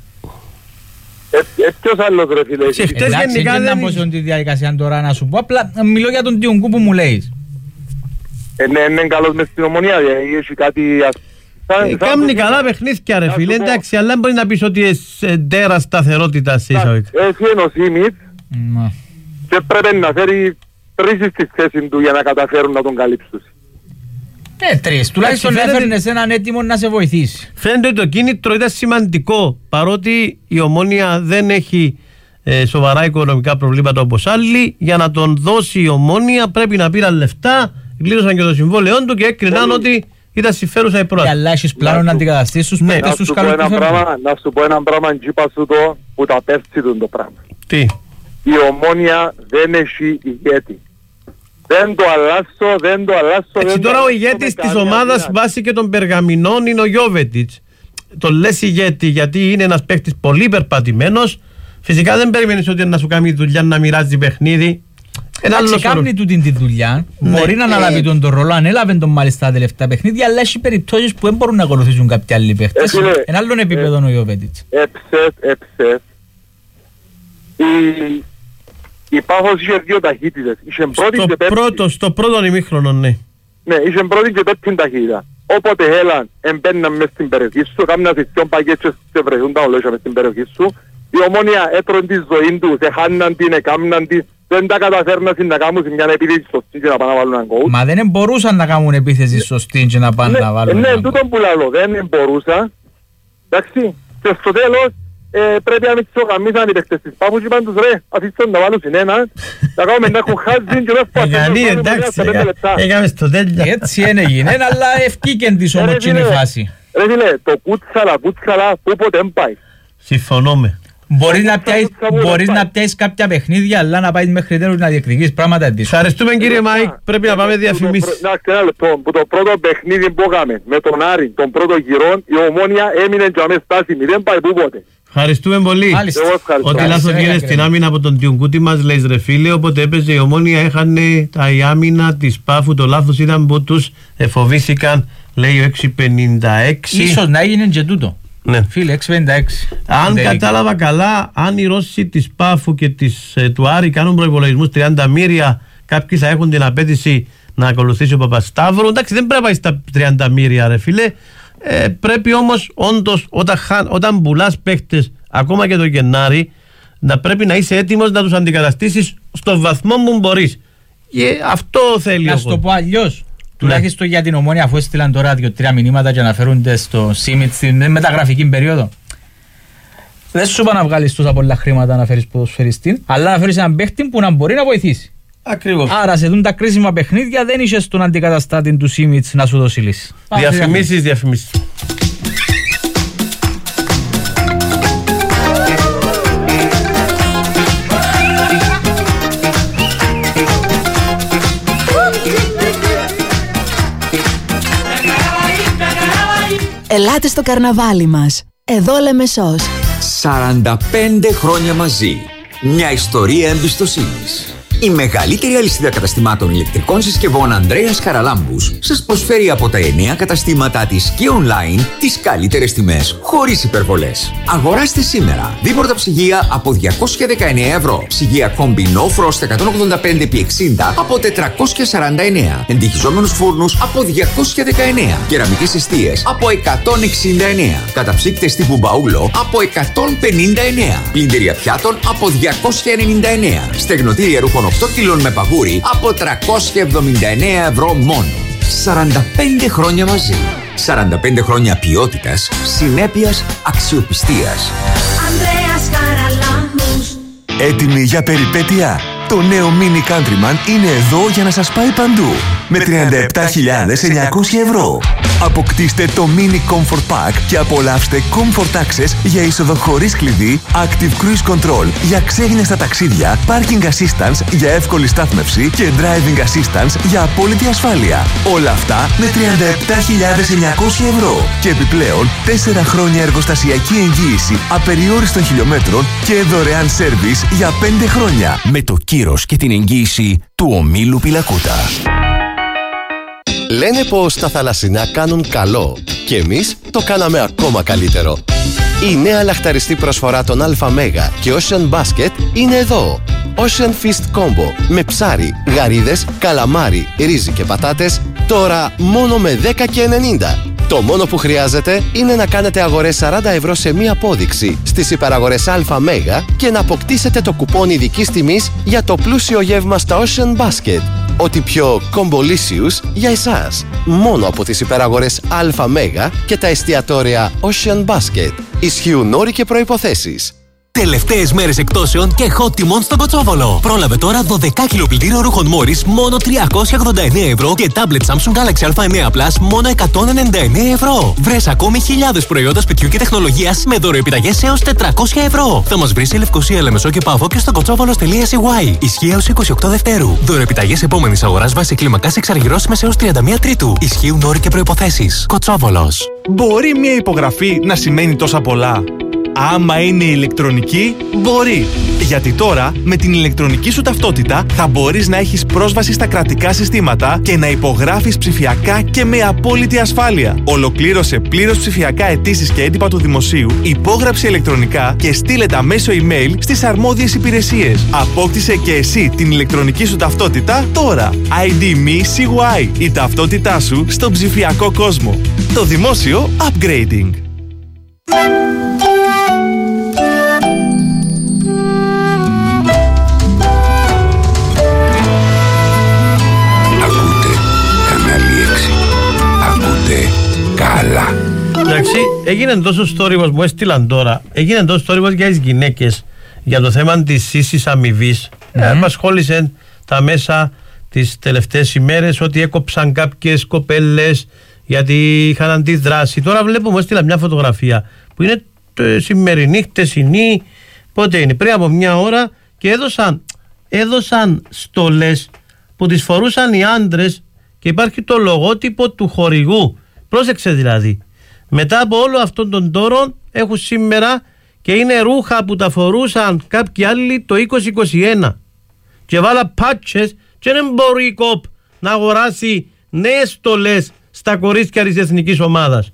Speaker 2: Ποιος άλλος ρε φίλε.
Speaker 11: Εντάξει, δεν να πω σε τη διαδικασία τώρα να σου πω. Απλά μιλώ για τον Ντιονγκού που μου λέεις.
Speaker 2: Είναι καλός μες στην Ομονία, έχει κάτι...
Speaker 10: Κάμνει καλά παιχνίδια ρε φίλε, εντάξει, αλλά μπορεί να πεις ότι τέρα σταθερότητα σε εισαγωγικά.
Speaker 2: Έχει είναι ο Σίμιτς και πρέπει να φέρει 3 στη θέση του για να καταφέρουν να τον καλύψουν.
Speaker 11: 3, τουλάχιστον έφερνες έναν έτοιμο να σε βοηθήσει.
Speaker 10: Φαίνεται ότι το κίνητρο ήταν σημαντικό, παρότι η Ομόνια δεν έχει σοβαρά οικονομικά προβλήματα όπως άλλοι. Για να τον δώσει η Ομόνια πρέπει να πήραν λεφτά, κλείδωσαν και το συμβόλαιό του και έκριναν ότι ήταν συμφέρουσα η πρόταση.
Speaker 11: Αλλά έχεις πλάνο να αντικαταστήσεις τους παίκτες τους καλούς που φέρνουν.
Speaker 2: Να σου πω έναν πράγμα γήπα σου το που τα πέφτει το πράγμα.
Speaker 10: Τι?
Speaker 2: Η Ομόνια δεν έχει ηγέτη. Δεν το αλλάσω.
Speaker 10: Έτσι τώρα ο ηγέτης της ομάδας βάσει και των Περγαμηνών είναι ο Γιόβετιτς. Τον λες ηγέτη γιατί είναι ένας παίκτης πολύ περπατημένος. Φυσικά δεν περιμένεις ότι να σου κάνει δουλειά να μοιράζει παιχνίδι.
Speaker 11: Εντάξει, κάνει τούτη τη δουλειά. Μπορεί να αναλάβει τον ρόλο, ανέλαβε τον μάλιστα τα τελευταία παιχνίδια, αλλά έχει περιπτώσεις που δεν μπορούν να ακολουθήσουν κάποιοι άλλοι παίκτες. Ένα άλλον επίπεδο ο Γιόβετιτς.
Speaker 2: Έψες. Η Πάφος είχε 2 ταχύτητες.
Speaker 10: Στο πρώτο ημίχρονο, ναι.
Speaker 2: Ναι, είχε πρώτη και πέμπτη ταχύτητα. Όποτε έλαν, εμπαίναν μες στην περιοχή σου, κάμουν ασυστιόν παγέτσες και βρεθούν τα ολόγια μες στην περιοχή σου. Η Ομόνια έτρωνε τη ζωή τους, εχάναν την, εκάμναν την, δεν τα καταφέρναν να κάνουν μια επίθεση σωστή και να πάνε να βάλουν έναν κόουτ.
Speaker 11: Μα δεν μπορούσαν να κάνουν επίθεση σωστή και να πάνε να βάλουν έναν κόουτ. Ναι,
Speaker 2: τούτον που λαλώ, δεν μπορούσαν. Εντάξει, και στο τέλος πρέπει να μην ξογαμίσαν οι παίκτες της Πάφου και είπαν τους ρε, αφήστε να βάλουν συνένα, να κάνουμε να έχουν χάζει και δεν
Speaker 10: φτάσουν.
Speaker 11: Έτσι έγινε, αλλά ευκήκεν της όμως η φάση.
Speaker 2: Ρε φίλε, το κούτσαλα που ποτέ πάει.
Speaker 10: Συμφωνούμε.
Speaker 11: Μπορείς να πιάσεις κάποια παιχνίδια, αλλά να πάει μέχρι τέλος να διεκδικείς πράγματα της.
Speaker 10: Ευχαριστούμε κύριε Μάικ, πρέπει να πάμε διαφημίσεις.
Speaker 2: Που το πρώτο παιχνίδι που έκαμε με τον Άρη, τον πρώτο γυρό, η Ομόνια έμεινε και αμέσως στάσιμη, δεν πάει που πότε.
Speaker 10: Ευχαριστούμε πολύ. Ότι λάθος γίνεται στην άμυνα από τον Τιουγκούτη μας λέει ρε φίλε, όποτε έπαιζε η Ομόνια έχανε τα άμυνα της Πάφου, το λάθος ήταν που τους φοβήθηκαν, λέει ο 656.
Speaker 11: Ίσως να έγινε και τούτο.
Speaker 10: Ναι.
Speaker 11: Φίλε, 656.
Speaker 10: Αν κατάλαβα καλά, αν οι Ρώσοι της Πάφου και του Άρη κάνουν προϋπολογισμούς 30 μοίρια, κάποιοι θα έχουν την απέτηση να ακολουθήσει ο Παπασταύρου. Εντάξει, δεν πρέπει να πάει στα 30 μοίρια, ρε φίλε. Πρέπει όμως, όντως, όταν πουλάς παίχτες, ακόμα και το Γενάρη, να πρέπει να είσαι έτοιμος να τους αντικαταστήσεις στο βαθμό που μπορείς. Και αυτό θέλει.
Speaker 11: Να σου το πω αλλιώς. Τουλάχιστον για την Ομόνια, αφού έστειλαν τώρα 2-3 μηνύματα και αναφέρονται στο Σίμιτ στην μεταγραφική περίοδο. Δεν σου είπα να βγάλεις τόσα πολλά χρήματα να φέρεις ποδοσφαιριστή, αλλά να φέρεις έναν παίχτη που να μπορεί να βοηθήσει.
Speaker 10: Ακριβώς.
Speaker 11: Άρα σε δουν τα κρίσιμα παιχνίδια δεν είσαι στον αντικαταστάτη του Σίμιτ να σου δώσει λύση.
Speaker 10: Διαφημίσεις.
Speaker 7: Ελάτε στο καρναβάλι μας. Εδώ Λεμεσός.
Speaker 22: 45 χρόνια μαζί. Μια ιστορία εμπιστοσύνης. Η μεγαλύτερη αλυσίδα καταστημάτων ηλεκτρικών συσκευών Ανδρέας Χαραλάμπους σας προσφέρει από τα 9 καταστήματα της και online τις καλύτερες τιμές, χωρίς υπερβολές. Αγοράστε σήμερα δίπορτα ψυγεία από 219 ευρώ. Ψυγεία Combi No Frost 185x60 από 449. Εντυχιζόμενους φούρνους από 219. Κεραμικές εστίες από 169. Καταψύκτες τύπου μπαούλο από 159. Πλυντήρια πιάτων από 299. Στεγνοτήρια ρούχων 8 κιλών με παγούρι από 379 ευρώ μόνο. 45 χρόνια μαζί. 45 χρόνια ποιότητας, συνέπειας, αξιοπιστίας.
Speaker 23: Ανδρέας Χαραλάμπους.
Speaker 14: Έτοιμοι για περιπέτεια? Το νέο Mini Countryman είναι εδώ για να σας πάει παντού. Με 37.900 ευρώ. Αποκτήστε το Mini Comfort Pack και απολαύστε Comfort Access για είσοδο χωρίς κλειδί, Active Cruise Control για ξέγνιαστα ταξίδια, Parking Assistance για εύκολη στάθμευση και Driving Assistance για απόλυτη ασφάλεια. Όλα αυτά με 37.900 ευρώ. Και επιπλέον 4 χρόνια εργοστασιακή εγγύηση απεριόριστων χιλιόμετρων και δωρεάν σέρβις για 5 χρόνια. Με το κύρος και την εγγύηση του ομίλου Πιλακούτα.
Speaker 24: Λένε πως τα θαλασσινά κάνουν καλό και εμείς το κάναμε ακόμα καλύτερο. Η νέα λαχταριστή προσφορά των ΑΜ και Ocean Basket είναι εδώ. Ocean Feast Combo με ψάρι, γαρίδες, καλαμάρι, ρύζι και πατάτες τώρα μόνο με 10,90. Το μόνο που χρειάζεται είναι να κάνετε αγορές 40 ευρώ σε μία απόδειξη στις υπεραγορές ΑΜ και να αποκτήσετε το κουπόνι ειδικής τιμής για το πλούσιο γεύμα στα Ocean Basket. Ό,τι πιο κομπολίσιους για εσάς. Μόνο από τις υπεραγορές ΑΜ και τα εστιατόρια Ocean Basket. Ισχύουν όροι και προϋποθέσεις.
Speaker 25: Τελευταίες μέρες εκτόσεων και hot τιμών στον Κοτσόβολο. Πρόλαβε τώρα 12 κιλο πλυντήριο ρούχων Morris μόνο 389 ευρώ και tablet Samsung Galaxy A9 Plus μόνο 199 ευρώ. Βρες ακόμη χιλιάδες προϊόντα σπιτιού και τεχνολογίας με δωροεπιταγές έως 400 ευρώ. Θα μας βρεις σε Λευκοσία, Λεμεσό και Παύο και στο κοτσόβολος.cy. Ισχύει έως 28 Δευτέρου. Δωροεπιταγές επόμενης αγοράς βάσει κλίμακας εξαργυρώσιμες έως 31 Τρίτου. Ισχύουν όροι και προϋποθέσεις. Κοτσόβολος.
Speaker 26: Μπορεί μια υπογραφή να σημαίνει τόσα πολλά? Άμα είναι ηλεκτρονική, μπορεί. Γιατί τώρα, με την ηλεκτρονική σου ταυτότητα, θα μπορείς να έχεις πρόσβαση στα κρατικά συστήματα και να υπογράφεις ψηφιακά και με απόλυτη ασφάλεια. Ολοκλήρωσε πλήρως ψηφιακά αιτήσεις και έντυπα του δημοσίου, υπόγραψε ηλεκτρονικά και στείλε τα μέσω email στις αρμόδιες υπηρεσίες. Απόκτησε και εσύ την ηλεκτρονική σου ταυτότητα τώρα. ID Me CY, η ταυτότητά σου στον ψηφιακό κόσμο. Το δημόσιο upgrading.
Speaker 14: Καλά.
Speaker 10: Εντάξει, έγινε τόσο story μας, μου έστειλαν τώρα. Έγινε τόσο story μας για τις γυναίκες, για το θέμα της ίσης αμοιβής. Απασχόλησε τα μέσα τις τελευταίες ημέρες ότι έκοψαν κάποιες κοπέλες γιατί είχαν αντιδράσει. Τώρα βλέπω, μου έστειλα μια φωτογραφία που είναι σημερινή, χτεσινή, πότε είναι, πριν από μια ώρα, και έδωσαν στολές που τις φορούσαν οι άντρες και υπάρχει το λογότυπο του χορηγού. Πρόσεξε δηλαδή. Μετά από όλο αυτόν τον τόρο έχουν σήμερα και είναι ρούχα που τα φορούσαν κάποιοι άλλοι το 2021. Και βάλα πάτσες και δεν μπορεί η ΚΟΠ να αγοράσει νέες στολές στα κορίτσια της εθνικής ομάδας.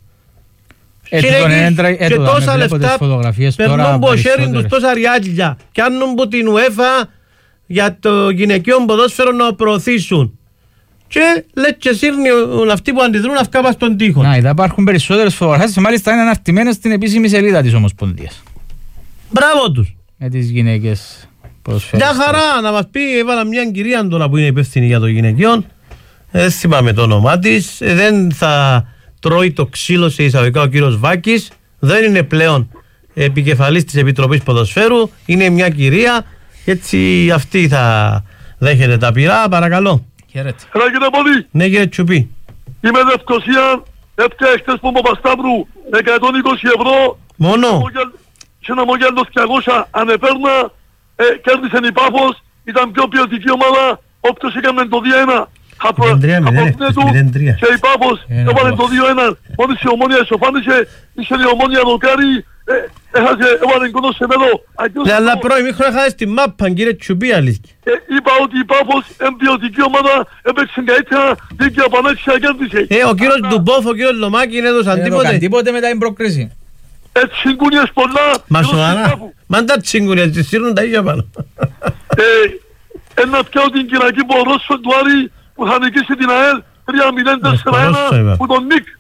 Speaker 10: Και τόσα λεφτά περνούν από χέρι τους, τόσα ριάλια, και άνουν από την UEFA για το γυναικείο ποδόσφαιρο να προωθήσουν. Και λέει και σύρνουν αυτοί που αντιδρούν αυκά πας στον τοίχο.
Speaker 11: Να, είδα, υπάρχουν περισσότερες φωτογραφίες, μάλιστα είναι αναρτημένες στην επίσημη σελίδα της Ομοσπονδίας.
Speaker 10: Μπράβο τους.
Speaker 11: Με τις γυναίκες προσφέρεις.
Speaker 10: Μια χαρά να μας πει, έβαλα μια κυρία τώρα που είναι υπεύθυνη για το γυναικείο. Δεν θυμάμαι το όνομά της. Δεν θα τρώει το ξύλο σε εισαγωγικά ο κύριος Βάκης. Δεν είναι πλέον επικεφαλής της Επιτροπής Ποδοσφαίρου. Είναι μια κυρία. Έτσι αυτή θα δέχεται τα πυρά. Παρακαλώ.
Speaker 11: Χαίρετε.
Speaker 2: Έλα κύριε Πόδη.
Speaker 10: Ναι κύριε Τσουπί.
Speaker 2: Είμαι Λευκοσία, έπια χτες που Παπασταύρου 120 ευρώ.
Speaker 10: Μόνο.
Speaker 2: Και ένα μογιάλο 200 ανεπέρνα, κέρδισαν η Πάφος, ήταν πιο ποιοτική ομάδα, όποιος έκανε το 2-1.
Speaker 1: από και η Πάφος έβαλε το 2-1. Μόλις η Ομόνια ισοφάνισε, είχε η Ομόνια δοκάρι, έβαλε κοντό σε μέδο.
Speaker 10: Ναι, αλλά πρώην μήχρο έχασες τη μάπα, κύριε Τσουπί, αλήθεια.
Speaker 1: Είπα ότι η Πάφος εμπιωτική ομάδα έπαιξε καλύτερα, δίκαια πανάξια κέρδισε.
Speaker 10: Ο κύριος Ντουμπόφ, ο κύριος Λομάκη είναι έδωσαν τίποτε.
Speaker 11: Τίποτε μετά την πρόκριση.
Speaker 1: Τσιγκούνιες πολλά.
Speaker 10: Μα σοβαρά. Μα τα τσιγκούνιες, τις σύρνουν τα ίδια πάνω.
Speaker 1: Ένα πιάω την Κυριακή Πορόσο του Άρη που θα νικήσει την ΑΕΛ 3-0-4-1 που τον Νίκ.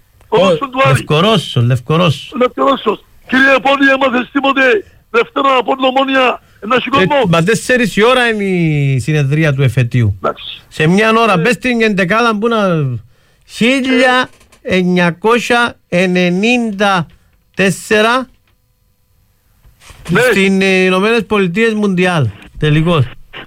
Speaker 1: Λευκορώσος. Κύριε Πόλη, έμαθες τίποτε Δευτέρα από την Ομόνια να σηκώσουμε.
Speaker 10: Μα 4 η ώρα είναι η συνεδρία του εφετείου. Σε μια ώρα, μπες στην εντεκάδα που είναι 1994 στις Ηνωμένες Πολιτείες Μουντιάλ. Τελικώς.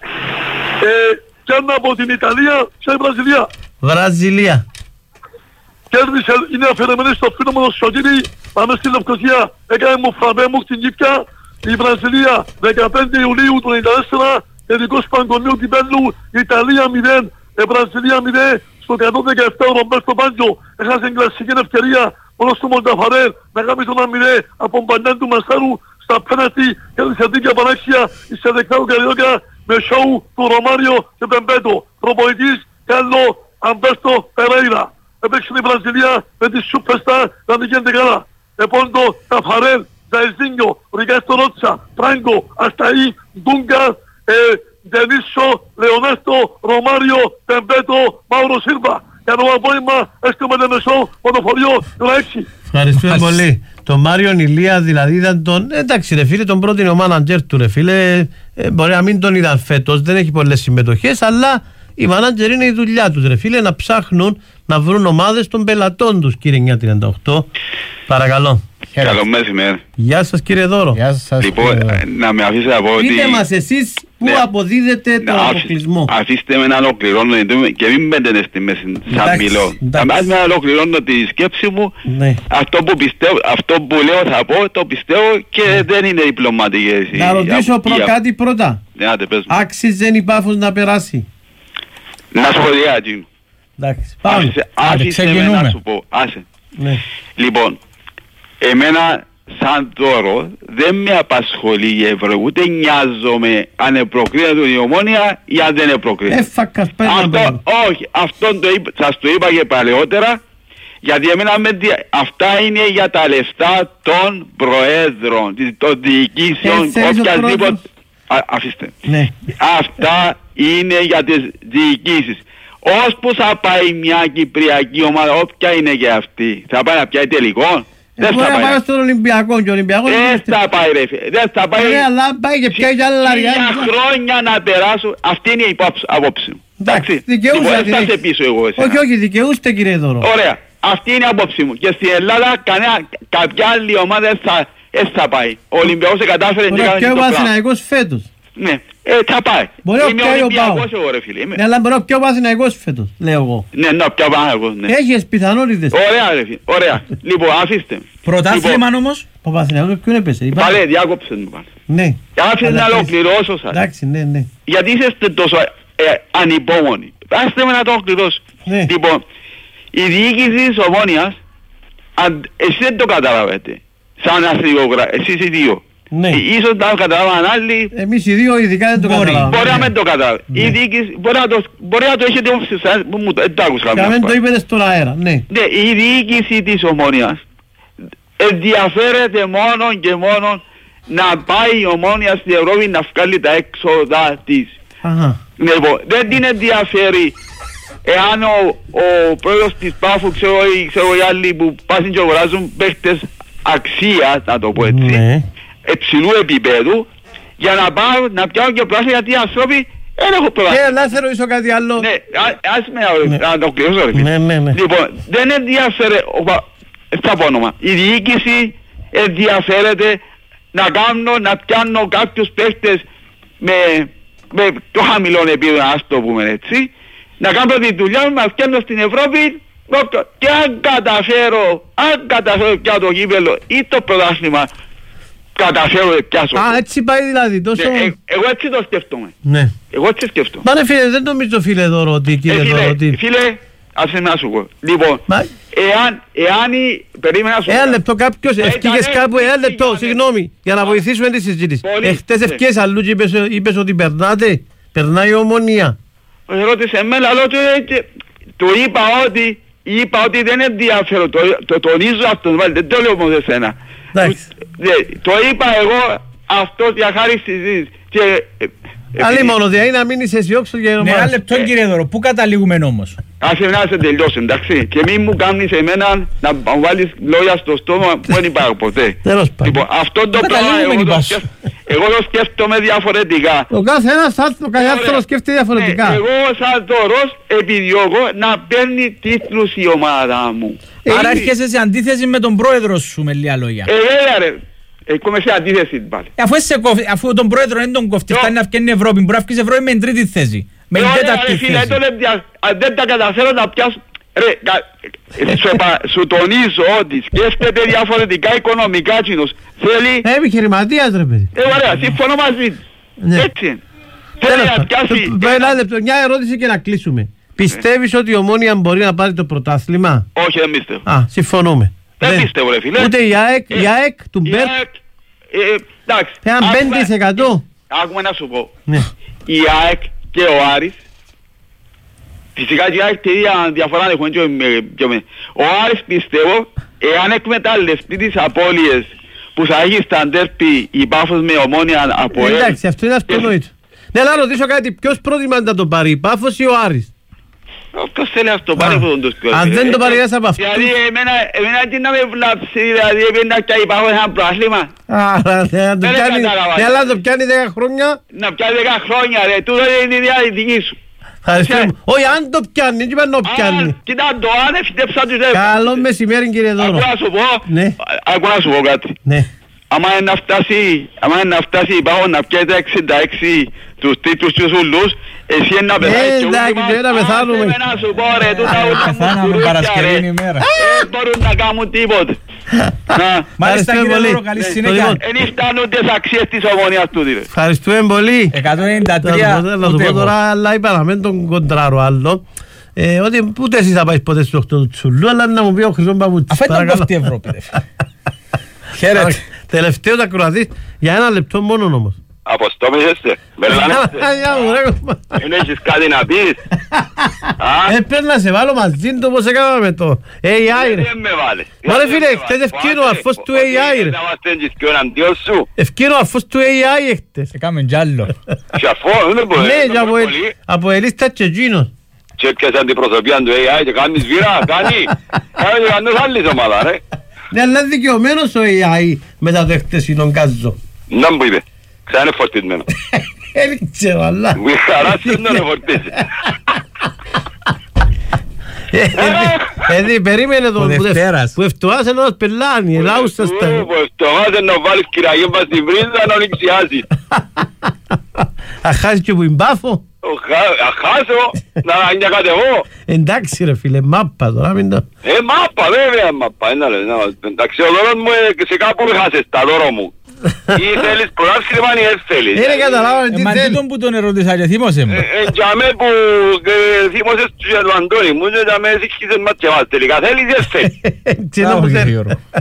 Speaker 1: Και αν από την Ιταλία και η Βραζιλία.
Speaker 10: Βραζιλία.
Speaker 1: Κέρδισε, είναι αφαιρεμένοι στο φίλο μου το Σωτήρι, πάμε στη Λευκοσία, έκανε μου φραπέ μου στην Κύπια, η Βραζιλία 15 Ιουλίου του 1994, τελικός παγκοσμίου κυπέλλου, Ιταλία 0, Βραζιλία 0, στο 117 ο Ρομπέρτο Μπάντζο, έχασε κλασική ευκαιρία, μόνος του Μονταφαρέλ, να κάνει τον αμυρέ από μπανιάν του Μαστάρου, στα πέναντι, κέρδισε δίκαια πανάξια, σε δεξάου Καριόκα, με σοου του Ρωμάριο και Πεμπέτο, προπονητής Κάλλο Αμπέρτο Περέιρα. Έπαιξε η Βραζιλία με τη Σούπεστα να μην γίνεται καλά. Επόντο, Ταφαρέλ, Ζαϊζίνιο, Ρικάστο Ρότσα, Φράγκο, Ασταΐ, Ντούγκα, Ντενίσο, Λεωνέστο, Ρωμάριο, Πεμπέτο, Μάουρο Σίλβα. Για το απόγευμα έστω με μεσό ποδοφορείο του 6.
Speaker 10: Ευχαριστούμε πολύ. Το Μάριον Ηλία δηλαδή ήταν τον... Εντάξει ρε φίλε, τον πρότεινε ο μάνατζερ του ρε φίλε. Μπορεί να μην τον είδαν φέτος, δεν έχει πολλές συμμετοχές, αλλά οι μάνατζερ είναι η δουλειά τους ρε φίλε, να ψάχνουν να βρουν ομάδες των πελατών τους, κύριε 938. Παρακαλώ.
Speaker 8: Καλό μεσημέρι.
Speaker 10: Γεια σας κύριε Δώρο.
Speaker 8: Γεια σας, λοιπόν, να με αφήσετε να πω ότι...
Speaker 10: Πείτε μας εσείς που αποδίδετε το αποκλεισμό.
Speaker 8: Αφήστε με να ολοκληρώνω και μην μπαίνετε στη μέση σαν μιλώ. Ας με να ολοκληρώνω τη σκέψη μου. Αυτό που λέω θα πω, το πιστεύω και δεν είναι διπλωματικές.
Speaker 10: Να ρωτήσω κάτι πρώτα. Άξιζε η Πάφος να περάσει?
Speaker 8: Να σχολιάζει.
Speaker 10: Εντάξει, πάμε.
Speaker 8: Άφησε με να σου πω. Άσε. Λοιπόν, εμένα σαν Δώρο δεν με απασχολεί η Ευρώ, ούτε νοιάζομαι αν προκρίνεται η Ομόνια ή αν δεν προκρίνεται. Όχι, αυτό σας το είπα και παλαιότερα, γιατί εμένα αυτά είναι για τα λεφτά των προέδρων, των διοικήσεων, οποιασδήποτε... Αφήστε. Αυτά είναι για τις διοικήσεις. Ώσπου θα πάει μια κυπριακή ομάδα, όποια είναι και αυτή, θα πάει να πιάει τελικό?
Speaker 10: Δεν θα πάει στον Ολυμπιακό και ο Ολυμπιακός
Speaker 8: δεν θα πάει ρε φίλε, δεν θα πάει.
Speaker 10: Αλλά πάει και πιάει άλλα λαριά.
Speaker 8: Για χρόνια να περάσω, αυτή είναι η απόψη μου. Εντάξει, δεν σε πίσω εγώ εσένα.
Speaker 10: Όχι, δικαιούστε κύριε Δώρο.
Speaker 8: Ωραία, αυτή είναι η απόψη μου. Και στην Ελλάδα κάποια άλλη ομάδα δεν θα πάει. Ο Ολυμπιακός δεν κατάφερε
Speaker 10: και έκανε το πλάνο. Ο Παναθηναϊκός φέτος.
Speaker 8: Ναι, θα πάει.
Speaker 10: Είμαι Ολυμπιακός εγώ ρε φίλε. Ναι, αλλά μπορεί να πιω Παναθηναϊκός φέτος, λέω εγώ.
Speaker 8: Ναι, να πιω Παναθηναϊκός, ναι.
Speaker 10: Έχεις πιθανότητες.
Speaker 8: Ωραία ρε φίλε, ωραία. Λοιπόν, αφήστε.
Speaker 11: Πρωτάθλημα όμως.
Speaker 10: Ο Παναθηναϊκός ποιον έπεσε?
Speaker 8: Πάλε, διάκοψε μου πάλι.
Speaker 10: Ναι.
Speaker 8: Άφησε να ολοκληρώσω σας.
Speaker 10: Εντάξει, ναι.
Speaker 8: Γιατί είστε τόσο ανυπόμονοι. Άστε με να το ολοκληρώσω. Λοιπόν, η διοίκηση της Ομόνιας, εσείς δεν το καταλαβαίνετε. Σαν αστυνομικογράφοι, εσείς οι δύο.
Speaker 10: Ναι.
Speaker 8: Ίσως να το καταλάβαν άλλοι.
Speaker 10: Εμείς οι δύο ειδικά δεν το καταλάβαμε.
Speaker 8: Μπορεί να μην το καταλάβει. Η διοίκηση μπορεί να το έχετε όψη σας, δεν το άκουσα.
Speaker 10: Και να μην το είπετε στον αέρα, ναι.
Speaker 8: Η διοίκηση της Ομόνιας ενδιαφέρεται μόνο και μόνο να πάει η Ομόνια στην Ευρώπη να βγάλει τα έξοδα της. Λοιπόν, δεν την ενδιαφέρει εάν ο πρόεδρος της Πάφου, ξέρω οι άλλοι που πάσουν και αγοράζουν παίχτες αξία, να το πω έτσι, υψηλού επίπεδου, για να πάω να πιάω και πράσινο, γιατί οι άνθρωποι δεν έχουν πράσινο.
Speaker 10: Να σε ρωτήσω κάτι άλλο.
Speaker 8: Ναι, ας με να το κλείσω ρε φίλε. Λοιπόν, δεν ενδιαφέρει, θα πω όνομα, η διοίκηση ενδιαφέρεται να πιάνω κάποιους παίχτες με το χαμηλό επίπεδο, ας το πούμε έτσι, να κάνω τη δουλειά μου, να πιάνω στην Ευρώπη, και αν καταφέρω πια το κύπελλο ή το πρωτάθλημα, καταφέρω να πιάσω.
Speaker 10: Έτσι πάει δηλαδή τόσο...
Speaker 8: Εγώ έτσι το σκέφτομαι. Εγώ τι σκέφτομαι.
Speaker 10: Μα ρε φίλε, δεν νομίζω φίλε Δωροτη, κύριε Δωροτη.
Speaker 8: Φίλε, άσε να σου πω. Λοιπόν, εάν περίμενα σου.
Speaker 10: Ένα λεπτό, κάποιος ευκήγες κάπου, ένα λεπτό, συγγνώμη, για να βοηθήσουμε τη συζήτηση. Εχθές ευκήγες αλλού και είπες ότι περνάτε, περνάει η Ομονία.
Speaker 8: Ρώτησε εμένα, αλλά του είπα ότι δεν ενδιαφέρω, το τονίζω αυτό, δεν το λέω όμως εσένα. Το είπα εγώ αυτό για χάρη συζήτηση.
Speaker 10: Άλλη μόνο, δηλαδή να μείνεις αισιόξος για
Speaker 11: ομάδα. Ναι, ένα λεπτό κύριε Δωρο, πού καταλήγουμε όμως.
Speaker 8: Άσε να σε τελειώσει, εντάξει. Και μην μου κάνεις εμένα να βάλεις λόγια στο στόμα που δεν υπάρχουν ποτέ. Λοιπόν, αυτό το πράγμα εγώ το σκέφτομαι διαφορετικά.
Speaker 10: Ο κάθε ένας άνθρωπος σκέφτεται διαφορετικά.
Speaker 8: Εγώ σαν Δωρός επιδιώκω να παίρνει τίτλους η ομάδα μου.
Speaker 11: Άρα έρχεσαι σε αντίθεση με τον πρόεδρο σου με λίγα λόγια.
Speaker 8: Ρε. Έχουμε σε αντίθεση πάλι.
Speaker 11: Αφού τον πρόεδρο δεν τον κοφτεί, φτάνει να βγαίνει Ευρώπη, μπορεί να βγει Ευρώπη με την τρίτη θέση. Με την τέταρτη θέση.
Speaker 8: Αν δεν τα καταφέρω να πιάσω... Σου τονίζω ότι σκέφτεται διαφορετικά οικονομικά κοινός. Θέλει...
Speaker 10: Επιχειρηματίας ρε παιδί.
Speaker 8: Ωραία, συμφωνώ μαζί του. Έτσι είναι. Θέλει να πιάσει...
Speaker 10: Μια ερώτηση και να κλείσουμε. Πιστεύεις ότι η Ομόνοια μπορεί να πάρει το πρωτάθλημα?
Speaker 8: Όχι, δεν πιστεύω.
Speaker 10: Συμφωνούμε.
Speaker 8: Δεν πιστεύω ρε φίλε.
Speaker 10: Ούτε η ΑΕΚ του Μπέρκ.
Speaker 8: Εντάξει.
Speaker 10: Ένα 5%.
Speaker 8: Άκουμε να σου πω. Η ΑΕΚ και ο Άρης. Φυσικά και η ΑΕΚ και η διαφορά έχουν και με. Ο Άρης πιστεύω, εάν εκμετάλλευτεί τις απώλειες που θα έχει στα ντέρπι η Πάφος με Ομόνοια από
Speaker 10: ΕΛ. Εντάξει, αυτό είναι αυτονόητο. Ναι, να ρωτήσω κάτι, ποιος πρότιμα να το πάρει, η Πάφος ή ο Άρης?
Speaker 8: Ποιος θέλει να το πάρει αυτόν τον σκορ.
Speaker 10: Αν δεν το πάρει ένας από αυτούς.
Speaker 8: Δηλαδή εμένα τι να με βλάψει, δηλαδή να πιάει Πάφος ένα προάθλημα.
Speaker 10: Αλλά να το πιάνει 10 χρόνια.
Speaker 8: Να πιάνει 10 χρόνια ρε, τούτο είναι η ιδέα δική σου.
Speaker 10: Όχι, αν το πιάνει, δεν είπα να το πιάνει.
Speaker 8: Κοίτα το, αν έφτεψα τους έβγαλες.
Speaker 10: Καλό μεσημέρι κύριε Δώρο.
Speaker 8: Άκου να σου πω κάτι. Άμα είναι να φτάσει η Πάφος να πιάει τα 66 τους τίτλους τους ούλους, εσύ είναι να πεθάνεις και
Speaker 10: ούλοι μας, άσε
Speaker 8: με να σου πω ρε, τούτα ούλους ρε, μπορούν να κάνουν τίποτε.
Speaker 11: Μάλιστα κύριε Δώρο, καλή συνέχεια.
Speaker 8: Εν φτάνουν τις αξίες της Ομονίας τούτη ρε.
Speaker 10: Ευχαριστούμε πολύ.
Speaker 11: 193
Speaker 10: να του πω τώρα, αλλά είπα να μην τον κοντράρω άλλο. Ότι ούτε εσείς θα πάεις ποτέ στους 8 του Τσουλού, αλλά να μου πει ο Χρυσόν Παπούτσης.
Speaker 11: Αφού ήταν κοφτή Ευρώπη.
Speaker 10: Χαίρετε. Τελευταίο τα κροατής για ένα λεπτό μόνο όμως.
Speaker 2: Αποστόμησες, δεν έχεις κάτι να πεις.
Speaker 10: Πρέπει να σε βάλω μαζί του όπως έκανα με το AI ρε.
Speaker 2: Δεν με βάλες.
Speaker 10: Μα ρε φίλε, χτες ευκαιρνώ ο αρφός του AI ρε. Ευκαιρνώ ο αρφός του AI χτες.
Speaker 11: Έκαμε κι άλλο.
Speaker 10: Ναι, από ελίστα και εκείνος.
Speaker 2: Και έπιασε αντιπροσωπεία του AI και κάνεις βήρα, κάνει. Κάνει κανένας άλλης ομάδα ρε.
Speaker 10: Ναι, αλλά δικαιωμένος ο AI μετά το χτεσινόν κάζο.
Speaker 2: Να μου είπε. Ξανά είναι φορτισμένο.
Speaker 10: Δεν ξέρω, αλλά...
Speaker 2: Μου χαράσεις να είναι φορτίσει.
Speaker 10: Περίμενε τον που ευτοάσαι να μας πελάνει, ελάουσας τα...
Speaker 2: Που ευτοάσαι να βάλεις κυραγή μας στην βρίζα να ονειξιάσεις.
Speaker 10: Αχάσεις και που εμπάφω.
Speaker 2: Αχάσω, να ανιακατεβώ.
Speaker 10: Εντάξει ρε φίλε, μάπα τώρα μην το...
Speaker 2: Μάπα βέβαια, μάπα. Εντάξει, ο δώρος μου σε κάπου χάσες τα δώρο μου. Ή θέλεις πρωτάθλημα ή δεν θέλεις.
Speaker 10: Είναι καταλάβαμε τι θέλεις.
Speaker 11: Μα τούτον που τον ερώτησα και θύμωσε μου.
Speaker 2: Για με που θύμωσες του για τον Αντώνη μου και για με συγχύσες μας και μας τελικά θέλεις ή δεν θέλεις.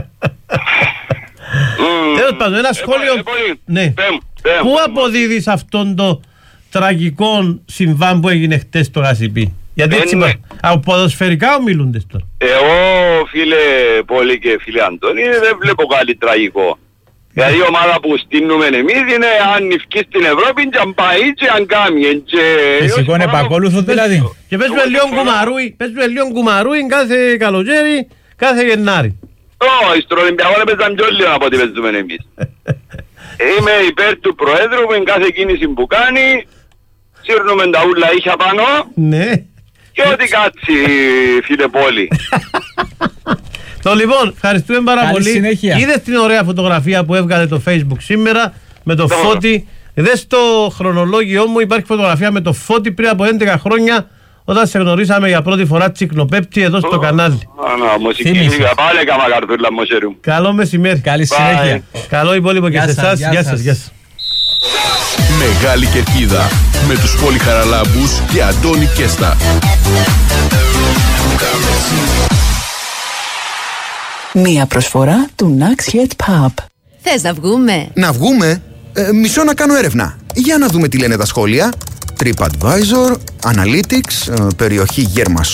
Speaker 10: Τέλος πάντων, ένα σχόλιο. Πού αποδίδεις αυτόν το τραγικό συμβάν που έγινε χτες στο Γασιπί? Γιατί έτσι από ποδοσφαιρικά ομιλούνται τώρα.
Speaker 2: Εγώ φίλε Πόλη και φίλε Αντώνη δεν βλέπω κάτι τραγικό. Δηλαδή η ομάδα που στείλουμε εμείς είναι αν ευκεί στην Ευρώπη και αν πάει και αν κάνει.
Speaker 11: Φυσικό είναι επακόλουθο δηλαδή.
Speaker 10: Και πες με λίγο κουμαρούι κάθε καλοκαίρι, κάθε Γενάρη.
Speaker 2: Όχι, στον Ολυμπιακό έπαιζαν πιο λίγο από ό,τι παίζουμε εμείς. Είμαι υπέρ του Προέδρου με κάθε κίνηση που κάνει, σύρνουμε τα ούλα ήχια πάνω.
Speaker 10: Ναι.
Speaker 2: Και ό,τι κάτσει φίλε Πόλη.
Speaker 10: Λοιπόν, ευχαριστούμε πάρα πολύ. Είδες την ωραία φωτογραφία που έβγαλε το Facebook σήμερα με το Φώτη. Δες το χρονολόγιο μου, υπάρχει φωτογραφία με το Φώτη πριν από 11 χρόνια όταν σε γνωρίσαμε για πρώτη φορά τσικνοπέπτη εδώ στο κανάλι.
Speaker 2: Πάλι
Speaker 10: καλό μεσημέρι.
Speaker 11: Καλή συνέχεια.
Speaker 10: Καλό υπόλοιπο και σε εσάς. Γεια σας.
Speaker 5: Μεγάλη Κερκίδα με τους Πολυχαραλάμπους και Αντώνη Κέστα.
Speaker 7: Μία προσφορά του Nax Head Pub.
Speaker 3: Θες να βγούμε?
Speaker 9: Να βγούμε? Μισό να κάνω έρευνα. Για να δούμε τι λένε τα σχόλια. TripAdvisor, Analytics, περιοχή Γέρμα